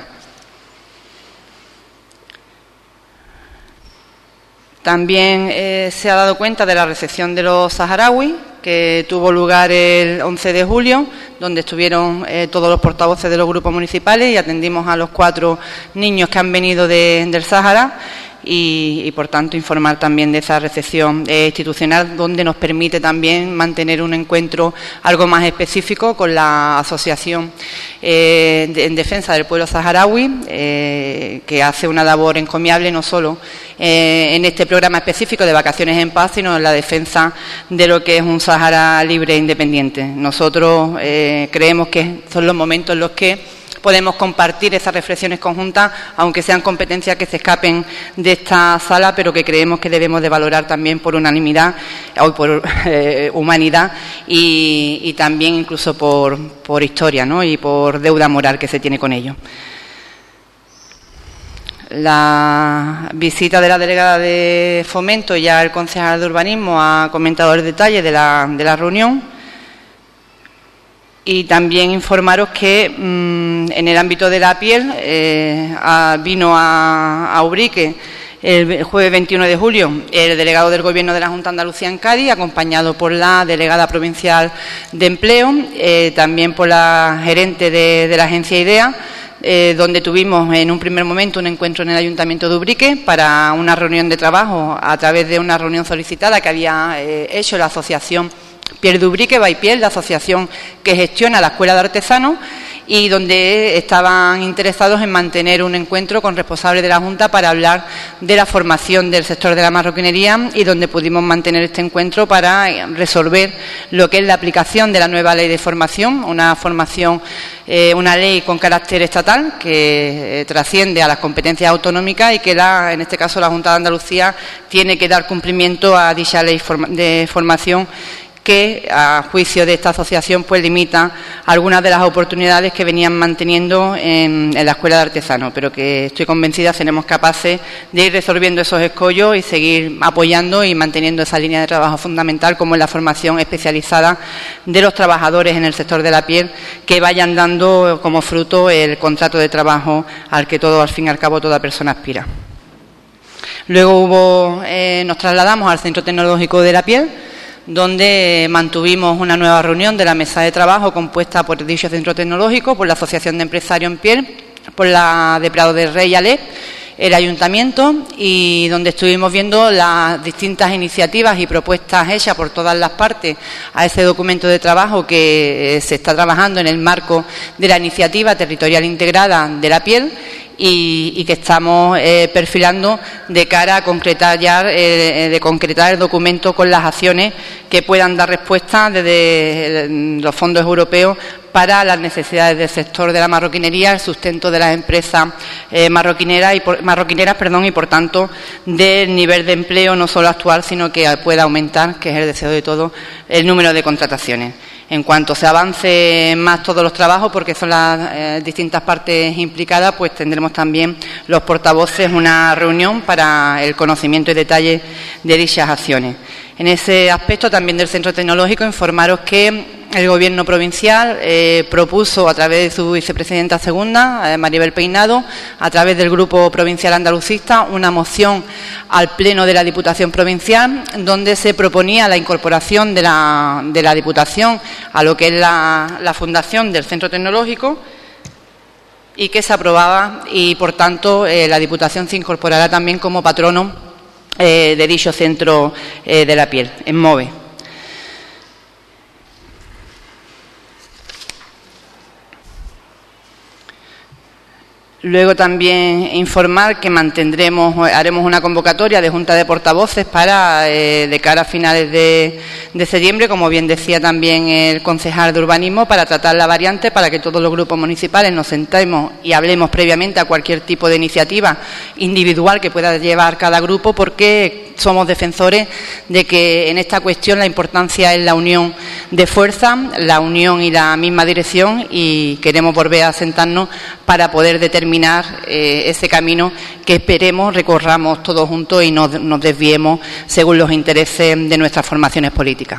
S1: También eh, se ha dado cuenta de la recepción de los saharauis, que tuvo lugar el once de julio, donde estuvieron eh, todos los portavoces de los grupos municipales y atendimos a los cuatro niños que han venido de, del Sáhara y, y, por tanto, informar también de esa recepción eh, institucional, donde nos permite también mantener un encuentro algo más específico con la Asociación eh, de, en Defensa del Pueblo Saharaui, eh, que hace una labor encomiable no solo eh, en este programa específico de Vacaciones en Paz, sino en la defensa de lo que es un Sáhara libre e independiente. Nosotros eh, creemos que son los momentos en los que podemos compartir esas reflexiones conjuntas, aunque sean competencias que se escapen de esta sala, pero que creemos que debemos de valorar también por unanimidad o por eh, humanidad y, y también incluso por, por historia, ¿no? Y por deuda moral que se tiene con ello. La visita de la delegada de Fomento, ya el concejal de Urbanismo ha comentado el detalle de la, de la reunión. Y también informaros que mmm, en el ámbito de la piel eh, a, vino a, a Ubrique el jueves veintiuno de julio el delegado del Gobierno de la Junta de Andalucía en Cádiz, acompañado por la delegada provincial de Empleo, eh, también por la gerente de, de la agencia IDEA, eh, donde tuvimos en un primer momento un encuentro en el Ayuntamiento de Ubrique para una reunión de trabajo a través de una reunión solicitada que había eh, hecho la asociación Piel de Ubrique, Baipiel, la asociación que gestiona la Escuela de Artesanos, y donde estaban interesados en mantener un encuentro con responsables de la Junta para hablar de la formación del sector de la marroquinería y donde pudimos mantener este encuentro para resolver lo que es la aplicación de la nueva ley de formación, una formación, eh, una ley con carácter estatal que eh, trasciende a las competencias autonómicas y que la, en este caso la Junta de Andalucía tiene que dar cumplimiento a dicha ley de formación, que a juicio de esta asociación pues limita algunas de las oportunidades que venían manteniendo en, en la Escuela de Artesanos, pero que estoy convencida seremos capaces de ir resolviendo esos escollos y seguir apoyando y manteniendo esa línea de trabajo fundamental como es la formación especializada de los trabajadores en el sector de la piel, que vayan dando como fruto el contrato de trabajo al que todo, al fin y al cabo, toda persona aspira. Luego hubo, eh, nos trasladamos al Centro Tecnológico de la Piel, donde mantuvimos una nueva reunión de la mesa de trabajo compuesta por dicho centro tecnológico, por la Asociación de Empresarios en Piel, por la de Prado del Rey y Alep, el Ayuntamiento, y donde estuvimos viendo las distintas iniciativas y propuestas hechas por todas las partes a ese documento de trabajo que se está trabajando en el marco de la iniciativa territorial integrada de la piel, y, y que estamos eh, perfilando de cara a concretar ya, eh, de concretar el documento con las acciones que puedan dar respuesta desde los fondos europeos para las necesidades del sector de la marroquinería, el sustento de las empresas eh, marroquineras, y por, marroquineras perdón, y por tanto del nivel de empleo no solo actual, sino que pueda aumentar, que es el deseo de todos, el número de contrataciones. En cuanto se avance más todos los trabajos, porque son las eh, distintas partes implicadas, pues tendremos también los portavoces una reunión para el conocimiento y detalle de dichas acciones. En ese aspecto también del Centro Tecnológico, informaros que el Gobierno provincial eh, propuso a través de su vicepresidenta segunda, eh, Maribel Peinado, a través del Grupo Provincial Andalucista, una moción al Pleno de la Diputación Provincial, donde se proponía la incorporación de la, de la Diputación a lo que es la, la fundación del Centro Tecnológico, y que se aprobaba, y por tanto eh, la Diputación se incorporará también como patrono eh, de dicho centro eh, de la piel, en MOVE. Luego también informar que mantendremos, haremos una convocatoria de junta de portavoces para, eh, de cara a finales de, de septiembre, como bien decía también el concejal de urbanismo, para tratar la variante, para que todos los grupos municipales nos sentemos y hablemos previamente a cualquier tipo de iniciativa individual que pueda llevar cada grupo, porque somos defensores de que en esta cuestión la importancia es la unión de fuerza, la unión y la misma dirección, y queremos volver a sentarnos para poder determinar eh, ese camino que esperemos recorramos todos juntos y no nos desviemos según los intereses de nuestras formaciones políticas.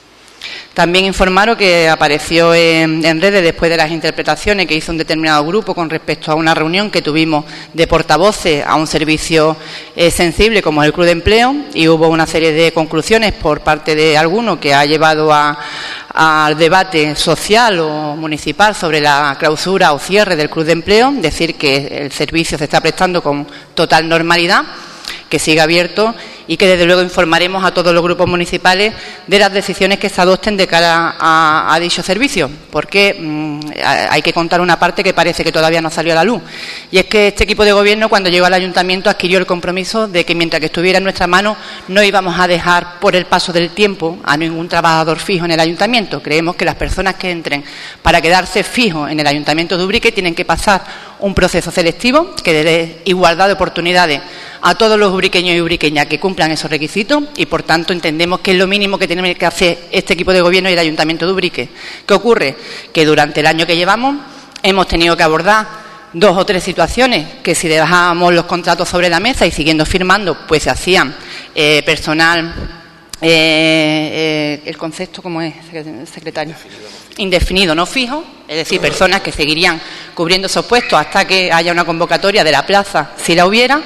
S1: También informaros que apareció en, en redes, después de las interpretaciones que hizo un determinado grupo con respecto a una reunión que tuvimos de portavoces a un servicio eh, sensible como el Club de Empleo, y hubo una serie de conclusiones por parte de algunos que ha llevado a al debate social o municipal sobre la clausura o cierre del Club de Empleo, decir que el servicio se está prestando con total normalidad, que siga abierto, y que desde luego informaremos a todos los grupos municipales de las decisiones que se adopten de cara a, a dicho servicio, porque mmm, hay que contar una parte que parece que todavía no salió a la luz, y es que este equipo de gobierno, cuando llegó al ayuntamiento, adquirió el compromiso de que mientras que estuviera en nuestra mano no íbamos a dejar por el paso del tiempo a ningún trabajador fijo en el ayuntamiento. Creemos que las personas que entren para quedarse fijos en el ayuntamiento de Ubrique tienen que pasar un proceso selectivo que dé igualdad de oportunidades a todos los ubriqueños y ubriqueñas que cumplan esos requisitos, y por tanto entendemos que es lo mínimo que tenemos que hacer este equipo de gobierno y el Ayuntamiento de Ubrique. ¿Qué ocurre? Que durante el año que llevamos hemos tenido que abordar dos o tres situaciones que, si dejábamos los contratos sobre la mesa y siguiendo firmando, pues se hacían eh, personal, eh, eh, el concepto, ¿cómo es, secretario? Indefinido, no fijo, es decir, personas que seguirían cubriendo esos puestos hasta que haya una convocatoria de la plaza, si la hubiera.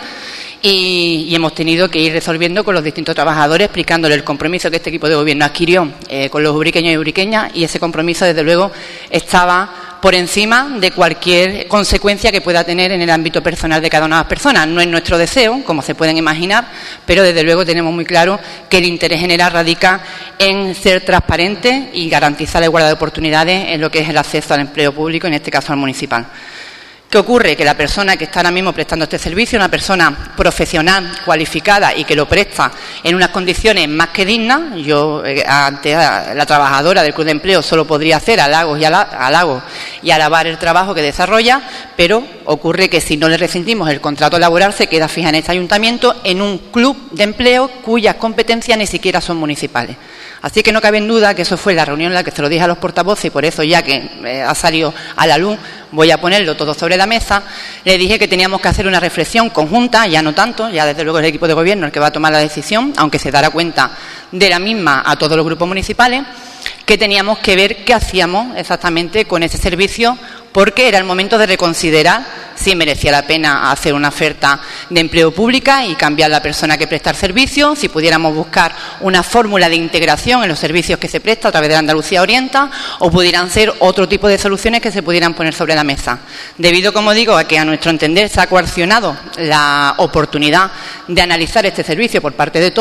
S1: Y, y hemos tenido que ir resolviendo con los distintos trabajadores, explicándole el compromiso que este equipo de gobierno adquirió eh, con los ubriqueños y ubriqueñas, y ese compromiso, desde luego, estaba por encima de cualquier consecuencia que pueda tener en el ámbito personal de cada una de las personas. No es nuestro deseo, como se pueden imaginar, pero desde luego tenemos muy claro que el interés general radica en ser transparente y garantizar la igualdad de oportunidades en lo que es el acceso al empleo público, en este caso al municipal. ¿Qué ocurre? Que la persona que está ahora mismo prestando este servicio, una persona profesional, cualificada y que lo presta en unas condiciones más que dignas, yo eh, ante la trabajadora del Club de Empleo solo podría hacer halagos y, ala, halagos y alabar el trabajo que desarrolla, pero ocurre que si no le rescindimos el contrato laboral se queda fija en este ayuntamiento en un club de empleo cuyas competencias ni siquiera son municipales. Así que no cabe en duda que eso fue la reunión en la que se lo dije a los portavoces, y por eso, ya que eh, ha salido a la luz, voy a ponerlo todo sobre la mesa. Le dije que teníamos que hacer una reflexión conjunta, ya no tanto, ya desde luego es el equipo de gobierno el que va a tomar la decisión, aunque se dará cuenta de la misma a todos los grupos municipales, que teníamos que ver qué hacíamos exactamente con ese servicio, porque era el momento de reconsiderar si merecía la pena hacer una oferta de empleo pública y cambiar la persona que presta el servicio, si pudiéramos buscar una fórmula de integración en los servicios que se presta a través de la Andalucía Orienta, o pudieran ser otro tipo de soluciones que se pudieran poner sobre la mesa. Debido, como digo, a que a nuestro entender se ha coaccionado la oportunidad de analizar este servicio por parte de todos,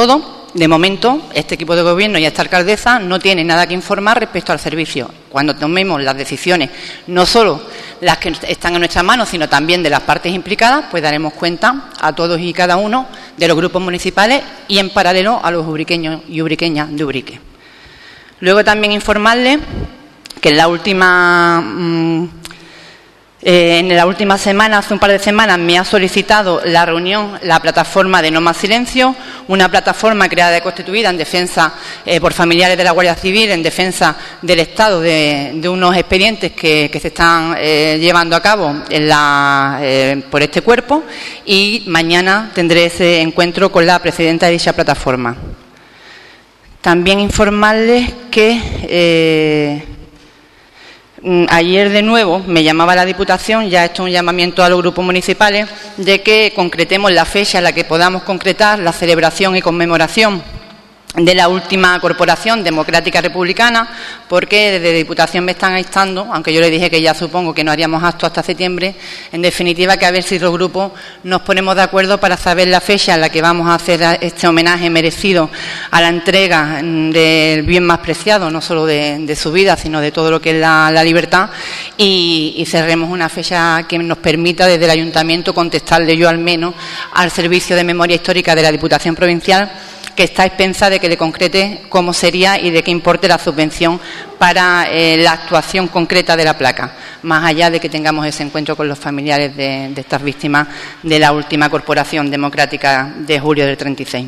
S1: de momento, este equipo de gobierno y esta alcaldesa no tiene nada que informar respecto al servicio. Cuando tomemos las decisiones, no solo las que están en nuestras manos, sino también de las partes implicadas, pues daremos cuenta a todos y cada uno de los grupos municipales y en paralelo a los ubriqueños y ubriqueñas de Ubrique. Luego también informarles que en la última... Mmm, Eh, en la última semana, hace un par de semanas, me ha solicitado la reunión la plataforma de No Más Silencio, una plataforma creada y constituida en defensa eh, por familiares de la Guardia Civil, en defensa del Estado de, de unos expedientes que, que se están eh, llevando a cabo en la, eh, por este cuerpo, y mañana tendré ese encuentro con la presidenta de dicha plataforma. También informarles que... Eh, Ayer de nuevo me llamaba la Diputación, ya he hecho un llamamiento a los grupos municipales, de que concretemos la fecha en la que podamos concretar la celebración y conmemoración de la última corporación democrática republicana, porque desde Diputación me están instando, aunque yo le dije que ya supongo que no haríamos acto hasta septiembre, en definitiva que a ver si los grupos nos ponemos de acuerdo para saber la fecha en la que vamos a hacer este homenaje merecido a la entrega del bien más preciado, no solo de, de su vida, sino de todo lo que es la, la libertad, y, y cerremos una fecha que nos permita desde el Ayuntamiento contestarle yo al menos al Servicio de Memoria Histórica de la Diputación Provincial, que está a expensa de que le concrete cómo sería y de qué importe la subvención para eh, la actuación concreta de la placa, más allá de que tengamos ese encuentro con los familiares de, de estas víctimas de la última corporación democrática de julio del treinta y seis.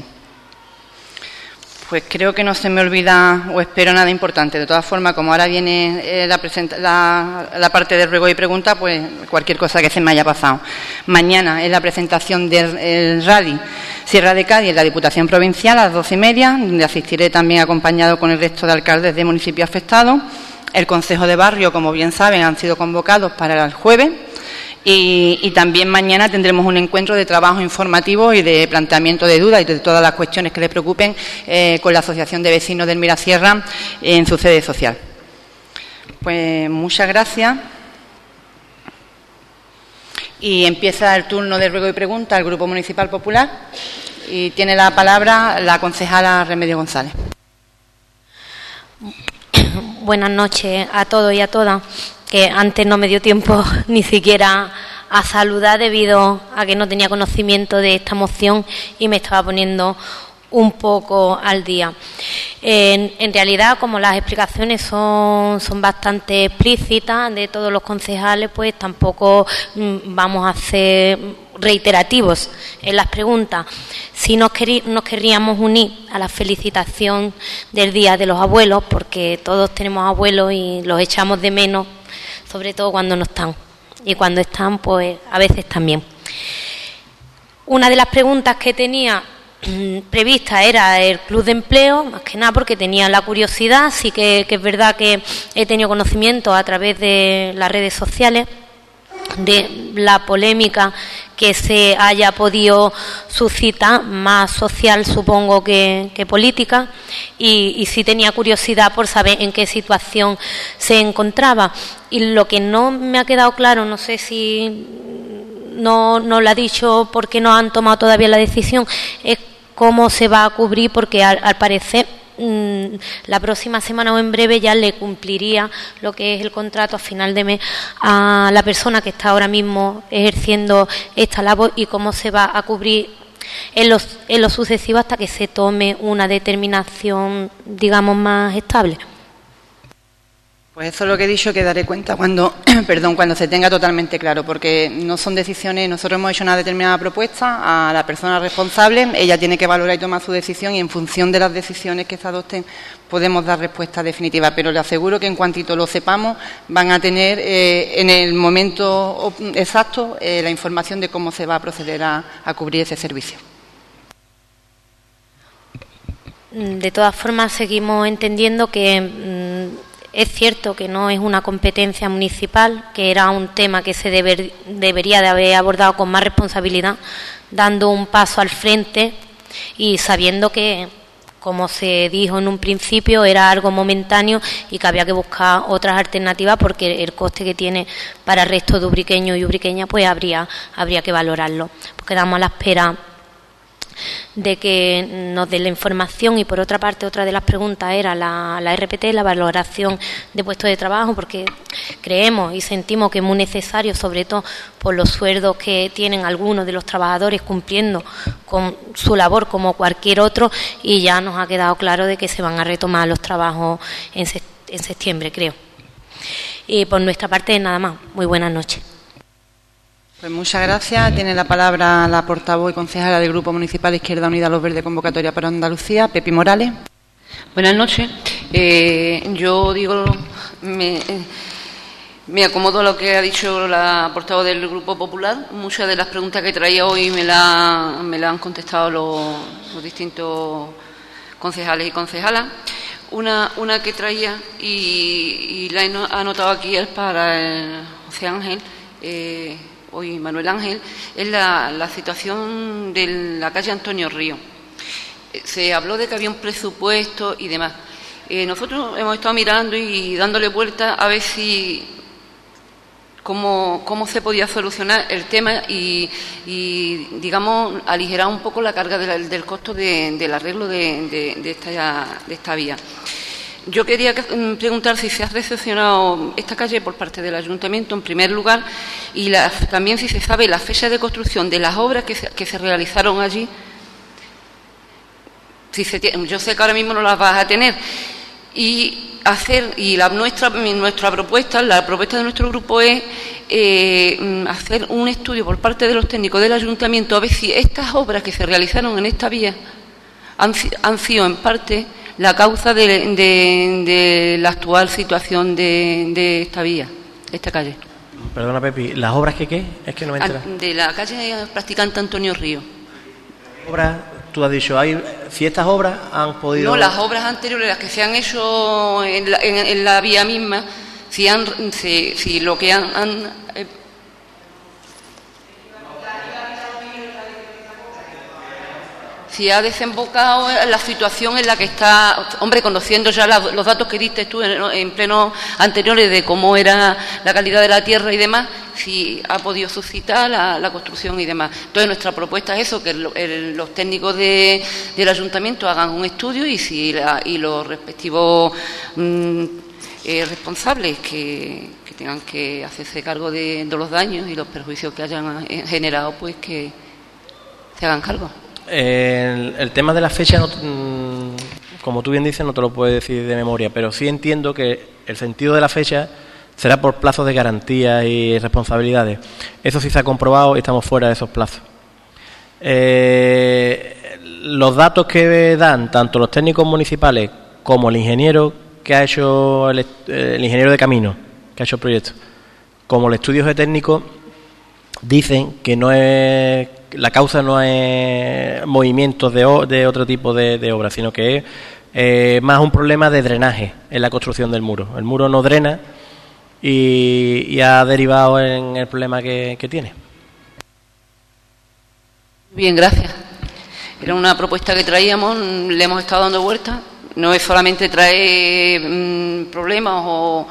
S1: Pues creo que no se me olvida o espero nada importante. De todas formas, como ahora viene eh, la, la, la parte de ruego y pregunta, pues cualquier cosa que se me haya pasado. Mañana es la presentación del rally Sierra de Cádiz en la Diputación Provincial a las doce y media, donde asistiré también acompañado con el resto de alcaldes de municipios afectados. El Consejo de Barrio, como bien saben, han sido convocados para el jueves. Y, y también mañana tendremos un encuentro de trabajo informativo y de planteamiento de dudas y de todas las cuestiones que les preocupen eh, con la Asociación de Vecinos del Mirasierra en su sede social. Pues muchas gracias. Y empieza el turno de ruego y pregunta al Grupo Municipal Popular. Y tiene la palabra la concejala Remedio González.
S5: Buenas noches a todos y a todas. Que antes no me dio tiempo ni siquiera a saludar debido a que no tenía conocimiento de esta moción y me estaba poniendo un poco al día. En, en realidad, como las explicaciones son, son bastante explícitas de todos los concejales, pues tampoco mm, vamos a ser reiterativos en las preguntas. Sí nos, querí, nos querríamos unir a la felicitación del Día de los Abuelos, porque todos tenemos abuelos y los echamos de menos, sobre todo cuando no están, y cuando están, pues a veces también. Una de las preguntas que tenía mmm, prevista era el club de empleo, más que nada porque tenía la curiosidad. Sí que, que es verdad que he tenido conocimiento a través de las redes sociales de la polémica que se haya podido suscitar, más social supongo que, que política, y, y sí tenía curiosidad por saber en qué situación se encontraba. Y lo que no me ha quedado claro, no sé si no, no lo ha dicho porque no han tomado todavía la decisión, es cómo se va a cubrir, porque al, al parecer la próxima semana o en breve ya le cumpliría lo que es el contrato a final de mes a la persona que está ahora mismo ejerciendo esta labor, y cómo se va a cubrir en lo, en lo sucesivo hasta que se tome una determinación, digamos, más estable.
S1: Pues eso es lo que he dicho, que daré cuenta cuando, perdón, cuando se tenga totalmente claro, porque no son decisiones. Nosotros hemos hecho una determinada propuesta a la persona responsable, ella tiene que valorar y tomar su decisión, y en función de las decisiones que se adopten podemos dar respuesta definitiva, pero le aseguro que en cuantito lo sepamos van a tener eh, en el momento exacto eh, la información de cómo se va a proceder a, a cubrir ese servicio.
S5: De todas formas, seguimos entendiendo que mmm, es cierto que no es una competencia municipal, que era un tema que se deber, debería de haber abordado con más responsabilidad, dando un paso al frente y sabiendo que, como se dijo en un principio, era algo momentáneo y que había que buscar otras alternativas, porque el coste que tiene para el resto de ubriqueños y ubriqueñas pues habría, habría que valorarlo. Pues quedamos a la espera de que nos den la información, y por otra parte otra de las preguntas era la, la R P T, la valoración de puestos de trabajo, porque creemos y sentimos que es muy necesario, sobre todo por los sueldos que tienen algunos de los trabajadores cumpliendo con su labor como cualquier otro, y ya nos ha quedado claro de que se van a retomar los trabajos en, en septiembre, creo. Y por nuestra parte nada más. Muy buenas noches.
S1: Pues muchas gracias. Tiene la palabra la portavoz y concejala del Grupo Municipal Izquierda Unida Los Verdes Convocatoria para Andalucía, Pepi Morales.
S3: Buenas noches. Eh, yo digo, me, me acomodo a lo que ha dicho la portavoz del Grupo Popular. Muchas de las preguntas que traía hoy me la, me la han contestado los, los distintos concejales y concejalas. Una, una que traía, y, y la he anotado aquí, es para el José Ángel, eh, hoy Manuel Ángel, es la, la situación de la calle Antonio Río. Se habló de que había un presupuesto y demás. Eh, nosotros hemos estado mirando y dándole vuelta a ver si cómo, cómo se podía solucionar el tema y, y digamos, aligerar un poco la carga de la, del costo de, del arreglo de, de, de, esta, de esta vía. Yo quería preguntar si se ha recepcionado esta calle por parte del Ayuntamiento, en primer lugar, y la, también si se sabe la fecha de construcción de las obras que se, que se realizaron allí. Si se, yo sé que ahora mismo no las vas a tener. Y hacer, y la, nuestra, nuestra propuesta, la propuesta de nuestro grupo es eh, hacer un estudio por parte de los técnicos del Ayuntamiento a ver si estas obras que se realizaron en esta vía han, han sido en parte la causa de, de, de la actual situación de, de esta vía, de esta calle.
S6: Perdona, Pepi, ¿las obras que qué? Es que no me entera.
S3: De la calle Practicante Antonio Río.
S6: ¿Obras? Tú has dicho, hay, si estas obras han podido...
S3: No, las obras anteriores, las que se han hecho en la, en, en la vía misma, si, han, si, si lo que han... han eh, si ha desembocado en la situación en la que está, hombre, conociendo ya la, los datos que diste tú en, en plenos anteriores de cómo era la calidad de la tierra y demás, si ha podido suscitar la, la construcción y demás. Entonces nuestra propuesta es eso, que el, el, los técnicos de, del Ayuntamiento hagan un estudio y si la, y los respectivos mmm, eh, responsables que, que tengan que hacerse cargo de, de los daños y los perjuicios que hayan generado, pues que se hagan cargo.
S6: El, el tema de la fecha, no, como tú bien dices, no te lo puedo decir de memoria, pero sí entiendo que el sentido de la fecha será por plazos de garantía y responsabilidades. Eso sí se ha comprobado y estamos fuera de esos plazos. Eh, los datos que dan tanto los técnicos municipales como el ingeniero que ha hecho el, el ingeniero de camino que ha hecho el proyecto, como el estudio geotécnico, dicen que no es la causa no es movimientos de, de otro tipo de, de obras, sino que es eh, más un problema de drenaje en la construcción del muro. El muro no drena y, y ha derivado en el problema que, que tiene.
S3: Bien, gracias. Era una propuesta que traíamos, le hemos estado dando vueltas. No es solamente traer mmm, problemas o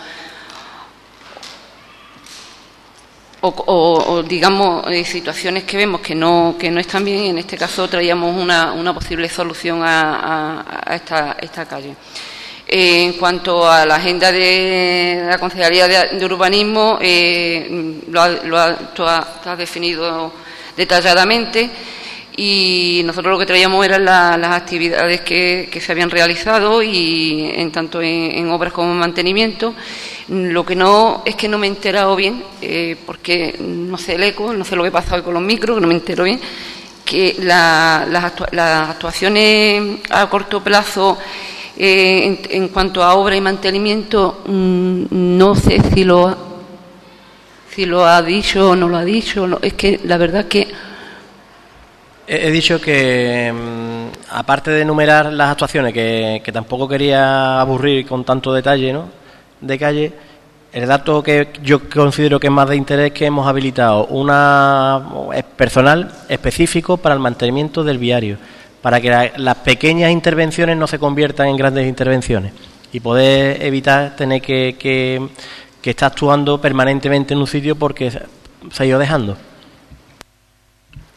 S3: O, o, o digamos eh, situaciones que vemos que no que no están bien, y en este caso traíamos una, una posible solución a, a, a esta, esta calle. Eh, en cuanto a la agenda de la Concejalía de, de Urbanismo, eh, lo, ha, lo ha, está definido detalladamente, y nosotros lo que traíamos eran la, las actividades que, que se habían realizado, y en tanto en, en obras como en mantenimiento. Lo que no es que no me he enterado bien, eh, porque no sé el eco, no sé lo que pasa hoy con los micros, que no me entero bien, que la, las, actua las actuaciones a corto plazo eh, en, en cuanto a obra y mantenimiento, mmm, no sé si lo, si lo ha dicho o no lo ha dicho, no, es que la verdad que...
S6: He dicho que, aparte de enumerar las actuaciones, que, que tampoco quería aburrir con tanto detalle, ¿no?, de calle, el dato que yo considero que es más de interés es que hemos habilitado una personal específico para el mantenimiento del viario, para que la, las pequeñas intervenciones no se conviertan en grandes intervenciones y poder evitar tener que, que, que estar actuando permanentemente en un sitio porque se ha ido dejando.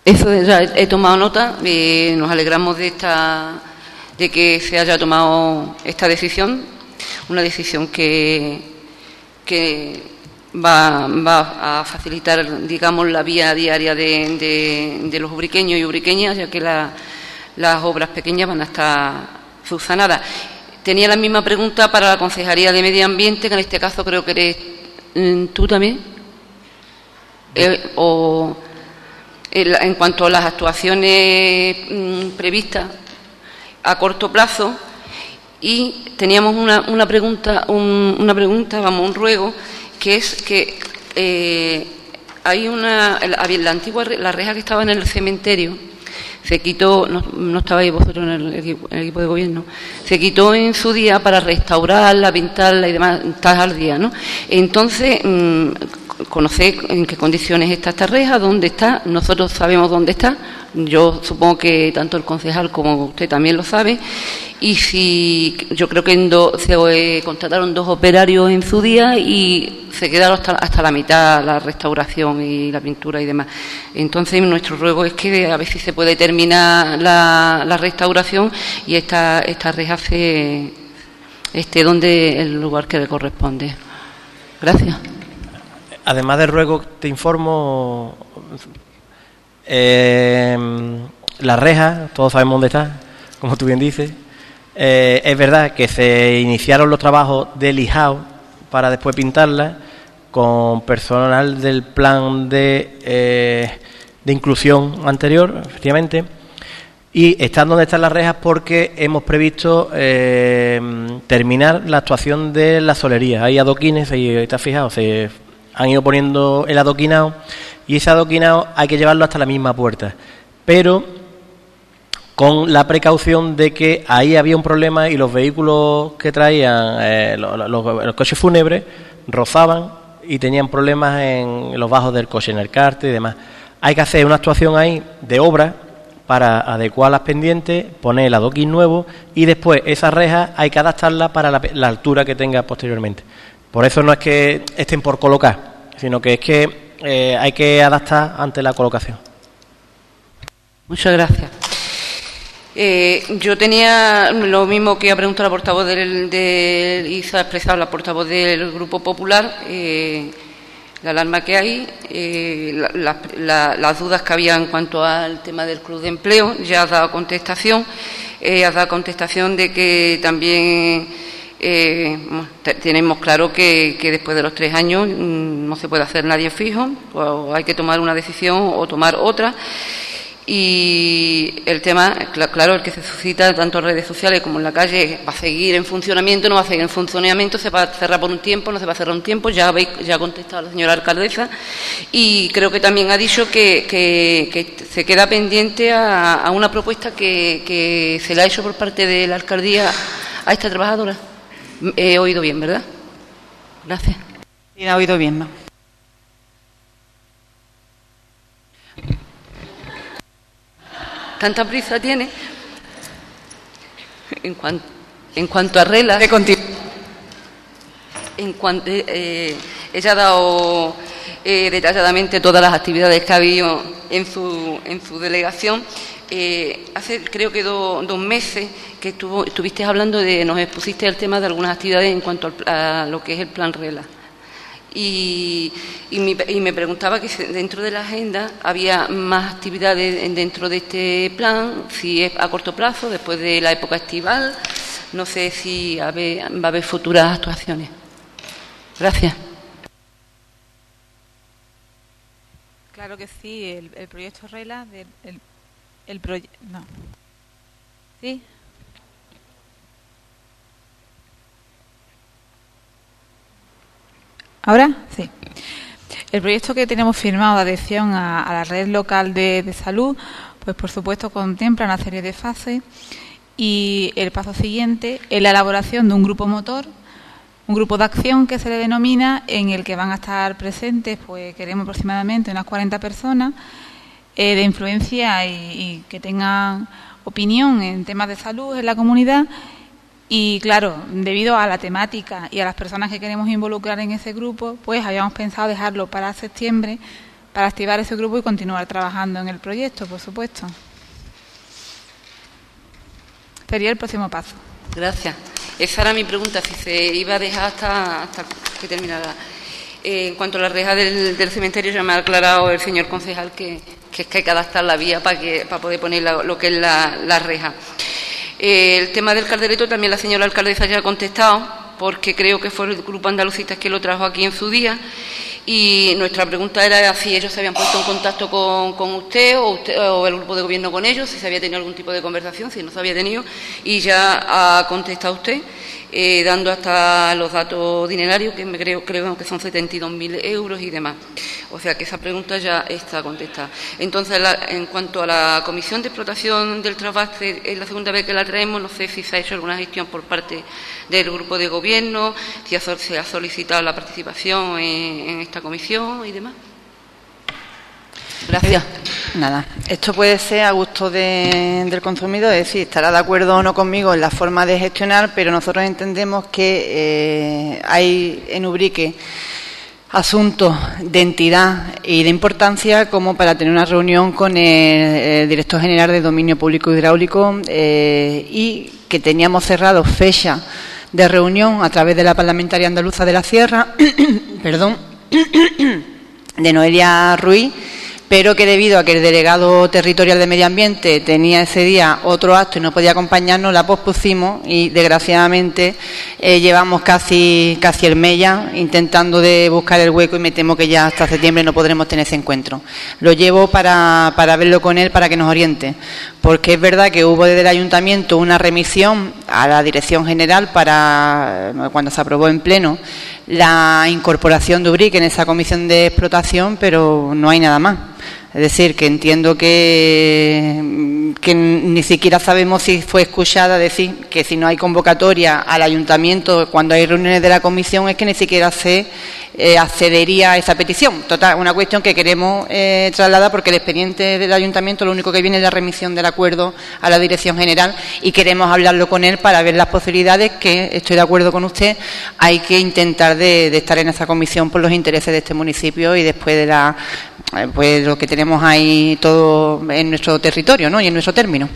S3: Eso ya he, he tomado nota, eh, nos alegramos de esta, de que se haya tomado esta decisión, una decisión que, que va, va a facilitar, digamos, la vía diaria de, de, de los ubriqueños y ubriqueñas, ya que la, las obras pequeñas van a estar subsanadas. Tenía la misma pregunta para la Concejalía de Medio Ambiente, que en este caso creo que eres tú también, eh, o en cuanto a las actuaciones mmm, previstas a corto plazo. Y teníamos una, una pregunta, un, una pregunta, vamos, un ruego, que es que eh, hay una, la, la antigua, la reja que estaba en el cementerio, se quitó, no, no estabais vosotros en el, equipo, en el equipo de gobierno, se quitó en su día para restaurarla, pintarla y demás, tal al día, ¿no? Entonces, mmm, conocéis en qué condiciones está esta reja, dónde está, nosotros sabemos dónde está, yo supongo que tanto el concejal como usted también lo sabe, y si yo creo que en do, se eh, contrataron dos operarios en su día y se quedaron hasta, hasta la mitad la restauración y la pintura y demás. Entonces nuestro ruego es que a ver si se puede terminar la, la restauración y esta, esta reja se esté donde el lugar que le corresponde. Gracias.
S6: Además del ruego, te informo, eh, la reja, todos sabemos dónde está, como tú bien dices. Eh, es verdad que se iniciaron los trabajos de lijado para después pintarla con personal del plan de, eh, de inclusión anterior, efectivamente. Y están donde están las rejas porque hemos previsto eh, terminar la actuación de la solería. Hay adoquines, ahí está fijado, se han ido poniendo el adoquinado y ese adoquinado hay que llevarlo hasta la misma puerta, pero con la precaución de que ahí había un problema y los vehículos que traían, eh, los, los, los coches fúnebres, rozaban y tenían problemas en los bajos del coche, en el cárter y demás. Hay que hacer una actuación ahí de obra para adecuar las pendientes, poner el adoquín nuevo y después esa reja hay que adaptarla para la, la altura que tenga posteriormente. Por eso no es que estén por colocar, sino que es que eh, hay que adaptar ante la colocación.
S3: Muchas gracias. Eh, yo tenía lo mismo que ha preguntado la portavoz del, del, y se ha expresado la portavoz del Grupo Popular, eh, la alarma que hay, eh, la, la, la, las dudas que había en cuanto al tema del club de empleo. Ya has dado contestación, eh, has dado contestación de que también Eh, tenemos claro que, que después de los tres años mmm, no se puede hacer nadie fijo, o hay que tomar una decisión o tomar otra. Y el tema, claro, el que se suscita tanto en redes sociales como en la calle, va a seguir en funcionamiento, no va a seguir en funcionamiento, se va a cerrar por un tiempo, no se va a cerrar un tiempo. Ya habéis, ya ha contestado la señora alcaldesa y creo que también ha dicho que, que, que se queda pendiente a, a una propuesta que, que se le ha hecho por parte de la alcaldía a esta trabajadora. He oído bien, ¿verdad? Gracias.
S1: Sí, ha oído bien, ¿no?
S3: ¿Tanta prisa tiene? En, cuan, en cuanto a reglas... En cuanto, eh, ella ha dado eh, detalladamente todas las actividades que ha habido en su, en su delegación. Eh, hace creo que do, dos meses que estuvo, estuviste hablando de, nos expusiste el tema de algunas actividades en cuanto al, a lo que es el plan RELA. Y, y, mi, y me preguntaba que dentro de la agenda había más actividades dentro de este plan, si es a corto plazo, después de la época estival, no sé si va a haber, va a haber futuras actuaciones. Gracias.
S8: Claro que sí, el, el proyecto RELA, del, el, el proyecto... No. ¿Sí? ¿Ahora? Sí. El proyecto que tenemos firmado de adhesión a, a la red local de, de salud, pues por supuesto contempla una serie de fases y el paso siguiente es la elaboración de un grupo motor, un grupo de acción que se le denomina, en el que van a estar presentes, pues queremos aproximadamente unas cuarenta personas eh, de influencia y, y que tengan opinión en temas de salud en la comunidad. Y claro, debido a la temática y a las personas que queremos involucrar en ese grupo, pues habíamos pensado dejarlo para septiembre para activar ese grupo y continuar trabajando en el proyecto, por supuesto. Sería el próximo paso.
S3: Gracias. Esa era mi pregunta, si se iba a dejar hasta, hasta que terminara. Eh, en cuanto a la reja del, del cementerio, ya me ha aclarado el señor concejal que, que es que hay que adaptar la vía para, que, para poder poner la, lo que es la, la reja. Eh, el tema del caldereto también la señora alcaldesa ya ha contestado, porque creo que fue el grupo andalucista que lo trajo aquí en su día. Y nuestra pregunta era si ellos se habían puesto en contacto con, con usted, o usted o el grupo de gobierno con ellos, si se había tenido algún tipo de conversación, si no se había tenido, y ya ha contestado usted, eh, dando hasta los datos dinerarios, que me creo, creo que son setenta y dos mil euros y demás. O sea que esa pregunta ya está contestada. Entonces, la, en cuanto a la Comisión de Explotación del Trasvase, es la segunda vez que la traemos, no sé si se ha hecho alguna gestión por parte del grupo de gobierno, si se ha solicitado la participación en, en esta comisión y demás. Gracias.
S1: Nada, esto puede ser a gusto de, del consumidor, es decir, estará de acuerdo o no conmigo en la forma de gestionar, pero nosotros entendemos que eh, hay en Ubrique asuntos de entidad y de importancia como para tener una reunión con el, el director general de Dominio Público Hidráulico eh, y que teníamos cerrado fecha de reunión a través de la parlamentaria andaluza de la Sierra, perdón, de Noelia Ruiz, pero que debido a que el delegado territorial de Medio Ambiente tenía ese día otro acto y no podía acompañarnos, la pospusimos y desgraciadamente eh, llevamos casi casi el mes ya intentando de buscar el hueco y me temo que ya hasta septiembre no podremos tener ese encuentro. Lo llevo para, para verlo con él, para que nos oriente, porque es verdad que hubo desde el ayuntamiento una remisión a la Dirección General para, cuando se aprobó en pleno, la incorporación de Ubrique en esa comisión de explotación, pero no hay nada más. Es decir, que entiendo que, que ni siquiera sabemos si fue escuchada decir que si no hay convocatoria al ayuntamiento cuando hay reuniones de la comisión es que ni siquiera se eh, accedería a esa petición. Total, una cuestión que queremos eh, trasladar porque el expediente del ayuntamiento lo único que viene es la remisión del acuerdo a la Dirección General y queremos hablarlo con él para ver las posibilidades que, estoy de acuerdo con usted, hay que intentar de, de estar en esa comisión por los intereses de este municipio y después de la pues lo que tenemos ahí todo en nuestro territorio, ¿no? Y en nuestro término.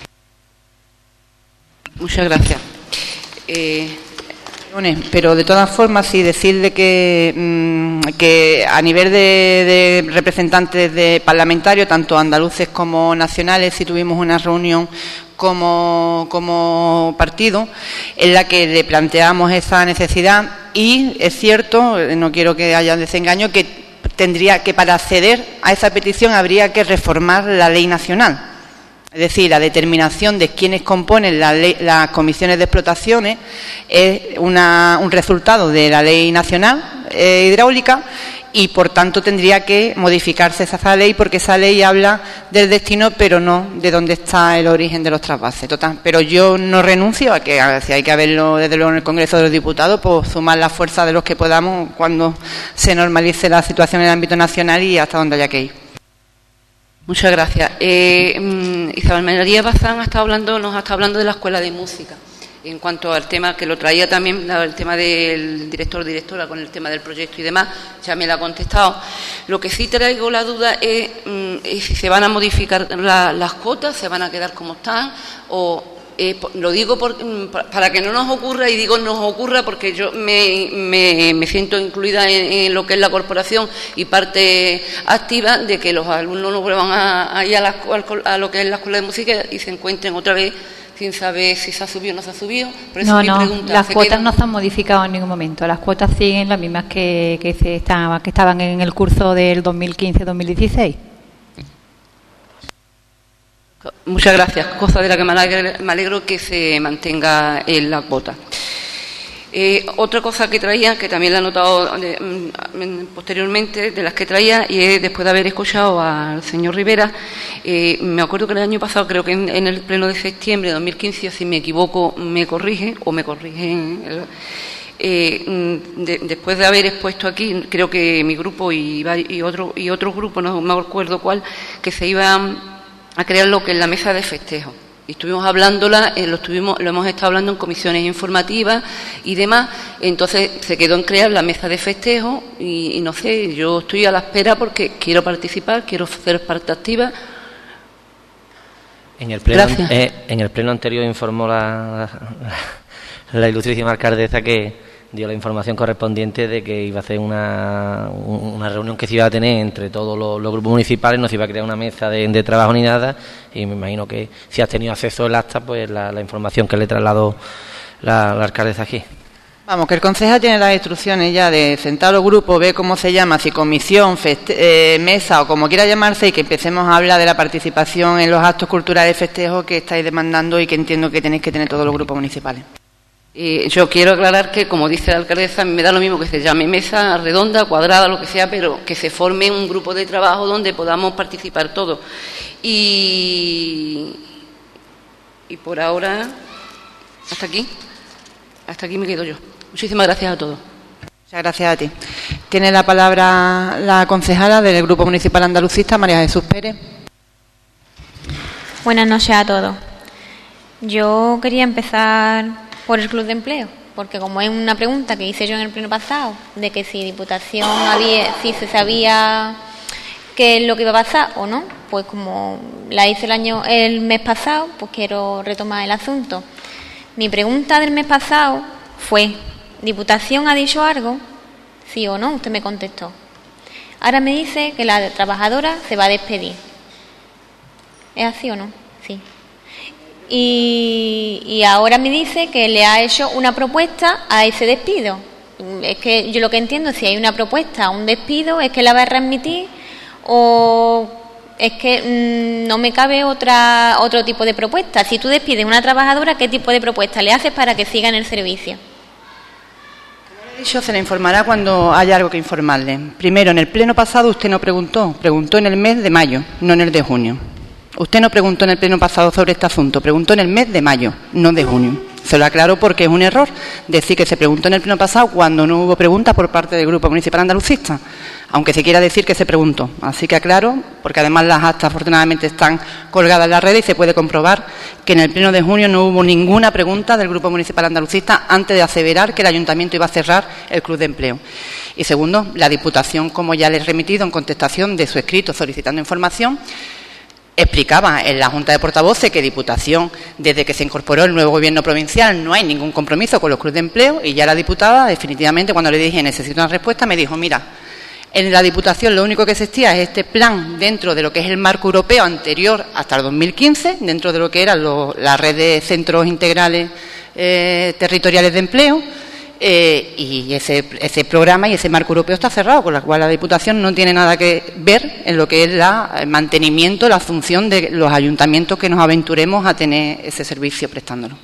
S3: Muchas gracias. Eh...
S1: Pero de todas formas, sí decirle que, mmm, que a nivel de, de representantes de parlamentarios, tanto andaluces como nacionales, sí tuvimos una reunión como, como partido en la que le planteamos esa necesidad y es cierto, no quiero que haya desengaño, que tendría que para acceder a esa petición habría que reformar la ley nacional. Es decir, la determinación de quiénes componen la ley, las comisiones de explotaciones es una, un resultado de la ley nacional eh, hidráulica y, por tanto, tendría que modificarse esa ley porque esa ley habla del destino, pero no de dónde está el origen de los trasvases. Total, pero yo no renuncio a que, a, si hay que verlo desde luego en el Congreso de los Diputados, pues sumar la fuerza de los que podamos cuando se normalice la situación en el ámbito nacional y hasta donde haya que ir.
S3: Muchas gracias. Eh, Isabel María Bazán ha estado hablando, nos ha estado hablando de la Escuela de Música. En cuanto al tema que lo traía también, el tema del director directora con el tema del proyecto y demás, ya me lo ha contestado. Lo que sí traigo la duda es, es si se van a modificar la, las cuotas, se van a quedar como están o... Eh, lo digo por, para que no nos ocurra, y digo nos ocurra porque yo me, me, me siento incluida en, en lo que es la corporación y parte activa de que los alumnos no vuelvan a, a ir a, la, a lo que es la escuela de música y se encuentren otra vez sin saber si se ha subido o no se ha subido. Por eso
S12: no,
S3: mi
S12: no,
S3: pregunta,
S12: las cuotas
S3: quedan?
S12: no se han modificado en ningún momento. Las cuotas siguen las mismas que, que, se estaban, que estaban en el curso del dos mil quince dos mil dieciséis.
S3: Muchas gracias, cosa de la que me alegro, me alegro que se mantenga en la cuota. Eh, otra cosa que traía, que también la he notado de, mm, posteriormente, de las que traía, y es después de haber escuchado al señor Rivera, eh, me acuerdo que el año pasado, creo que en, en el pleno de septiembre de dos mil quince, si me equivoco, me corrige, o me corrigen... El, Eh, de, después de haber expuesto aquí, creo que mi grupo y, y otro y otro grupo, no me acuerdo cuál, que se iban a crear lo que es la mesa de festejo. Estuvimos hablándola, eh, lo, estuvimos, lo hemos estado hablando en comisiones informativas y demás. Entonces se quedó en crear la mesa de festejo y, y no sé, yo estoy a la espera porque quiero participar, quiero ser parte activa.
S11: En el pleno,
S3: Gracias.
S11: eh, en el pleno anterior informó la, la, la ilustrísima alcaldesa que dio la información correspondiente de que iba a hacer una, una reunión que se iba a tener entre todos los, los grupos municipales, no se iba a crear una mesa de, de trabajo ni nada, y me imagino que si has tenido acceso al acta, pues la, la información que le trasladó la, la alcaldesa aquí.
S1: Vamos, que el concejal tiene las instrucciones ya de sentar los grupos, ver cómo se llama, si comisión, feste- eh, mesa o como quiera llamarse, y que empecemos a hablar de la participación en los actos culturales de festejo que estáis demandando y que entiendo que tenéis que tener todos los grupos municipales.
S3: Y yo quiero aclarar que, como dice la alcaldesa, me da lo mismo que se llame mesa redonda, cuadrada, lo que sea, pero que se forme un grupo de trabajo donde podamos participar todos. Y, y por ahora, hasta aquí, hasta aquí me quedo yo. Muchísimas gracias a todos.
S1: Muchas gracias a ti. Tiene la palabra la concejala del Grupo Municipal Andalucista, María Jesús Pérez.
S9: Buenas noches a todos. Yo quería empezar por el Club de Empleo, porque como es una pregunta que hice yo en el pleno pasado, de que si Diputación había, si se sabía qué es lo que iba a pasar o no, pues como la hice el año, el mes pasado, pues quiero retomar el asunto. Mi pregunta del mes pasado fue: ¿Diputación ha dicho algo? Sí o no, usted me contestó. Ahora me dice que la trabajadora se va a despedir. ¿Es así o no? Sí. Y, y ahora me dice que le ha hecho una propuesta a ese despido. Es que yo lo que entiendo, si hay una propuesta a un despido, es que la va a readmitir, o es que mmm, no me cabe otra otro tipo de propuesta. Si tú despides a una trabajadora, ¿qué tipo de propuesta le haces para que siga en el servicio?
S1: Como he dicho, se le informará cuando haya algo que informarle. Primero, en el pleno pasado usted no preguntó, preguntó en el mes de mayo, no en el de junio. Usted no preguntó en el pleno pasado sobre este asunto, preguntó en el mes de mayo, no de junio. Se lo aclaro porque es un error decir que se preguntó en el pleno pasado cuando no hubo preguntas por parte del Grupo Municipal Andalucista, aunque se quiera decir que se preguntó. Así que aclaro, porque además las actas afortunadamente están colgadas en las redes y se puede comprobar que en el pleno de junio no hubo ninguna pregunta del Grupo Municipal Andalucista antes de aseverar que el Ayuntamiento iba a cerrar el Club de Empleo. Y segundo, la Diputación, como ya les he remitido en contestación de su escrito solicitando información, explicaba en la Junta de Portavoces que Diputación, desde que se incorporó el nuevo Gobierno provincial, no hay ningún compromiso con los clubes de empleo, y ya la diputada, definitivamente, cuando le dije necesito una respuesta, me dijo: mira, en la Diputación lo único que existía es este plan dentro de lo que es el marco europeo anterior hasta el dos mil quince, dentro de lo que eran los, la red de centros integrales eh, territoriales de empleo, Eh, y ese, ese programa y ese marco europeo está cerrado, con lo cual la Diputación no tiene nada que ver en lo que es la, el mantenimiento, la función de los ayuntamientos que nos aventuremos a tener ese servicio prestándolo.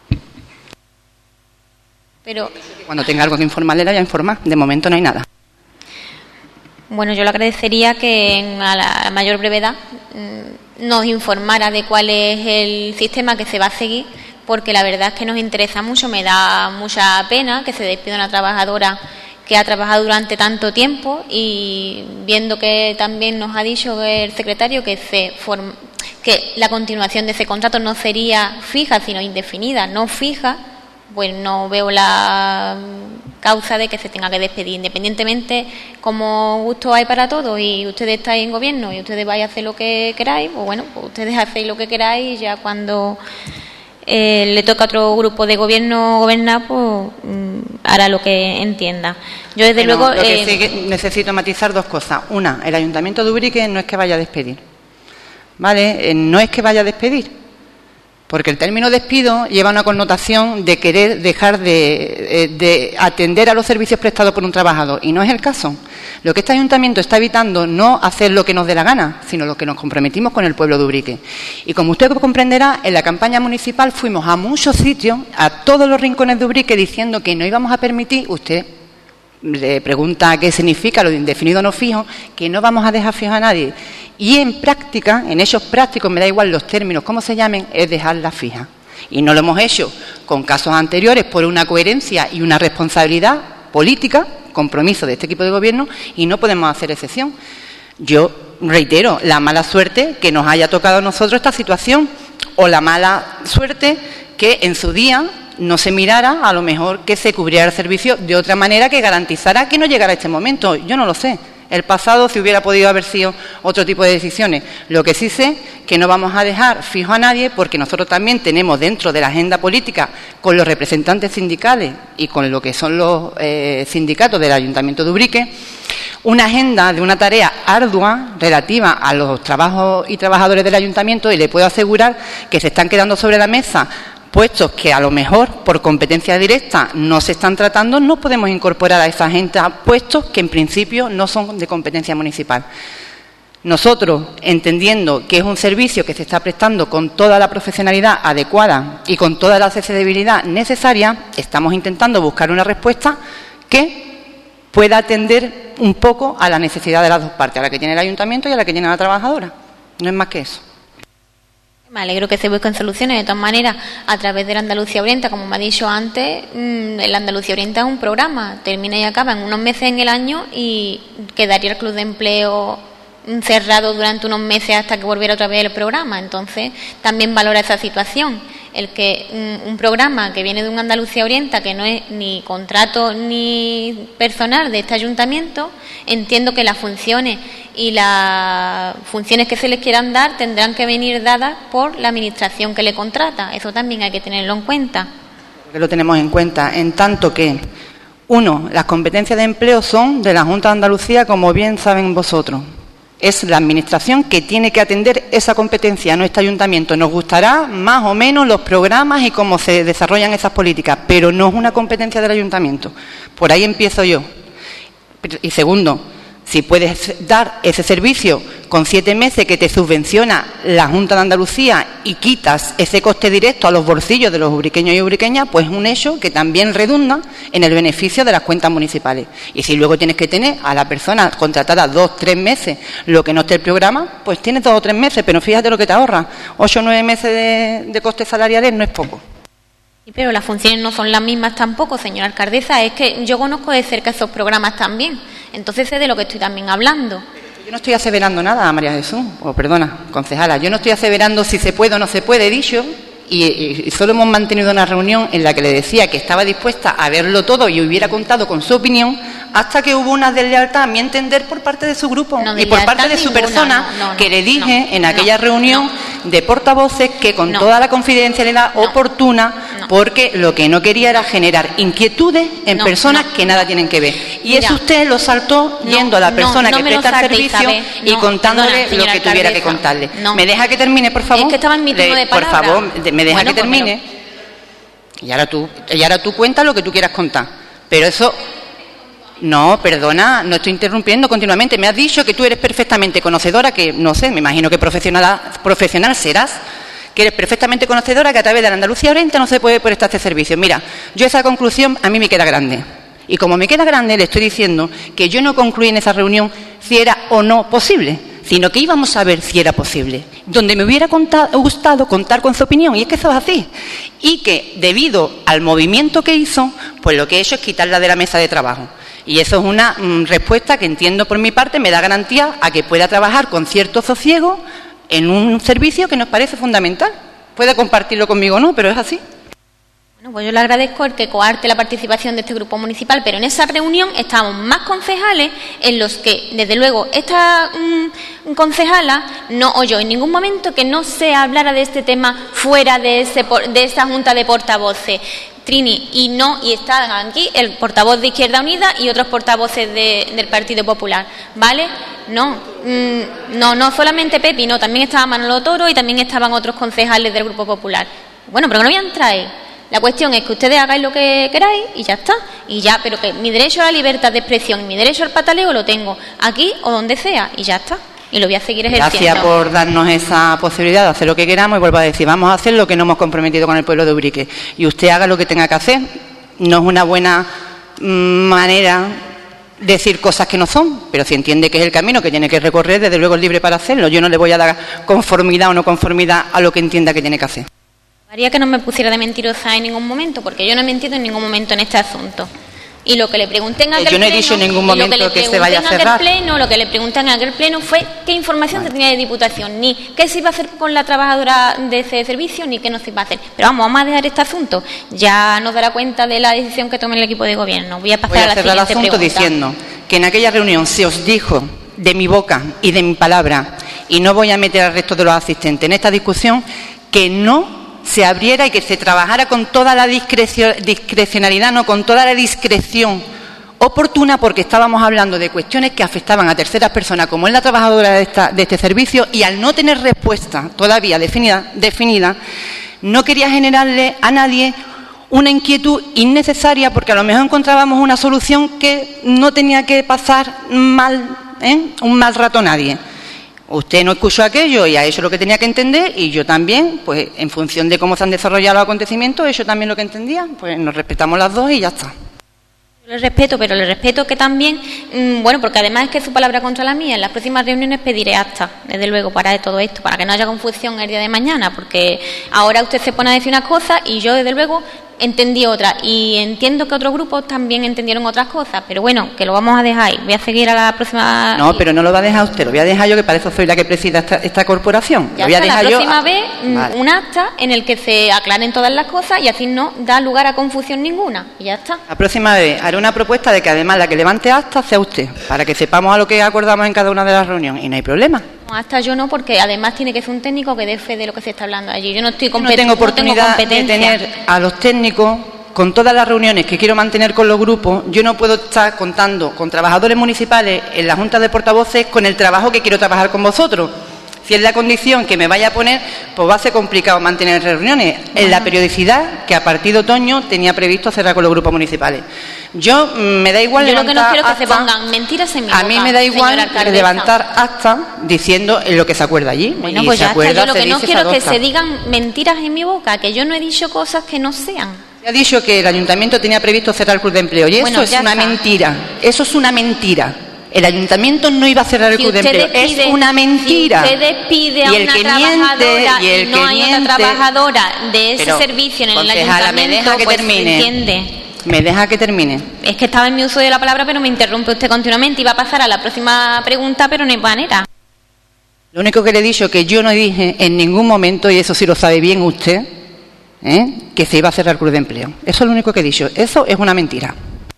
S9: Pero
S1: cuando tenga algo que informarle, la voy a informar. De momento no hay nada.
S9: Bueno, yo le agradecería que en a la mayor brevedad mmm, nos informara de cuál es el sistema que se va a seguir, porque la verdad es que nos interesa mucho. Me da mucha pena que se despida una trabajadora que ha trabajado durante tanto tiempo, y viendo que también nos ha dicho el secretario que se form- que la continuación de ese contrato no sería fija, sino indefinida, no fija, pues no veo la causa de que se tenga que despedir. Independientemente, como gusto hay para todos y ustedes estáis en gobierno y ustedes vais a hacer lo que queráis, pues bueno, pues ustedes hacéis lo que queráis, y ya cuando Eh, le toca a otro grupo de gobierno gobernar, pues mm, hará lo que entienda. Yo desde
S1: Bueno,
S9: luego
S1: lo que
S9: eh,
S1: sí que necesito matizar dos cosas. Una, el Ayuntamiento de Ubrique no es que vaya a despedir, ¿vale? Eh, no es que vaya a despedir, porque el término despido lleva una connotación de querer dejar de, de atender a los servicios prestados por un trabajador, y no es el caso. Lo que este ayuntamiento está evitando no hacer lo que nos dé la gana, sino lo que nos comprometimos con el pueblo de Ubrique. Y como usted comprenderá, en la campaña municipal fuimos a muchos sitios, a todos los rincones de Ubrique, diciendo que no íbamos a permitir, usted le pregunta qué significa lo de indefinido no fijo, que no vamos a dejar fijo a nadie. Y en práctica, en hechos prácticos, me da igual los términos, cómo se llamen, es dejarla fija. Y no lo hemos hecho con casos anteriores por una coherencia y una responsabilidad política, compromiso de este equipo de gobierno, y no podemos hacer excepción. Yo reitero la mala suerte que nos haya tocado a nosotros esta situación. o la mala suerte que en su día no se mirara, a lo mejor que se cubriera el servicio de otra manera que garantizara que no llegara este momento. Yo no lo sé. El pasado, si hubiera podido haber sido otro tipo de decisiones. Lo que sí sé que no vamos a dejar fijo a nadie, porque nosotros también tenemos dentro de la agenda política con los representantes sindicales y con lo que son los eh, sindicatos del Ayuntamiento de Ubrique, una agenda de una tarea ardua relativa a los trabajos y trabajadores del Ayuntamiento, y le puedo asegurar que se están quedando sobre la mesa puestos que a lo mejor por competencia directa no se están tratando. No podemos incorporar a esa gente a puestos que en principio no son de competencia municipal. Nosotros, entendiendo que es un servicio que se está prestando con toda la profesionalidad adecuada y con toda la accesibilidad necesaria, estamos intentando buscar una respuesta que pueda atender un poco a la necesidad de las dos partes, a la que tiene el ayuntamiento y a la que tiene la trabajadora. No es más que eso.
S13: Me alegro que se busquen soluciones. De todas maneras, a través de la Andalucía Orienta, como me ha dicho antes, la Andalucía Orienta es un programa, termina y acaba en unos meses en el año y quedaría el Club de Empleo cerrado durante unos meses hasta que volviera otra vez el programa. Entonces, también valora esa situación. El que un, un programa que viene de un Andalucía Orienta, que no es ni contrato ni personal de este ayuntamiento, entiendo que las funciones y las funciones que se les quieran dar tendrán que venir dadas por la administración que le contrata. Eso también hay que tenerlo en cuenta.
S1: Lo tenemos en cuenta, en tanto que, uno, las competencias de empleo son de la Junta de Andalucía, como bien saben vosotros. Es la administración que tiene que atender esa competencia, no este ayuntamiento. Nos gustará más o menos los programas y cómo se desarrollan esas políticas, pero no es una competencia del ayuntamiento. Por ahí empiezo yo. Y segundo, si puedes dar ese servicio con siete meses que te subvenciona la Junta de Andalucía y quitas ese coste directo a los bolsillos de los ubriqueños y ubriqueñas, pues es un hecho que también redunda en el beneficio de las cuentas municipales. Y si luego tienes que tener a la persona contratada dos, tres meses, lo que no esté el programa, pues tienes dos o tres meses, pero fíjate lo que te ahorra. Ocho o nueve meses de, de costes salariales no es poco.
S13: Pero las funciones no son las mismas tampoco, señora alcaldesa. Es que yo conozco de cerca esos programas también. Entonces sé de lo que estoy también hablando.
S1: Yo no estoy aseverando nada, María Jesús, o perdona, concejala. Yo no estoy aseverando si se puede o no se puede, he dicho, y, y, y solo hemos mantenido una reunión en la que le decía que estaba dispuesta a verlo todo y hubiera contado con su opinión, hasta que hubo una deslealtad, a mi entender, por parte de su grupo no, y por parte de su ninguna, persona, no, no, que le dije no, en aquella no, reunión no, de portavoces que con no, toda la confidencialidad no, oportuna, no, porque lo que no quería era generar inquietudes en no, personas no, que nada tienen que ver. Y Mira, eso usted lo saltó no, yendo a la persona no, no que presta el servicio Isabel, y no, contándole perdona, lo que tuviera Cardeza, que contarle. No. ¿Me deja que termine, por favor?
S13: Es que estaba en mi turno de palabra.
S1: Por favor, me deja bueno, que termine. Pues y ahora tú, y ahora tú cuentas lo que tú quieras contar. Pero eso... No, perdona, no estoy interrumpiendo continuamente. Me has dicho que tú eres perfectamente conocedora, que no sé, me imagino que profesional, profesional serás, que eres perfectamente conocedora que a través de la Andalucía Oriente no se puede prestar este servicio. Mira, yo esa conclusión a mí me queda grande. Y como me queda grande, le estoy diciendo que yo no concluí en esa reunión si era o no posible, sino que íbamos a ver si era posible, donde me hubiera contado, gustado contar con su opinión, y es que eso es así. Y que debido al movimiento que hizo, pues lo que he hecho es quitarla de la mesa de trabajo. Y eso es una mm, respuesta que entiendo por mi parte, me da garantía a que pueda trabajar con cierto sosiego en un servicio que nos parece fundamental. Puede compartirlo conmigo o no, pero es así.
S13: Bueno, pues yo le agradezco el que coarte la participación de este grupo municipal, pero en esa reunión estábamos más concejales en los que, desde luego, esta mmm, concejala no oyó en ningún momento que no se hablara de este tema fuera de, ese, de esa junta de portavoces. Trini, y no, y están aquí el portavoz de Izquierda Unida y otros portavoces de, del Partido Popular, ¿vale? No, mmm, no, no solamente Pepi, no, también estaba Manolo Toro y también estaban otros concejales del Grupo Popular. Bueno, pero que no voy a entrar ahí. La cuestión es que ustedes hagáis lo que queráis y ya está, y ya, pero que mi derecho a la libertad de expresión y mi derecho al pataleo lo tengo aquí o donde sea, y ya está. Y lo voy a seguir ejerciendo.
S1: Gracias por darnos esa posibilidad de hacer lo que queramos, y vuelvo a decir, vamos a hacer lo que no hemos comprometido con el pueblo de Ubrique. Y usted haga lo que tenga que hacer. No es una buena mmm, manera de decir cosas que no son, pero si entiende que es el camino que tiene que recorrer, desde luego es libre para hacerlo. Yo no le voy a dar conformidad o no conformidad a lo que entienda que tiene que hacer.
S13: Haría que no me pusiera de mentirosa en ningún momento, porque yo no he mentido en ningún momento en este asunto. Y lo que le pregunté en aquel
S1: Yo no he
S13: pleno,
S1: dicho en ningún
S13: y
S1: momento
S13: lo que, le
S1: que se vaya a
S13: pregunté en
S1: cerrar.
S13: aquel pleno, lo que le pregunté en aquel pleno fue qué información se tenía de Diputación, ni qué se iba a hacer con la trabajadora de ese servicio, ni qué no se iba a hacer. Pero vamos, vamos a dejar este asunto. Ya nos dará cuenta de la decisión que tome el equipo de gobierno. Voy a pasar
S1: Voy a
S13: a la
S1: cerrar el
S13: siguiente
S1: asunto
S13: pregunta.
S1: diciendo que en aquella reunión se os dijo de mi boca y de mi palabra, y no voy a meter al resto de los asistentes en esta discusión, que no se abriera y que se trabajara con toda la discrecio, discrecionalidad, no, con toda la discreción oportuna, porque estábamos hablando de cuestiones que afectaban a terceras personas, como es la trabajadora de, esta, de este servicio, y al no tener respuesta todavía definida, definida, no quería generarle a nadie una inquietud innecesaria, porque a lo mejor encontrábamos una solución que no tenía que pasar mal, ¿eh? un mal rato a nadie. Usted no escuchó aquello y a eso lo que tenía que entender, y yo también, pues en función de cómo se han desarrollado los acontecimientos, eso también lo que entendía, pues nos respetamos las dos y ya está.
S13: Yo le respeto, pero le respeto que también, mmm, bueno, porque además es que su palabra contra la mía, en las próximas reuniones pediré acta, desde luego, para de todo esto, para que no haya confusión el día de mañana, porque ahora usted se pone a decir unas cosas y yo, desde luego, entendí otras, y entiendo que otros grupos también entendieron otras cosas, pero bueno, que lo vamos a dejar ahí. Voy a seguir a la próxima...
S1: No, pero no lo va a dejar usted, lo voy a dejar yo, que para eso soy la que presida esta, esta corporación.
S13: Ya
S1: lo voy a
S13: está,
S1: dejar
S13: la
S1: yo
S13: próxima
S1: a...
S13: vez mm,
S1: Vale.
S13: un acta en el que se aclaren todas las cosas y así no da lugar a confusión ninguna, y ya está.
S1: La próxima vez haré una propuesta de que además la que levante acta sea usted, para que sepamos a lo que acordamos en cada una de las reuniones, y no hay problema.
S13: No, hasta yo no, porque además tiene que ser un técnico que dé fe de lo que se está hablando allí. Yo no estoy
S1: Yo no
S13: compet-
S1: tengo oportunidad
S13: no tengo
S1: de
S13: competencia.
S1: tener a los técnicos, con todas las reuniones que quiero mantener con los grupos. Yo no puedo estar contando con trabajadores municipales en la Junta de Portavoces con el trabajo que quiero trabajar con vosotros. Si es la condición que me vaya a poner, pues va a ser complicado mantener reuniones en la periodicidad que a partir de otoño tenía previsto cerrar con los grupos municipales. Yo mm, me da igual
S13: Yo lo que no
S1: levantar
S13: quiero es que se
S1: acta.
S13: pongan mentiras en mi
S1: A
S13: boca,
S1: mí me da igual
S13: señora alcaldesa.
S1: levantar acta diciendo lo que se acuerda allí.
S13: Bueno,
S1: Y
S13: pues
S1: se
S13: ya
S1: acuerda,
S13: está. Yo lo
S1: se
S13: que no
S1: dice,
S13: quiero es que
S1: adopta.
S13: se digan mentiras en mi boca, que yo no he dicho cosas que no sean.
S1: Se ha dicho que el ayuntamiento tenía previsto cerrar el Club de Empleo, y
S13: Bueno,
S1: eso es
S13: ya
S1: una
S13: está.
S1: mentira. Eso es una mentira. El ayuntamiento no iba a cerrar el
S13: Si
S1: Club de
S13: usted
S1: Empleo.
S13: despide-
S1: Es una mentira.
S13: Si usted despide a
S1: Y el
S13: una
S1: que
S13: trabajadora
S1: miente, y el
S13: y no
S1: que
S13: hay
S1: miente-
S13: otra trabajadora de ese
S1: Pero,
S13: servicio en el
S1: concejala, me
S13: ayuntamiento,
S1: deja que
S13: pues
S1: termine.
S13: entiende.
S1: Me deja que termine.
S13: Es que estaba en mi uso de la palabra, pero me interrumpe usted continuamente. Iba a pasar a la próxima pregunta, pero no hay manera.
S1: Lo único que le he dicho que yo no dije en ningún momento, y eso sí lo sabe bien usted, ¿eh? que se iba a cerrar el Club de Empleo. Eso es lo único que he dicho. Eso es una mentira.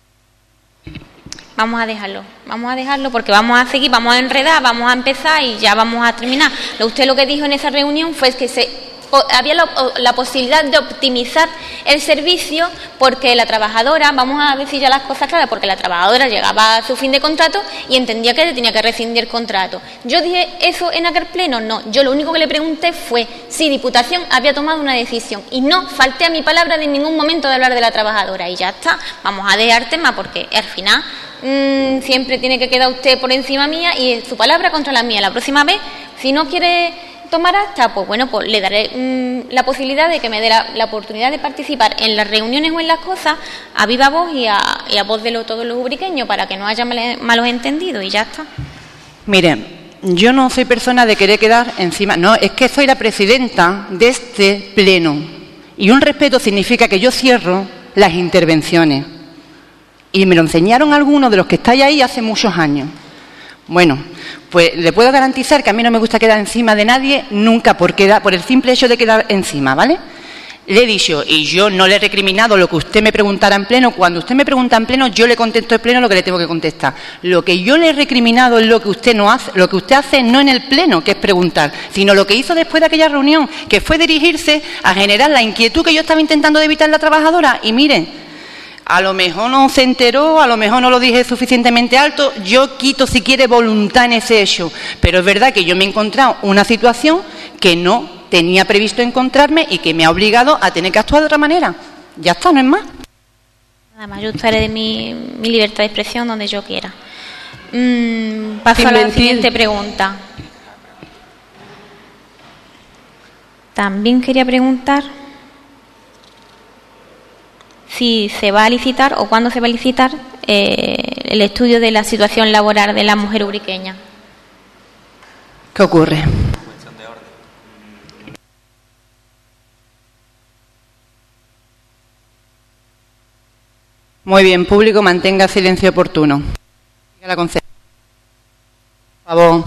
S13: Vamos a dejarlo, vamos a dejarlo porque vamos a seguir, vamos a enredar, vamos a empezar y ya vamos a terminar. Lo usted lo que dijo en esa reunión fue que se o, había la, o, la posibilidad de optimizar el servicio porque la trabajadora, vamos a decir ya las cosas claras, porque la trabajadora llegaba a su fin de contrato y entendía que le tenía que rescindir el contrato. Yo dije eso en aquel pleno, no. Yo lo único que le pregunté fue si Diputación había tomado una decisión y no falté a mi palabra de en ningún momento de hablar de la trabajadora, y ya está. Vamos a dejar tema porque al final mmm, siempre tiene que quedar usted por encima mía y su palabra contra la mía. La próxima vez, si no quiere tomar acta, pues bueno, pues le daré mmm, la posibilidad de que me dé la, la oportunidad de participar en las reuniones o en las cosas a viva voz y a, y a voz de lo, todos los ubriqueños, para que no haya mal- malos entendidos, y ya está.
S1: Miren, yo no soy persona de querer quedar encima. No, es que soy la presidenta de este pleno. Y un respeto significa que yo cierro las intervenciones. Y me lo enseñaron algunos de los que estáis ahí hace muchos años. Bueno, pues le puedo garantizar que a mí no me gusta quedar encima de nadie nunca por, quedar, por el simple hecho de quedar encima, ¿vale? Le he dicho, y yo no le he recriminado lo que usted me preguntara en pleno. Cuando usted me pregunta en pleno, yo le contesto en pleno lo que le tengo que contestar. Lo que yo le he recriminado es lo que usted no hace, lo que usted hace no en el pleno, que es preguntar, sino lo que hizo después de aquella reunión, que fue dirigirse a generar la inquietud que yo estaba intentando de evitar la trabajadora. Y mire, a lo mejor no se enteró, a lo mejor no lo dije suficientemente alto, yo quito si quiere voluntad en ese hecho, pero es verdad que yo me he encontrado una situación que no tenía previsto encontrarme y que me ha obligado a tener que actuar de otra manera. Ya está, no es más.
S13: Nada más, yo usaré de mi, mi libertad de expresión donde yo quiera. Mm, paso
S7: Sin
S13: a la
S7: mentir.
S13: siguiente pregunta. También quería preguntar si se va a licitar o cuándo se va a licitar eh, el estudio de la situación laboral de la mujer ubriqueña.
S1: ¿Qué ocurre? Muy bien, público, mantenga silencio oportuno. La concejala. Por favor.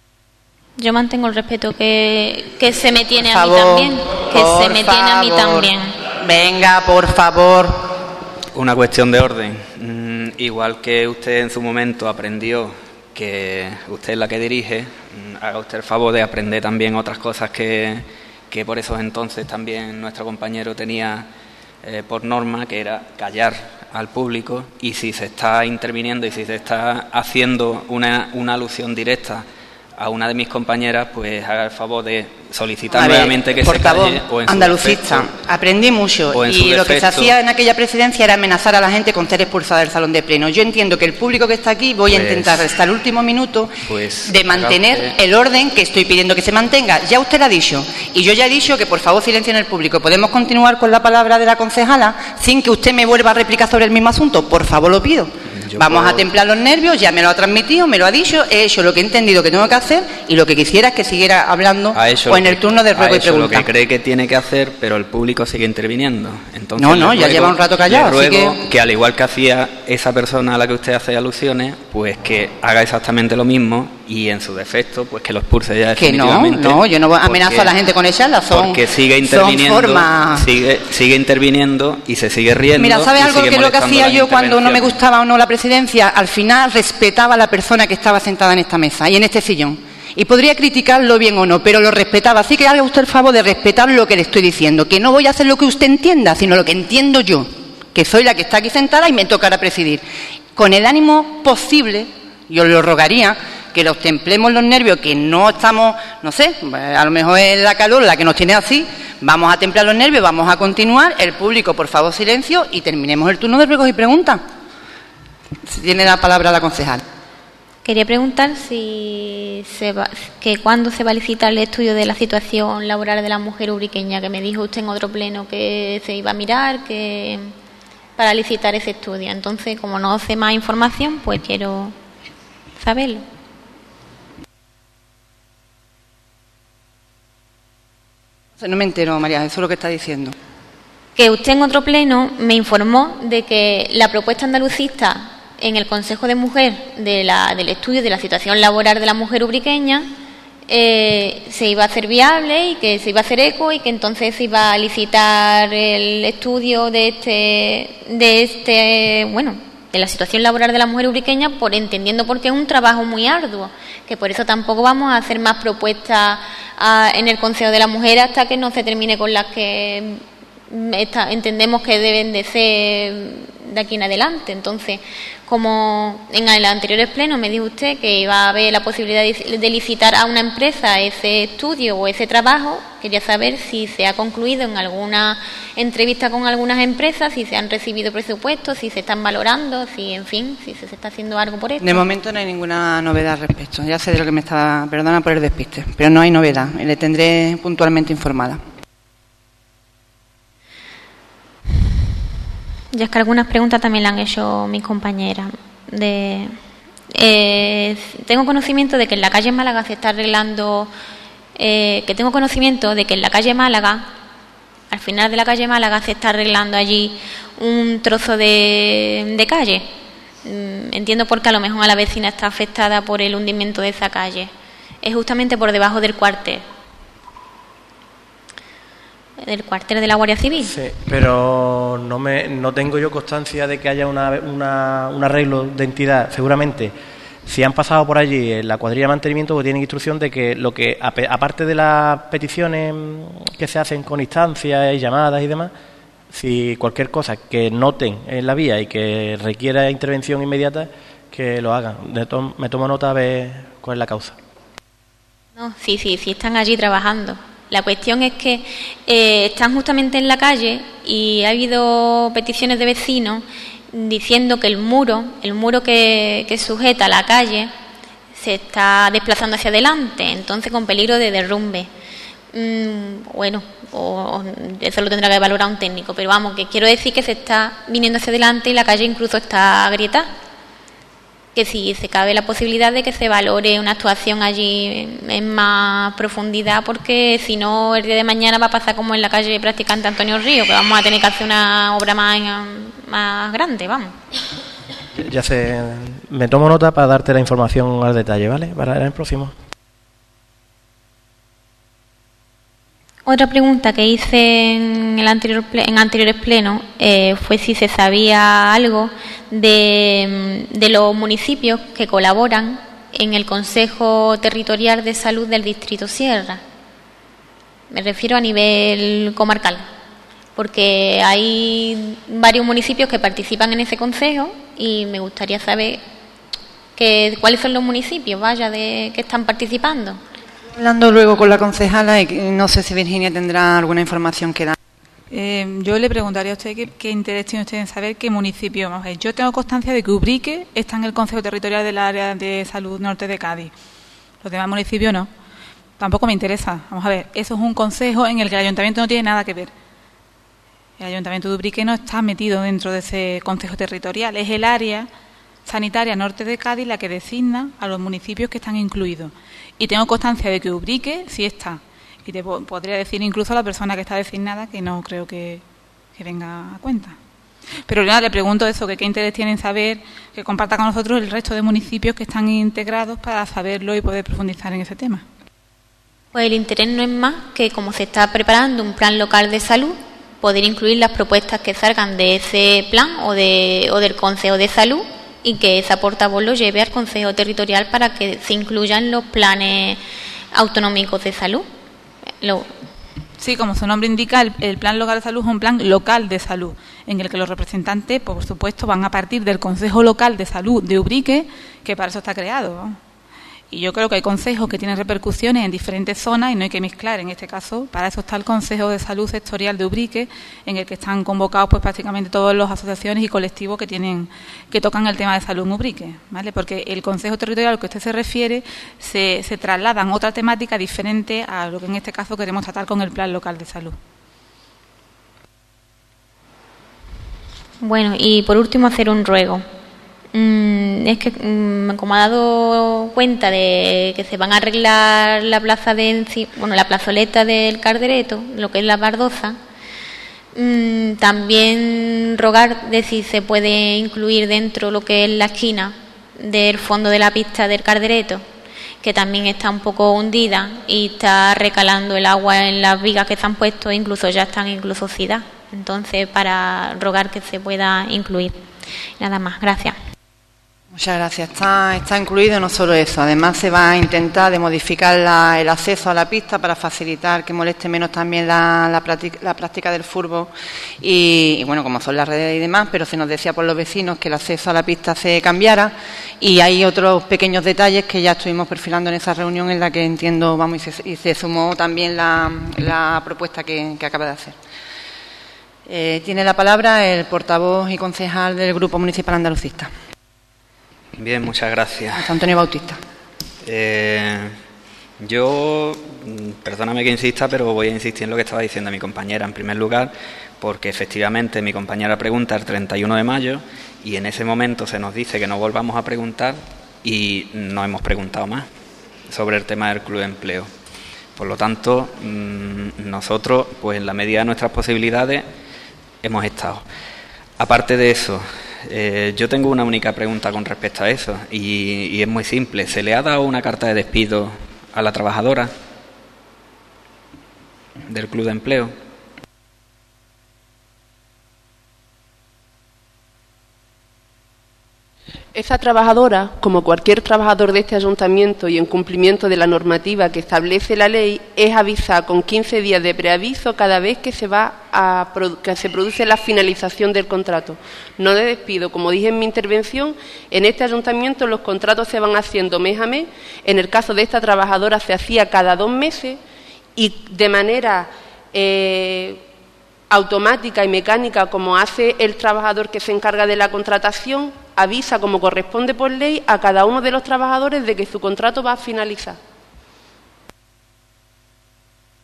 S13: Yo mantengo el respeto que, que se me tiene
S1: Por
S13: a mí
S1: favor,
S13: también. Que
S1: por
S13: se me tiene a mí
S1: favor.
S13: también.
S1: Venga, por favor.
S10: Una cuestión de orden. Mm, igual que usted en su momento aprendió que usted es la que dirige, mm, haga usted el favor de aprender también otras cosas que, que por esos entonces también nuestro compañero tenía eh, por norma, que era callar al público, y si se está interviniendo y si se está haciendo una, una alusión directa a una de mis compañeras, pues haga el favor de solicitar nuevamente que se calle, o en su
S1: andalucista,
S10: defecto,
S1: aprendí mucho
S10: o en
S1: y
S10: su
S1: lo que se
S10: defecto.
S1: hacía en aquella presidencia era amenazar a la gente con ser expulsada del salón de pleno. Yo entiendo que el público que está aquí voy a
S10: Pues-
S1: intentar hasta el último minuto
S10: pues,
S1: de mantener
S10: haga usted-
S1: el orden que estoy pidiendo que se mantenga. Ya usted lo ha dicho y yo ya he dicho que por favor silencien el público. ¿Podemos continuar con la palabra de la concejala sin que usted me vuelva a replicar sobre el mismo asunto? Por favor, lo pido.
S10: Yo
S1: Vamos
S10: puedo-
S1: a templar los nervios, ya me lo ha transmitido, me lo ha dicho, he hecho lo que he entendido que tengo que hacer y lo que quisiera es que siguiera hablando
S10: Ha hecho
S1: o en
S10: lo
S1: el
S10: que-
S1: turno de
S10: ha
S1: ruego y
S10: hecho lo
S1: pregunta.
S10: que cree que tiene que hacer, pero el público sigue interviniendo. Entonces,
S1: No, no,
S10: le
S1: ya
S10: ruego-
S1: lleva un rato callado,
S10: le
S1: así
S10: ruego
S1: que-
S10: que al igual que hacía esa persona a la que usted hace alusiones, pues que haga exactamente lo mismo y en su defecto, pues que lo expulse ya
S1: Que no,
S10: definitivamente.
S1: no, yo no
S10: porque-
S1: amenazo a la gente con echarla, son,
S10: porque sigue
S1: son
S10: interviniendo,
S1: formas.
S10: sigue, sigue interviniendo y se sigue riendo.
S1: Mira, ¿sabes
S10: y
S1: algo
S10: sigue
S1: que es lo que
S10: molestando
S1: hacía
S10: las
S1: yo cuando no me
S10: intervenciones.
S1: gustaba o no la presidencia? Al final respetaba a la persona que estaba sentada en esta mesa y en este sillón. Y podría criticarlo bien o no, pero lo respetaba. Así que haga usted el favor de respetar lo que le estoy diciendo, que no voy a hacer lo que usted entienda, sino lo que entiendo yo, que soy la que está aquí sentada y me tocará presidir. Con el ánimo posible, yo le rogaría que los templemos los nervios, que no estamos, no sé, a lo mejor es la calor la que nos tiene así, vamos a templar los nervios, vamos a continuar, el público, por favor, silencio, y terminemos el turno de ruegos y preguntas. Tiene la palabra la concejal.
S13: Quería preguntar si se va, que cuándo se va a licitar el estudio de la situación laboral de la mujer ubriqueña, que me dijo usted en otro pleno que se iba a mirar, que para licitar ese estudio. Entonces, como no sé más información, pues quiero saberlo.
S1: No me entero, María, eso es lo que está diciendo.
S13: Que usted en otro pleno me informó de que la propuesta andalucista en el Consejo de Mujer de la, del estudio de la situación laboral de la mujer ubriqueña eh, se iba a hacer viable y que se iba a hacer eco y que entonces se iba a licitar el estudio de este, de este, bueno, de la situación laboral de la mujer ubriqueña, por entendiendo porque es un trabajo muy arduo, que por eso tampoco vamos a hacer más propuestas a, en el Consejo de la Mujer hasta que no se termine con las que Esta, entendemos que deben de ser de aquí en adelante. Entonces, como en el anterior pleno me dijo usted que iba a haber la posibilidad de, de licitar a una empresa ese estudio o ese trabajo, quería saber si se ha concluido en alguna entrevista con algunas empresas, si se han recibido presupuestos, si se están valorando, si, en fin, si se está haciendo algo por esto.
S1: De momento no hay ninguna novedad al respecto. Ya sé de lo que me estaba... Perdona por el despiste, pero no hay novedad. Y le tendré puntualmente informada.
S13: Ya es que algunas preguntas también le han hecho mis compañeras. De, eh, tengo conocimiento de que en la calle Málaga se está arreglando, eh, que tengo conocimiento de que en la calle Málaga, al final de la calle Málaga, se está arreglando allí un trozo de, de calle. Mm, entiendo porque a lo mejor a la vecina está afectada por el hundimiento de esa calle. Es justamente por debajo del cuartel. Del cuartel de la Guardia Civil.
S6: Sí, pero no me no tengo yo constancia de que haya una, una, un arreglo de entidad. Seguramente, si han pasado por allí en la cuadrilla de mantenimiento, pues tienen instrucción de que lo que aparte de las peticiones que se hacen con instancias y llamadas y demás, si cualquier cosa que noten en la vía y que requiera intervención inmediata, que lo hagan. De to me tomo nota a ver cuál es la causa.
S13: No, sí, sí, sí están allí trabajando. La cuestión es que eh, están justamente en la calle y ha habido peticiones de vecinos diciendo que el muro, el muro que, que sujeta la calle, se está desplazando hacia adelante, entonces con peligro de derrumbe. Mm, bueno, o, o eso lo tendrá que valorar un técnico, pero vamos, que quiero decir que se está viniendo hacia adelante y la calle incluso está agrietada. que si se cabe la posibilidad de que se valore una actuación allí en, en más profundidad, porque si no el día de mañana va a pasar como en la calle Practicante Antonio Río, que vamos a tener que hacer una obra más, más grande, vamos.
S6: Ya sé, me tomo nota para darte la información al detalle, ¿vale? Para el próximo.
S13: Otra pregunta que hice en, el anterior ple- en anteriores plenos eh, fue si se sabía algo de, de los municipios que colaboran en el Consejo Territorial de Salud del Distrito Sierra. Me refiero a nivel comarcal, porque hay varios municipios que participan en ese consejo y me gustaría saber que, cuáles son los municipios, vaya, de que están participando.
S1: Hablando luego con la concejala, y no sé si Virginia tendrá alguna información que dar.
S8: Eh, yo le preguntaría a usted qué, qué interés tiene usted en saber qué municipio. Vamos a ver, yo tengo constancia de que Ubrique está en el Consejo Territorial del Área de Salud Norte de Cádiz. Los demás municipios no. Tampoco me interesa. Vamos a ver, eso es un consejo en el que el ayuntamiento no tiene nada que ver. El ayuntamiento de Ubrique no está metido dentro de ese consejo territorial. Es el área sanitaria norte de Cádiz la que designa a los municipios que están incluidos. Y tengo constancia de que Ubrique sí está. Y te po- podría decir incluso a la persona que está designada, que no creo que, que venga a cuenta. Pero nada, le pregunto eso, que qué interés tiene en saber, que comparta con nosotros el resto de municipios que están integrados para saberlo y poder profundizar en ese tema.
S13: Pues el interés no es más que, como se está preparando un plan local de salud, poder incluir las propuestas que salgan de ese plan o, de, o del Consejo de Salud, y que esa portavoz lo lleve al Consejo Territorial para que se incluyan los planes autonómicos de salud. Lo...
S8: Sí, como su nombre indica, el, el plan local de salud es un plan local de salud, en el que los representantes, por supuesto, van a partir del Consejo Local de Salud de Ubrique, que para eso está creado, ¿no? Y yo creo que hay consejos que tienen repercusiones en diferentes zonas y no hay que mezclar. En este caso, para eso está el Consejo de Salud Sectorial de Ubrique, en el que están convocados pues prácticamente todas las asociaciones y colectivos que tienen que tocan el tema de salud en Ubrique, ¿vale? Porque el Consejo Territorial al que usted se refiere se, se trasladan otra temática diferente a lo que en este caso queremos tratar con el Plan Local de Salud.
S13: Bueno, y por último hacer un ruego. Mm, es que mm, como ha dado cuenta de que se van a arreglar la plaza de bueno la plazoleta del Cardereto, lo que es la Bardoza, mm, también rogar de si se puede incluir dentro lo que es la esquina del fondo de la pista del Cardereto, que también está un poco hundida y está recalando el agua en las vigas que se han puesto, incluso ya están incluso oxidadas. Entonces, para rogar que se pueda incluir. Nada más, gracias.
S1: Muchas gracias. Está, está incluido no solo eso, además se va a intentar de modificar la, el acceso a la pista para facilitar que moleste menos también la, la, práctica, la práctica del fútbol y, y bueno, como son las redes y demás, pero se nos decía por los vecinos que el acceso a la pista se cambiara y hay otros pequeños detalles que ya estuvimos perfilando en esa reunión en la que entiendo, vamos, y se, y se sumó también la, la propuesta que, que acaba de hacer. Eh, tiene la palabra el portavoz y concejal del Grupo Municipal Andalucista.
S4: Bien, muchas gracias.
S1: Antonio Bautista.
S4: Eh, yo, perdóname que insista, pero voy a insistir en lo que estaba diciendo mi compañera en primer lugar, porque efectivamente mi compañera pregunta el treinta y uno de mayo y en ese momento se nos dice que no volvamos a preguntar y no hemos preguntado más sobre el tema del Club de Empleo. Por lo tanto, nosotros, pues en la medida de nuestras posibilidades, hemos estado. Aparte de eso, eh, yo tengo una única pregunta con respecto a eso y, y es muy simple. ¿Se le ha dado una carta de despido a la trabajadora del Club de Empleo?
S7: Esa trabajadora, como cualquier trabajador de este ayuntamiento y en cumplimiento de la normativa que establece la ley, es avisada con quince días de preaviso cada vez que se va a que se produce la finalización del contrato. No de despido. Como dije en mi intervención, en este ayuntamiento los contratos se van haciendo mes a mes. En el caso de esta trabajadora se hacía cada dos meses y de manera eh, automática y mecánica, como hace el trabajador que se encarga de la contratación, avisa como corresponde por ley a cada uno de los trabajadores de que su contrato va a finalizar.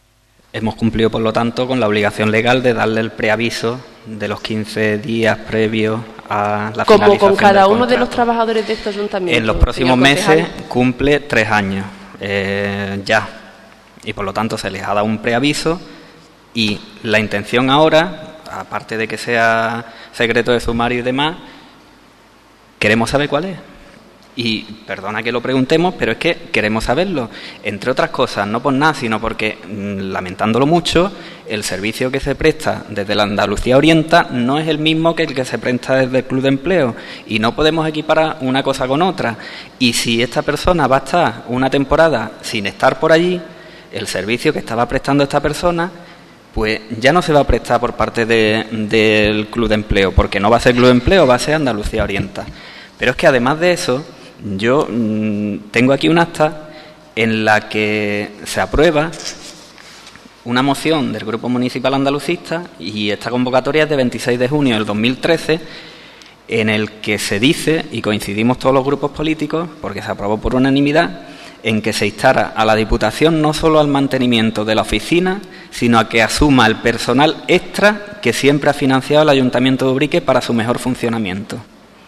S4: hemos cumplido, por lo tanto, con la obligación legal de darle el preaviso de los quince días previos a la
S7: Como
S4: finalización
S7: con cada
S4: del
S7: uno de
S4: contrato.
S7: los trabajadores de estos ayuntamientos.
S4: En los próximos
S7: señor
S4: meses
S7: concejal.
S4: cumple tres años eh, ya, y por lo tanto se les ha dado un preaviso, y la intención ahora, aparte de que sea secreto de sumario y demás, queremos saber cuál es. Y perdona que lo preguntemos, pero es que queremos saberlo. Entre otras cosas, no por nada, sino porque, lamentándolo mucho, el servicio que se presta desde la Andalucía Orienta no es el mismo que el que se presta desde el Club de Empleo. Y no podemos equiparar una cosa con otra. Y si esta persona va a estar una temporada sin estar por allí, el servicio que estaba prestando esta persona, pues ya no se va a prestar por parte de, del Club de Empleo, porque no va a ser Club de Empleo, va a ser Andalucía Orienta. Pero es que además de eso, yo mmm, tengo aquí un acta en la que se aprueba una moción del Grupo Municipal Andalucista, y esta convocatoria es de veintiséis de junio del dos mil trece, en el que se dice, y coincidimos todos los grupos políticos, porque se aprobó por unanimidad, en que se instara a la Diputación no solo al mantenimiento de la oficina, sino a que asuma el personal extra que siempre ha financiado el Ayuntamiento de Ubrique para su mejor funcionamiento.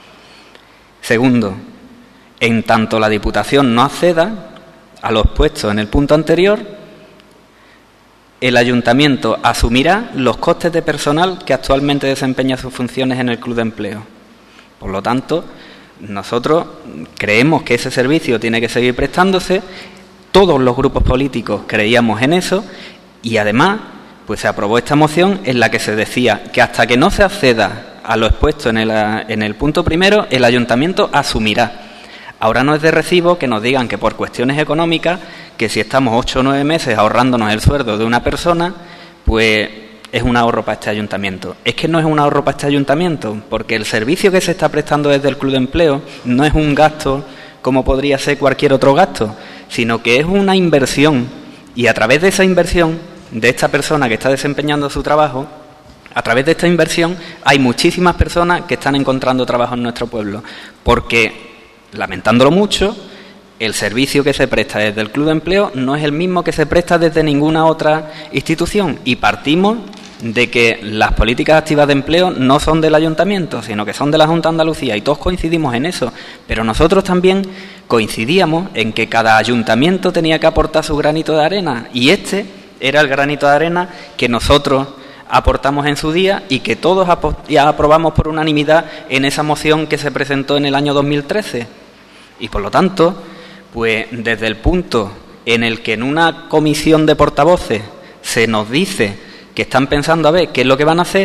S4: Segundo, en tanto la Diputación no acceda a los puestos en el punto anterior, el Ayuntamiento asumirá los costes de personal que actualmente desempeña sus funciones en el Club de Empleo. Por lo tanto, nosotros creemos que ese servicio tiene que seguir prestándose, todos los grupos políticos creíamos en eso, y además pues se aprobó esta moción en la que se decía que hasta que no se acceda a lo expuesto en el, en el punto primero, el Ayuntamiento asumirá. Ahora no es de recibo que nos digan que por cuestiones económicas, que si estamos ocho o nueve meses ahorrándonos el sueldo de una persona, pues es un ahorro para este ayuntamiento. Es que no es un ahorro para este ayuntamiento, porque el servicio que se está prestando desde el Club de Empleo no es un gasto como podría ser cualquier otro gasto, sino que es una inversión, y a través de esa inversión, de esta persona que está desempeñando su trabajo, a través de esta inversión hay muchísimas personas que están encontrando trabajo en nuestro pueblo, porque, lamentándolo mucho, el servicio que se presta desde el Club de Empleo no es el mismo que se presta desde ninguna otra institución, y partimos de que las políticas activas de empleo no son del Ayuntamiento, sino que son de la Junta de Andalucía, y todos coincidimos en eso. Pero nosotros también coincidíamos en que cada ayuntamiento tenía que aportar su granito de arena, y este era el granito de arena que nosotros aportamos en su día y que todos ya aprobamos por unanimidad en esa moción que se presentó en el año dos mil trece. Y por lo tanto, pues desde el punto en el que en una comisión de portavoces se nos dice que están pensando a ver qué es lo que van a hacer,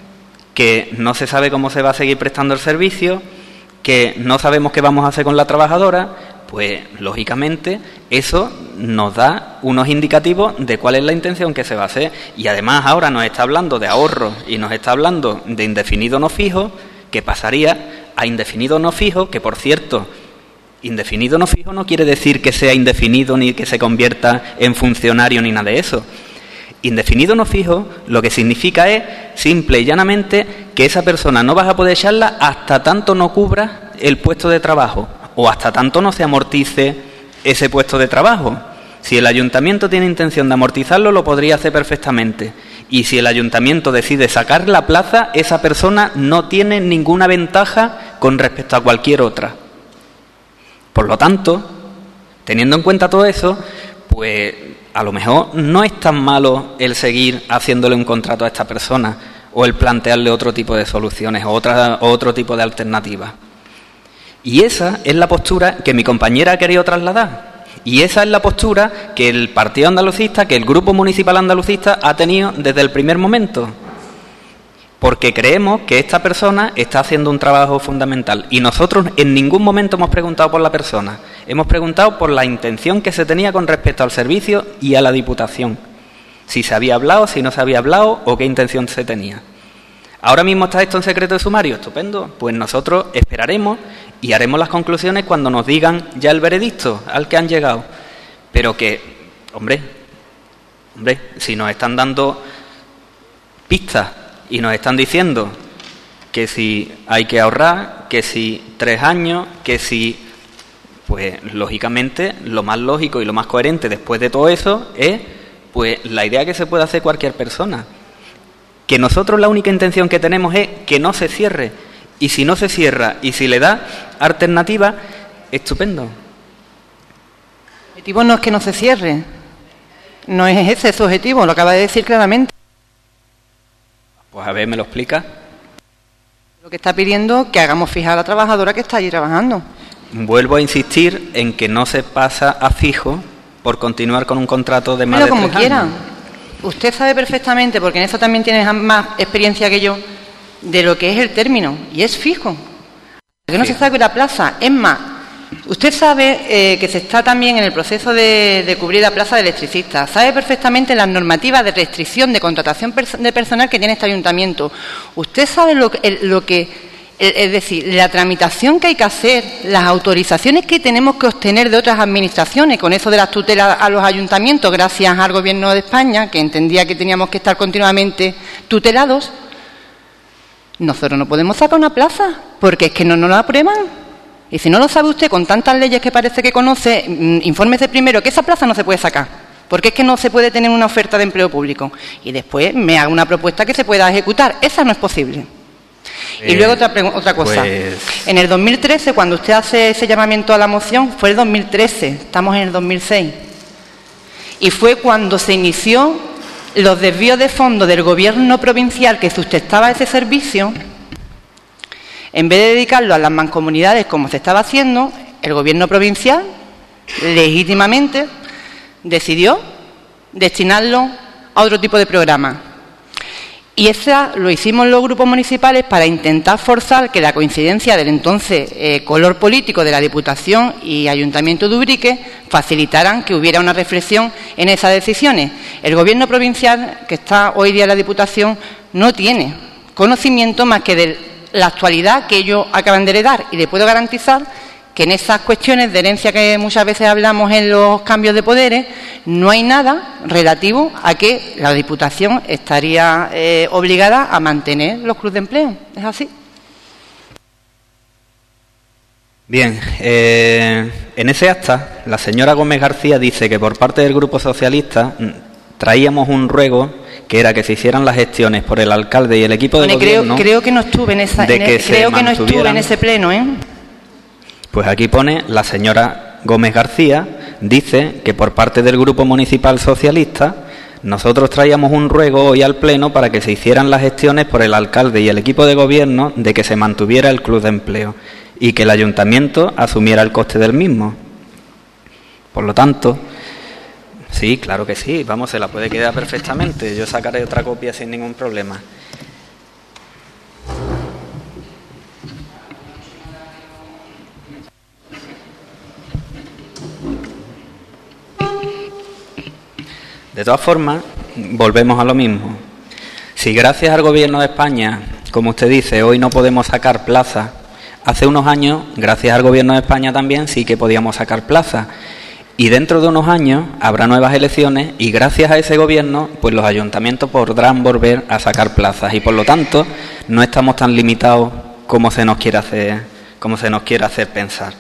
S4: que no se sabe cómo se va a seguir prestando el servicio, que no sabemos qué vamos a hacer con la trabajadora, pues lógicamente eso nos da unos indicativos de cuál es la intención que se va a hacer. Y además ahora nos está hablando de ahorro y nos está hablando de indefinido no fijo, que pasaría a indefinido no fijo, que por cierto, indefinido no fijo no quiere decir que sea indefinido ni que se convierta en funcionario ni nada de eso. Indefinido no fijo lo que significa es simple y llanamente que esa persona no vas a poder echarla hasta tanto no cubra el puesto de trabajo o hasta tanto no se amortice ese puesto de trabajo. Si el ayuntamiento tiene intención de amortizarlo, lo podría hacer perfectamente. Y si el ayuntamiento decide sacar la plaza, esa persona no tiene ninguna ventaja con respecto a cualquier otra. Por lo tanto, teniendo en cuenta todo eso, pues a lo mejor no es tan malo el seguir haciéndole un contrato a esta persona o el plantearle otro tipo de soluciones o, otra, o otro tipo de alternativas. Y esa es la postura que mi compañera ha querido trasladar. Y esa es la postura que el Partido Andalucista, que el Grupo Municipal Andalucista ha tenido desde el primer momento. Porque creemos que esta persona está haciendo un trabajo fundamental. Y nosotros en ningún momento hemos preguntado por la persona. Hemos preguntado por la intención que se tenía con respecto al servicio y a la Diputación. Si se había hablado, si no se había hablado o qué intención se tenía. Ahora mismo está esto en secreto de sumario, estupendo. Pues nosotros esperaremos y haremos las conclusiones cuando nos digan ya el veredicto al que han llegado. Pero que, hombre, hombre, si nos están dando pistas y nos están diciendo que si hay que ahorrar, que si tres años, que si... Pues, lógicamente, lo más lógico y lo más coherente después de todo eso es pues la idea que se puede hacer cualquier persona. Que nosotros la única intención que tenemos es que no se cierre. Y si no se cierra y si le da alternativa, estupendo.
S1: El objetivo no es que no se cierre. No es ese su objetivo, lo acaba de decir claramente.
S4: Pues a ver, ¿me lo explica?
S1: Lo que está pidiendo que hagamos fijar a la trabajadora que está allí trabajando.
S4: Vuelvo a insistir en que no se pasa a fijo por continuar con un contrato de más
S1: Pero
S4: de
S1: como
S4: tres
S1: quiera.
S4: años.
S1: Usted sabe perfectamente, porque en eso también tiene más experiencia que yo, de lo que es el término, y es fijo. Que no se sabe la plaza. Es más, usted sabe eh, que se está también en el proceso de, de cubrir la plaza de electricista. Sabe perfectamente las normativas de restricción de contratación pers de personal que tiene este ayuntamiento. Usted sabe lo, el, lo que... Es decir, la tramitación que hay que hacer, las autorizaciones que tenemos que obtener de otras administraciones, con eso de las tutelas a los ayuntamientos, gracias al Gobierno de España, que entendía que teníamos que estar continuamente tutelados, nosotros no podemos sacar una plaza, porque es que no nos la aprueban. Y si no lo sabe usted con tantas leyes que parece que conoce, infórmese primero que esa plaza no se puede sacar, porque es que no se puede tener una oferta de empleo público. Y después me haga una propuesta que se pueda ejecutar. Esa no es posible. Y luego otra, otra cosa. Pues... En el dos mil trece, cuando usted hace ese llamamiento a la moción, fue el dos mil trece, estamos en el dos mil seis. Y fue cuando se inició los desvíos de fondos del gobierno provincial que sustentaba ese servicio. En vez de dedicarlo a las mancomunidades como se estaba haciendo, el gobierno provincial, legítimamente, decidió destinarlo a otro tipo de programa. Y esa lo hicimos los grupos municipales para intentar forzar que la coincidencia del entonces eh, color político de la Diputación y Ayuntamiento de Ubrique facilitaran que hubiera una reflexión en esas decisiones. El Gobierno provincial, que está hoy día en la Diputación, no tiene conocimiento más que de la actualidad que ellos acaban de heredar, y le puedo garantizar que en esas cuestiones de herencia que muchas veces hablamos en los cambios de poderes, no hay nada relativo a que la Diputación estaría eh, obligada a mantener los clubes de empleo. ¿Es así?
S4: Bien, eh, en ese acta, la señora Gómez García dice que por parte del Grupo Socialista traíamos un ruego que era que se hicieran las gestiones por el alcalde y el equipo de
S1: creo,
S4: gobierno.
S1: Creo que no estuve en esa,
S4: de
S1: en
S4: que
S1: el, creo que no estuve en ese pleno, ¿eh?
S4: Pues aquí pone la señora Gómez García, dice que por parte del Grupo Municipal Socialista nosotros traíamos un ruego hoy al Pleno para que se hicieran las gestiones por el alcalde y el equipo de gobierno de que se mantuviera el club de empleo y que el ayuntamiento asumiera el coste del mismo. Por lo tanto, sí, claro que sí, vamos, se la puede quedar perfectamente. Yo sacaré otra copia sin ningún problema. De todas formas, volvemos a lo mismo. Si gracias al Gobierno de España, como usted dice, hoy no podemos sacar plazas, hace unos años, gracias al Gobierno de España también, sí que podíamos sacar plazas. Y dentro de unos años habrá nuevas elecciones y gracias a ese Gobierno, pues los ayuntamientos podrán volver a sacar plazas. Y por lo tanto, no estamos tan limitados como se nos quiere hacer, como se nos quiere hacer pensar.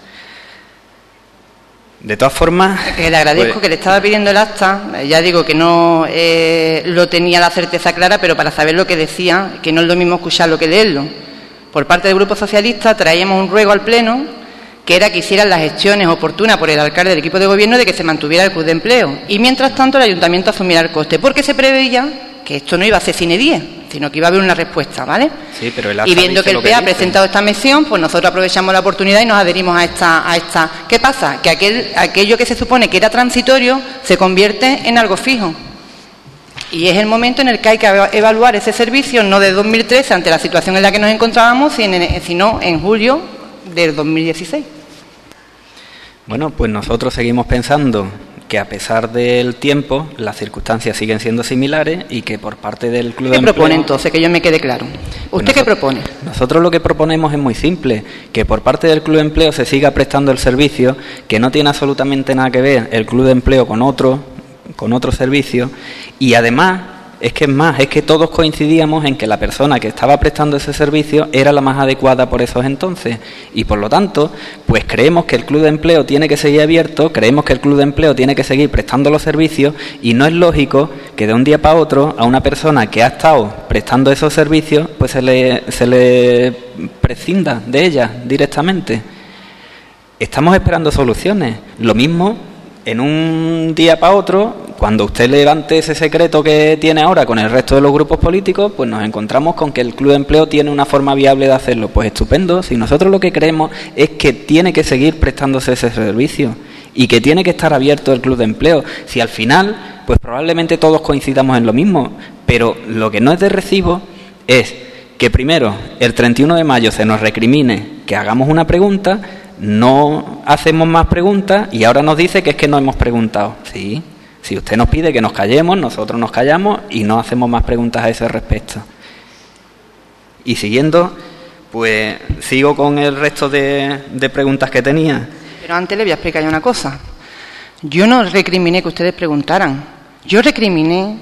S4: De todas formas...
S1: Que le agradezco pues, que le estaba pidiendo el acta, ya digo que no eh, lo tenía la certeza clara, pero para saber lo que decía, que no es lo mismo escucharlo que leerlo. Por parte del Grupo Socialista traíamos un ruego al Pleno, que era que hicieran las gestiones oportunas por el alcalde del equipo de gobierno de que se mantuviera el club de empleo. Y mientras tanto el ayuntamiento asumiera el coste, porque se preveía que esto no iba a ser sine die, sino que iba a haber una respuesta, ¿vale?
S4: Sí, pero el
S1: y viendo que el P E ha presentado esta mención, pues nosotros aprovechamos la oportunidad y nos adherimos a esta, a esta. ¿Qué pasa? Que aquel, aquello que se supone que era transitorio se convierte en algo fijo. Y es el momento en el que hay que evaluar ese servicio, no de dos mil trece, ante la situación en la que nos encontrábamos, sino en julio del dos mil dieciséis.
S4: Bueno, pues nosotros seguimos pensando que a pesar del tiempo, las circunstancias siguen siendo similares y que por parte del Club de Empleo...
S1: ¿Qué propone entonces? Que yo me quede claro. ¿Usted
S4: pues
S1: qué propone?
S4: Nosotros lo que proponemos es muy simple, que por parte del Club de Empleo se siga prestando el servicio, que no tiene absolutamente nada que ver el Club de Empleo con otro, con otro servicio, y además es que es más, es que todos coincidíamos en que la persona que estaba prestando ese servicio era la más adecuada por esos entonces. Y por lo tanto, pues creemos que el Club de Empleo tiene que seguir abierto, creemos que el Club de Empleo tiene que seguir prestando los servicios y no es lógico que de un día para otro a una persona que ha estado prestando esos servicios, pues se le, se le prescinda de ella directamente. Estamos esperando soluciones. Lo mismo en un día para otro, cuando usted levante ese secreto que tiene ahora con el resto de los grupos políticos, pues nos encontramos con que el Club de Empleo tiene una forma viable de hacerlo. Pues estupendo, si nosotros lo que creemos es que tiene que seguir prestándose ese servicio y que tiene que estar abierto el Club de Empleo. Si al final, pues probablemente todos coincidamos en lo mismo, pero lo que no es de recibo es que primero, el treinta y uno de mayo se nos recrimine que hagamos una pregunta, no hacemos más preguntas y ahora nos dice que es que no hemos preguntado. Sí, si usted nos pide que nos callemos, nosotros nos callamos y no hacemos más preguntas a ese respecto. Y siguiendo, pues sigo con el resto de, de preguntas que tenía.
S1: Pero antes le voy a explicar una cosa. Yo no recriminé que ustedes preguntaran. Yo recriminé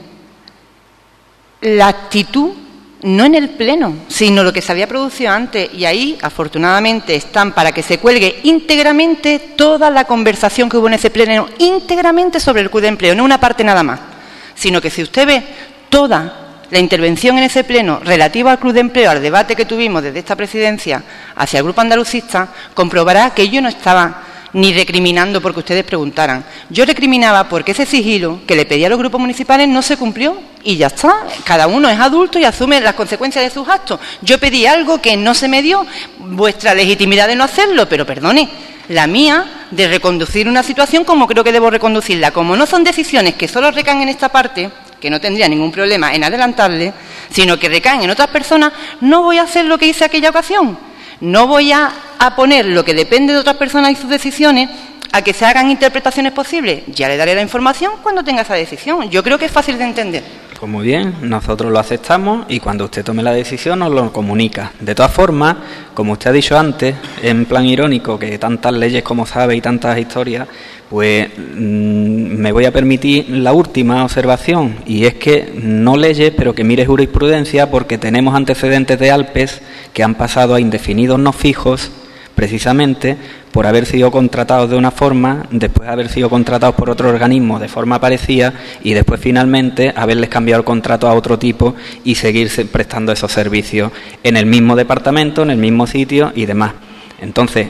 S1: la actitud, no en el pleno, sino lo que se había producido antes. Y ahí, afortunadamente, están para que se cuelgue íntegramente toda la conversación que hubo en ese pleno, íntegramente sobre el Club de Empleo, no una parte nada más. Sino que si usted ve toda la intervención en ese pleno relativa al Club de Empleo, al debate que tuvimos desde esta presidencia hacia el Grupo Andalucista, comprobará que yo no estaba ni recriminando porque ustedes preguntaran. Yo recriminaba porque ese sigilo que le pedía a los grupos municipales no se cumplió y ya está. Cada uno es adulto y asume las consecuencias de sus actos. Yo pedí algo que no se me dio, vuestra legitimidad de no hacerlo, pero perdone, la mía de reconducir una situación como creo que debo reconducirla. Como no son decisiones que solo recaen en esta parte, que no tendría ningún problema en adelantarle, sino que recaen en otras personas, no voy a hacer lo que hice aquella ocasión. No voy a, a poner lo que depende de otras personas y sus decisiones a que se hagan interpretaciones posibles. Ya le daré la información cuando tenga esa decisión. Yo creo que es fácil de entender.
S4: Pues muy bien, nosotros lo aceptamos y cuando usted tome la decisión nos lo comunica. De todas formas, como usted ha dicho antes, en plan irónico, que tantas leyes como sabe y tantas historias, pues mmm, me voy a permitir la última observación, y es que no leyes, pero que mire jurisprudencia, porque tenemos antecedentes de ALPES que han pasado a indefinidos no fijos, precisamente por haber sido contratados de una forma, después de haber sido contratados por otro organismo de forma parecida y después finalmente haberles cambiado el contrato a otro tipo y seguirse prestando esos servicios en el mismo departamento, en el mismo sitio y demás. Entonces,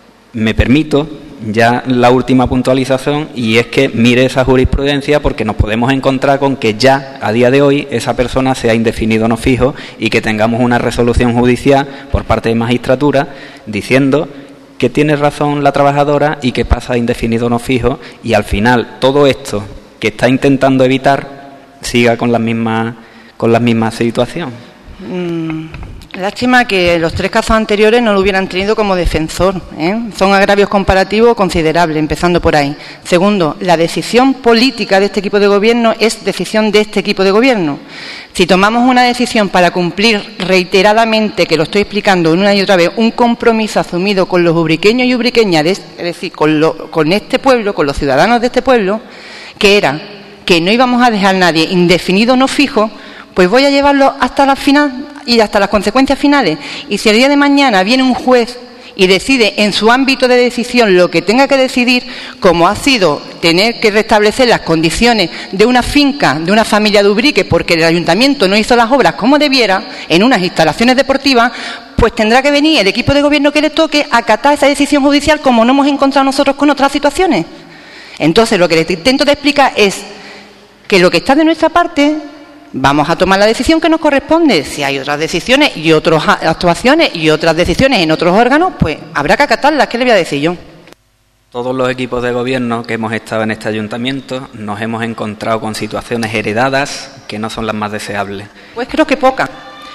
S4: me permito ya la última puntualización, y es que mire esa jurisprudencia, porque nos podemos encontrar con que ya a día de hoy esa persona sea indefinido no fijo y que tengamos una resolución judicial por parte de magistratura diciendo que tiene razón la trabajadora y que pasa a indefinido no fijo, y al final todo esto que está intentando evitar siga con la misma con la misma situación.
S1: Mm, lástima que los tres casos anteriores no lo hubieran tenido como defensor, ¿eh? Son agravios comparativos considerables, empezando por ahí. Segundo, la decisión política de este equipo de gobierno es decisión de este equipo de gobierno. Si tomamos una decisión para cumplir reiteradamente, que lo estoy explicando una y otra vez, un compromiso asumido con los ubriqueños y ubriqueñas, es decir, con, lo, con este pueblo, con los ciudadanos de este pueblo, que era que no íbamos a dejar a nadie indefinido no fijo, pues voy a llevarlo hasta la final y hasta las consecuencias finales. Y si el día de mañana viene un juez y decide en su ámbito de decisión lo que tenga que decidir, como ha sido tener que restablecer las condiciones de una finca, de una familia de Ubrique, porque el ayuntamiento no hizo las obras como debiera, en unas instalaciones deportivas, pues tendrá que venir el equipo de gobierno que le toque a acatar esa decisión judicial, como no hemos encontrado nosotros con otras situaciones. Entonces, lo que les intento de explicar es que lo que está de nuestra parte, vamos a tomar la decisión que nos corresponde. Si hay otras decisiones y otras actuaciones y otras decisiones en otros órganos, pues habrá que acatarlas. ¿Qué le voy a decir yo?
S4: Todos los equipos de gobierno que hemos estado en este ayuntamiento nos hemos encontrado con situaciones heredadas que no son las más deseables.
S1: Pues creo que pocas.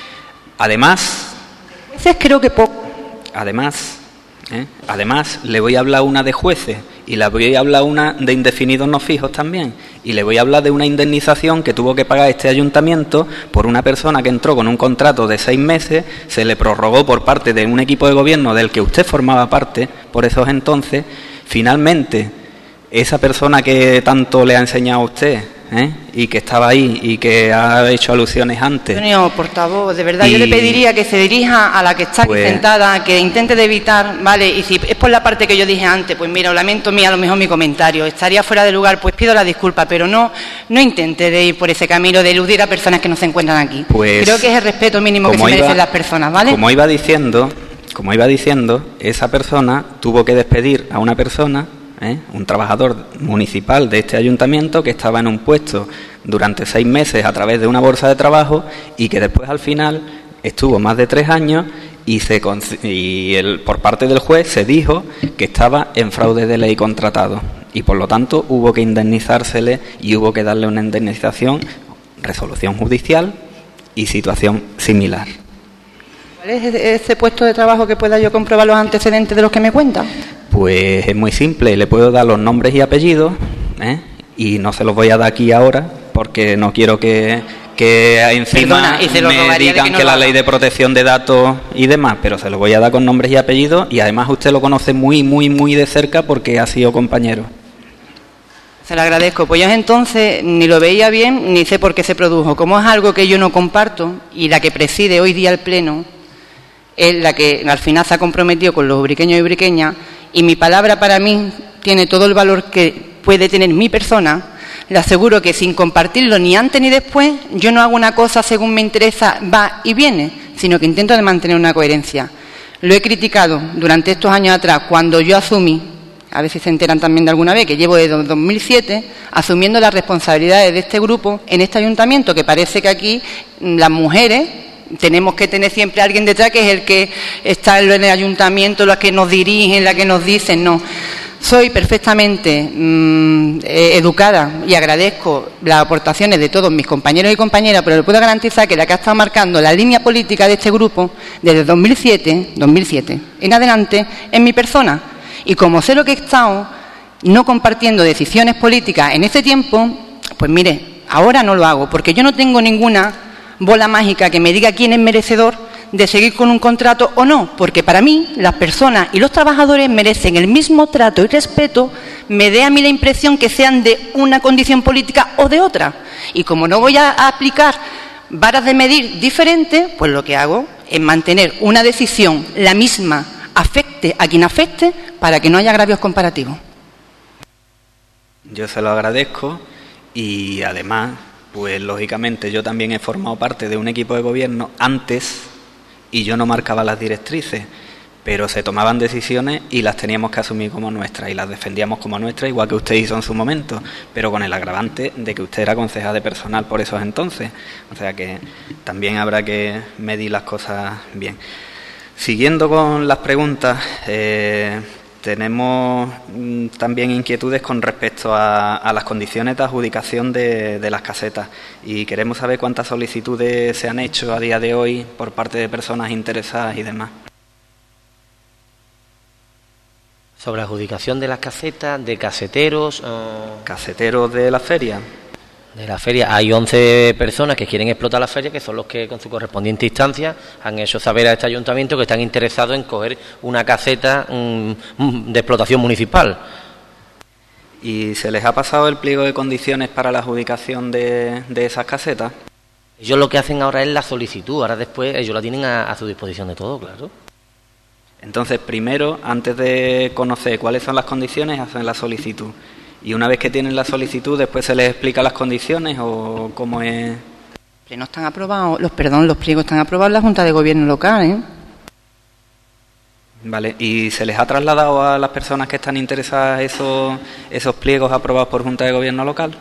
S4: Además,
S1: a veces creo que poco.
S4: Además, ¿eh? además le voy a hablar una de jueces y le voy a hablar una de indefinidos no fijos también. Y le voy a hablar de una indemnización que tuvo que pagar este ayuntamiento por una persona que entró con un contrato de seis meses, se le prorrogó por parte de un equipo de gobierno del que usted formaba parte por esos entonces. Finalmente, esa persona que tanto le ha enseñado a usted, ¿eh? Y que estaba ahí y que ha hecho alusiones antes.
S1: Antonio, portavoz, de verdad,
S4: y...
S1: yo le pediría que se dirija a la que está
S4: pues...
S1: aquí sentada, que intente de evitar, ¿vale? Y si es por la parte que yo dije antes, pues mira, lamento mía, a lo mejor mi comentario estaría fuera de lugar, pues pido la disculpa, pero no no intente de ir por ese camino de eludir a personas que no se encuentran aquí.
S4: Pues,
S1: creo que es el respeto mínimo que se merecen
S4: iba,
S1: las personas, ¿vale?
S4: Como iba diciendo, como iba diciendo, esa persona tuvo que despedir a una persona, ¿eh? un trabajador municipal de este ayuntamiento que estaba en un puesto durante seis meses a través de una bolsa de trabajo y que después al final estuvo más de tres años y, se, y el, por parte del juez se dijo que estaba en fraude de ley contratado y por lo tanto hubo que indemnizársele y hubo que darle una indemnización, resolución judicial y situación similar.
S1: ¿Cuál es ese puesto de trabajo que pueda yo comprobar los antecedentes de los que me cuentan?
S4: Pues es muy simple, le puedo dar los nombres y apellidos, ¿eh? Y no se los voy a dar aquí ahora porque no quiero que, que encima
S1: Perdona,
S4: me digan que, no que la ley de protección de datos y demás, pero se los voy a dar con nombres y apellidos y además usted lo conoce muy, muy, muy de cerca porque ha sido compañero.
S1: Se lo agradezco. Pues yo entonces ni lo veía bien ni sé por qué se produjo. Como es algo que yo no comparto y la que preside hoy día el Pleno es la que al final se ha comprometido con los ubriqueños y ubriqueñas y mi palabra para mí tiene todo el valor que puede tener mi persona, le aseguro que sin compartirlo ni antes ni después, yo no hago una cosa según me interesa, va y viene, sino que intento de mantener una coherencia. Lo he criticado durante estos años atrás, cuando yo asumí, a ver si se enteran también de alguna vez, que llevo desde dos mil siete asumiendo las responsabilidades de este grupo en este ayuntamiento, que parece que aquí las mujeres tenemos que tener siempre a alguien detrás que es el que está en el ayuntamiento, la que nos dirigen, la que nos dicen, no. Soy perfectamente mmm, educada y agradezco las aportaciones de todos mis compañeros y compañeras, pero le puedo garantizar que la que ha estado marcando la línea política de este grupo desde dos mil siete en adelante es mi persona. Y como sé lo que he estado no compartiendo decisiones políticas en este tiempo, pues mire, ahora no lo hago, porque yo no tengo ninguna bola mágica que me diga quién es merecedor de seguir con un contrato o no, porque para mí las personas y los trabajadores merecen el mismo trato y respeto, me dé a mí la impresión que sean de una condición política o de otra. Y como no voy a aplicar varas de medir diferentes, pues lo que hago es mantener una decisión, la misma, afecte a quien afecte, para que no haya agravios comparativos.
S4: Yo se lo agradezco y además, pues lógicamente yo también he formado parte de un equipo de gobierno antes y yo no marcaba las directrices, pero se tomaban decisiones y las teníamos que asumir como nuestras y las defendíamos como nuestras, igual que usted hizo en su momento, pero con el agravante de que usted era concejal de personal por esos entonces. O sea que también habrá que medir las cosas bien. Siguiendo con las preguntas, eh, tenemos mm, también inquietudes con respecto a, a las condiciones de adjudicación de, de las casetas y queremos saber cuántas solicitudes se han hecho a día de hoy por parte de personas interesadas y demás.
S11: Sobre la adjudicación de las casetas, de caseteros... Uh...
S4: Caseteros de la feria.
S11: De la feria. Hay once personas que quieren explotar la feria, que son los que con su correspondiente instancia han hecho saber a este ayuntamiento que están interesados en coger una caseta um, de explotación municipal.
S4: ¿Y se les ha pasado el pliego de condiciones para la adjudicación de, de esas casetas?
S11: Ellos lo que hacen ahora es la solicitud, ahora después ellos la tienen a, a su disposición de todo, claro.
S4: Entonces, primero, antes de conocer cuáles son las condiciones, hacen la solicitud. Y una vez que tienen la solicitud, después se les explica las condiciones o cómo es.
S1: No están aprobados, los perdón, los pliegos están aprobados en la Junta de Gobierno local, ¿eh?
S4: Vale. ¿Y se les ha trasladado a las personas que están interesadas esos esos pliegos aprobados por Junta de Gobierno local?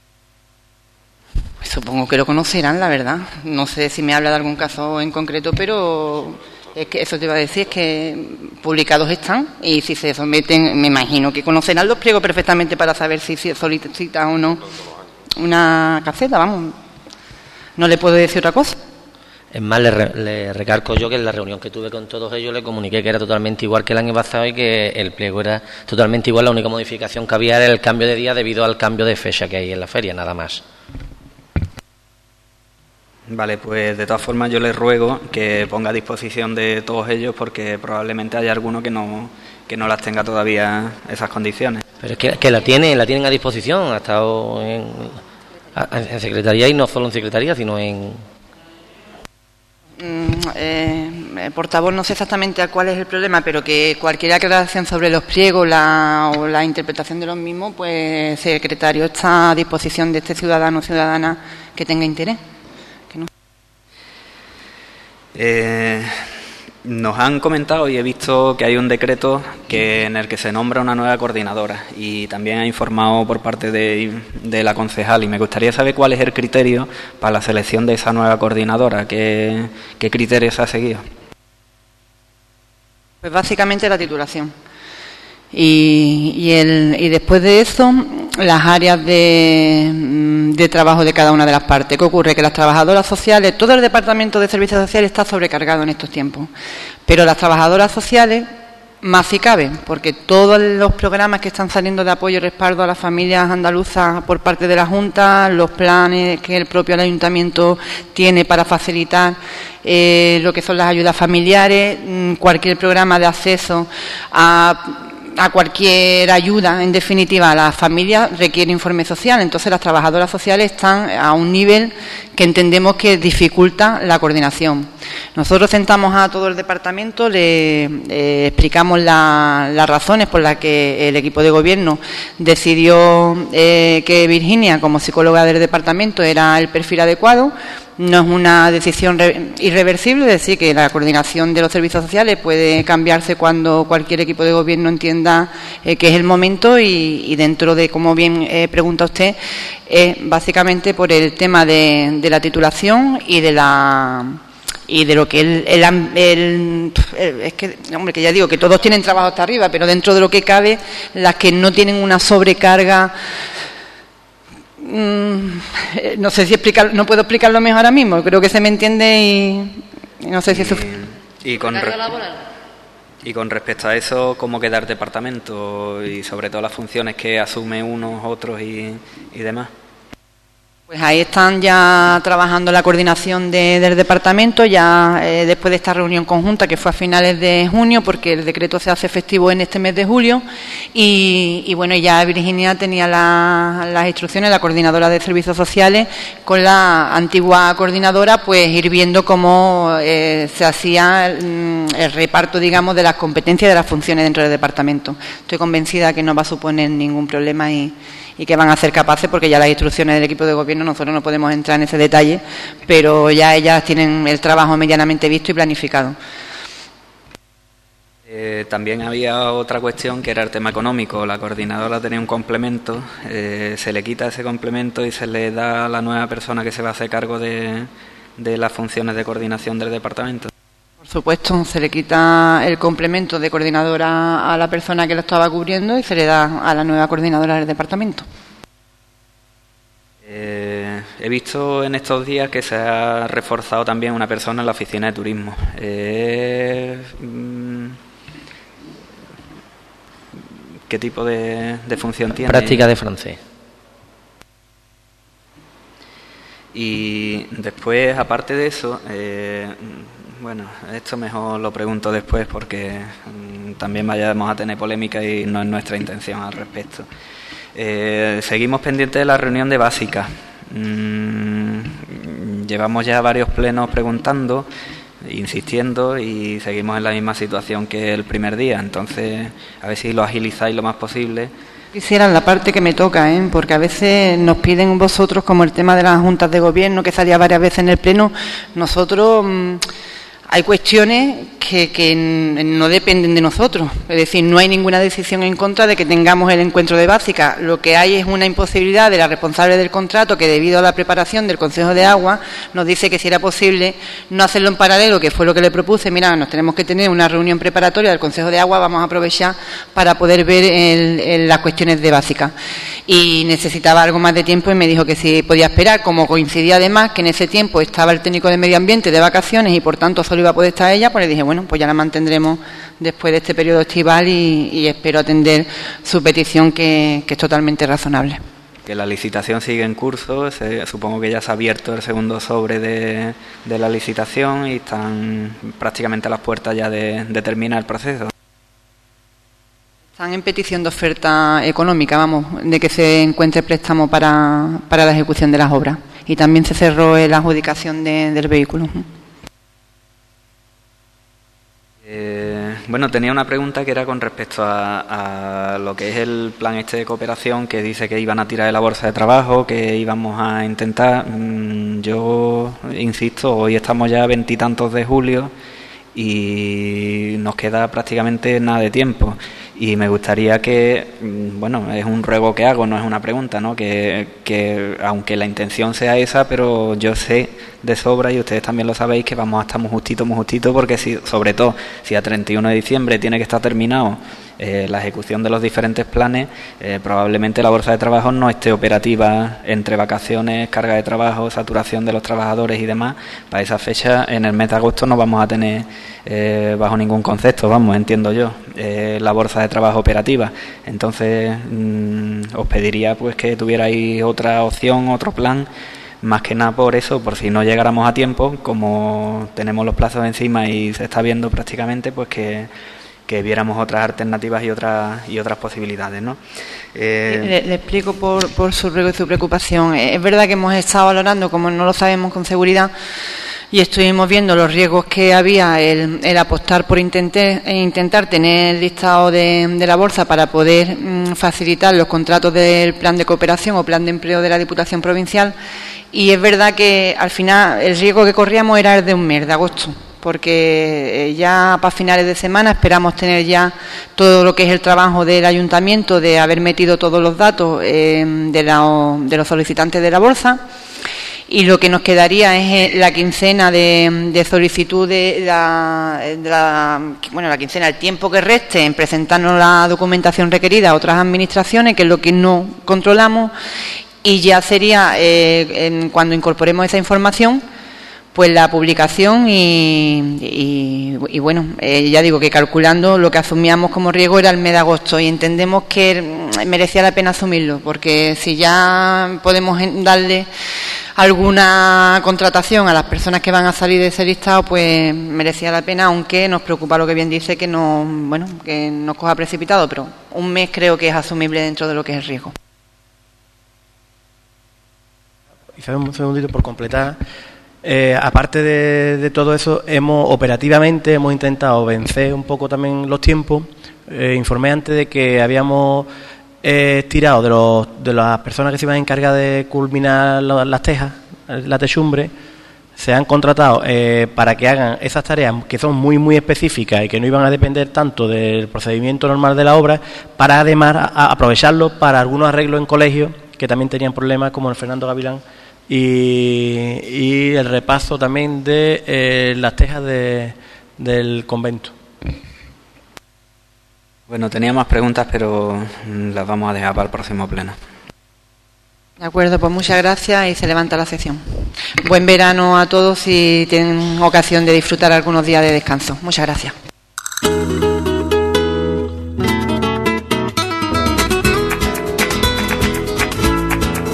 S1: Pues supongo que lo conocerán, la verdad. No sé si me habla de algún caso en concreto, pero es que eso te iba a decir, es que publicados están y si se someten, me imagino que conocerán los pliegos perfectamente para saber si se solicita o no una caseta, vamos. No le puedo decir otra cosa.
S11: Es más, le, re, le recalco yo que en la reunión que tuve con todos ellos le comuniqué que era totalmente igual que el año pasado y que el pliego era totalmente igual. La única modificación que había era el cambio de día debido al cambio de fecha que hay en la feria, nada más.
S4: Vale, pues de todas formas yo les ruego que ponga a disposición de todos ellos porque probablemente haya alguno que no que no las tenga todavía esas condiciones.
S11: Pero es que, que la tienen, la tienen a disposición, ha estado en... En secretaría, y no solo en secretaría, sino en...
S1: Eh, el portavoz no sé exactamente cuál es el problema, pero que cualquier aclaración sobre los pliegos la, o la interpretación de los mismos, pues el secretario está a disposición de este ciudadano o ciudadana que tenga interés. Que no.
S4: Eh, nos han comentado y he visto que hay un decreto que en el que se nombra una nueva coordinadora y también ha informado por parte de, de la concejal, y me gustaría saber cuál es el criterio para la selección de esa nueva coordinadora, qué, qué criterios se ha seguido.
S1: Pues básicamente la titulación. Y, y, el, y después de eso, las áreas de, de trabajo de cada una de las partes. ¿Qué ocurre? Que las trabajadoras sociales, todo el departamento de servicios sociales está sobrecargado en estos tiempos, pero las trabajadoras sociales más si cabe, porque todos los programas que están saliendo de apoyo y respaldo a las familias andaluzas por parte de la Junta, los planes que el propio ayuntamiento tiene para facilitar eh, lo que son las ayudas familiares, cualquier programa de acceso a a cualquier ayuda, en definitiva, a las familias requiere informe social. Entonces, las trabajadoras sociales están a un nivel que entendemos que dificulta la coordinación. Nosotros sentamos a todo el departamento, le eh, explicamos la, las razones por las que el equipo de gobierno decidió eh, que Virginia, como psicóloga del departamento, era el perfil adecuado. No es una decisión irreversible, es decir, que la coordinación de los servicios sociales puede cambiarse cuando cualquier equipo de gobierno entienda eh, que es el momento, y, y dentro de, como bien eh, pregunta usted, es eh, básicamente por el tema de, de la titulación y de la y de lo que el, el, el, el es que, hombre, que ya digo que todos tienen trabajo hasta arriba, pero dentro de lo que cabe, las que no tienen una sobrecarga. No sé si explicar, no puedo explicarlo mejor ahora mismo, creo que se me entiende y, y no sé si eso.
S4: Y con, re, y con respecto a eso, ¿cómo queda el departamento y sobre todo las funciones que asume unos, otros y, y demás?
S1: Pues ahí están ya trabajando la coordinación de, del departamento, ya eh, después de esta reunión conjunta que fue a finales de junio, porque el decreto se hace efectivo en este mes de julio, y, y bueno, ya Virginia tenía la, las instrucciones, la coordinadora de servicios sociales, con la antigua coordinadora, pues ir viendo cómo eh, se hacía el, el reparto, digamos, de las competencias y de las funciones dentro del departamento. Estoy convencida que no va a suponer ningún problema y y que van a ser capaces, porque ya las instrucciones del equipo de gobierno, nosotros no podemos entrar en ese detalle, pero ya ellas tienen el trabajo medianamente visto y planificado.
S4: Eh, también había otra cuestión que era el tema económico. La coordinadora tenía un complemento, eh, se le quita ese complemento y se le da a la nueva persona que se va a hacer cargo de, de las funciones de coordinación del departamento.
S1: Por supuesto, se le quita el complemento de coordinadora a la persona que lo estaba cubriendo y se le da a la nueva coordinadora del departamento.
S4: Eh, he visto en estos días que se ha reforzado también una persona en la oficina de turismo. Eh, ¿Qué tipo de, de función tiene?
S11: Práctica de francés.
S4: Y después, aparte de eso, eh, bueno, esto mejor lo pregunto después porque mmm, también vayamos a tener polémica y no es nuestra intención al respecto. Eh, seguimos pendientes de la reunión de básica. Mm, llevamos ya varios plenos preguntando, insistiendo, y seguimos en la misma situación que el primer día. Entonces, a ver si lo agilizáis lo más posible.
S1: Quisiera la parte que me toca, ¿eh? Porque a veces nos piden vosotros, como el tema de las juntas de gobierno, que salía varias veces en el pleno, nosotros... Mmm, hay cuestiones que, que no dependen de nosotros, es decir, no hay ninguna decisión en contra de que tengamos el encuentro de básica. Lo que hay es una imposibilidad de la responsable del contrato, que debido a la preparación del Consejo de Agua nos dice que si era posible no hacerlo en paralelo, que fue lo que le propuse. Mira, nos tenemos que tener una reunión preparatoria del Consejo de Agua, vamos a aprovechar para poder ver el, el, las cuestiones de básica. Y necesitaba algo más de tiempo y me dijo que si podía esperar, como coincidía además que en ese tiempo estaba el técnico de medio ambiente de vacaciones y por tanto solo iba a poder estar ella, pues le dije, bueno, pues ya la mantendremos después de este periodo estival y, y espero atender su petición, que, que es totalmente razonable.
S4: Que la licitación sigue en curso, se, supongo que ya se ha abierto el segundo sobre de, de la licitación y están prácticamente a las puertas ya de, de terminar el proceso.
S1: Están en petición de oferta económica, vamos, de que se encuentre préstamo para, para la ejecución de las obras. Y también se cerró la adjudicación de, del vehículo.
S4: Eh, bueno, tenía una pregunta que era con respecto a, a lo que es el plan este de cooperación, que dice que iban a tirar de la bolsa de trabajo, que íbamos a intentar. Mmm, yo insisto, hoy estamos ya a veintitantos de julio y nos queda prácticamente nada de tiempo. Y me gustaría que, bueno, es un ruego que hago, no es una pregunta, ¿no? Que, que aunque la intención sea esa, pero yo sé de sobra, y ustedes también lo sabéis, que vamos a estar muy justito, muy justito, porque si, sobre todo si a treinta y uno de diciembre tiene que estar terminado eh, la ejecución de los diferentes planes, eh, probablemente la bolsa de trabajo no esté operativa entre vacaciones, carga de trabajo, saturación de los trabajadores y demás. Para esa fecha, en el mes de agosto, no vamos a tener eh, bajo ningún concepto, vamos, entiendo yo, eh, la bolsa de trabajo operativa. Entonces mmm, os pediría pues que tuvierais otra opción, otro plan, más que nada por eso, por si no llegáramos a tiempo, como tenemos los plazos encima y se está viendo prácticamente, pues que, que viéramos otras alternativas y otras y otras posibilidades, ¿no? Eh...
S1: Le, le explico por, por su ruego y su preocupación. Es verdad que hemos estado valorando, como no lo sabemos con seguridad, y estuvimos viendo los riesgos que había el, el apostar por intentar, intentar tener el listado de, de la bolsa para poder mm, facilitar los contratos del plan de cooperación o plan de empleo de la Diputación Provincial. Y es verdad que al final el riesgo que corríamos era el de un mes, de agosto, porque ya para finales de semana esperamos tener ya todo lo que es el trabajo del ayuntamiento, de haber metido todos los datos eh, de, la, de los solicitantes de la bolsa. Y lo que nos quedaría es la quincena de, de solicitud de la, de la, bueno, la quincena, el tiempo que reste en presentarnos la documentación requerida a otras administraciones, que es lo que no controlamos, y ya sería, eh, en, cuando incorporemos esa información, pues la publicación y, y, y bueno, eh, ya digo que calculando lo que asumíamos como riesgo era el mes de agosto y entendemos que merecía la pena asumirlo, porque si ya podemos darle alguna contratación a las personas que van a salir de ese listado, pues merecía la pena, aunque nos preocupa lo que bien dice, que no, bueno, que nos coja precipitado, pero un mes creo que es asumible dentro de lo que es el riesgo.
S6: Quizás un segundito por completar. Eh, aparte de, de todo eso, hemos operativamente hemos intentado vencer un poco también los tiempos. Eh, informé antes de que habíamos eh, tirado de, los, de las personas que se iban a encargar de culminar la, las tejas, la techumbre, se han contratado eh, para que hagan esas tareas que son muy muy específicas y que no iban a depender tanto del procedimiento normal de la obra, para además a, a aprovecharlo para algunos arreglos en colegios que también tenían problemas, como el Fernando Gavilán, y, y el repaso también de eh, las tejas de, del convento.
S4: Bueno, tenía más preguntas, pero las vamos a dejar para el próximo pleno.
S1: De acuerdo, pues muchas gracias y se levanta la sesión. Buen verano a todos y tienen ocasión de disfrutar algunos días de descanso. Muchas gracias.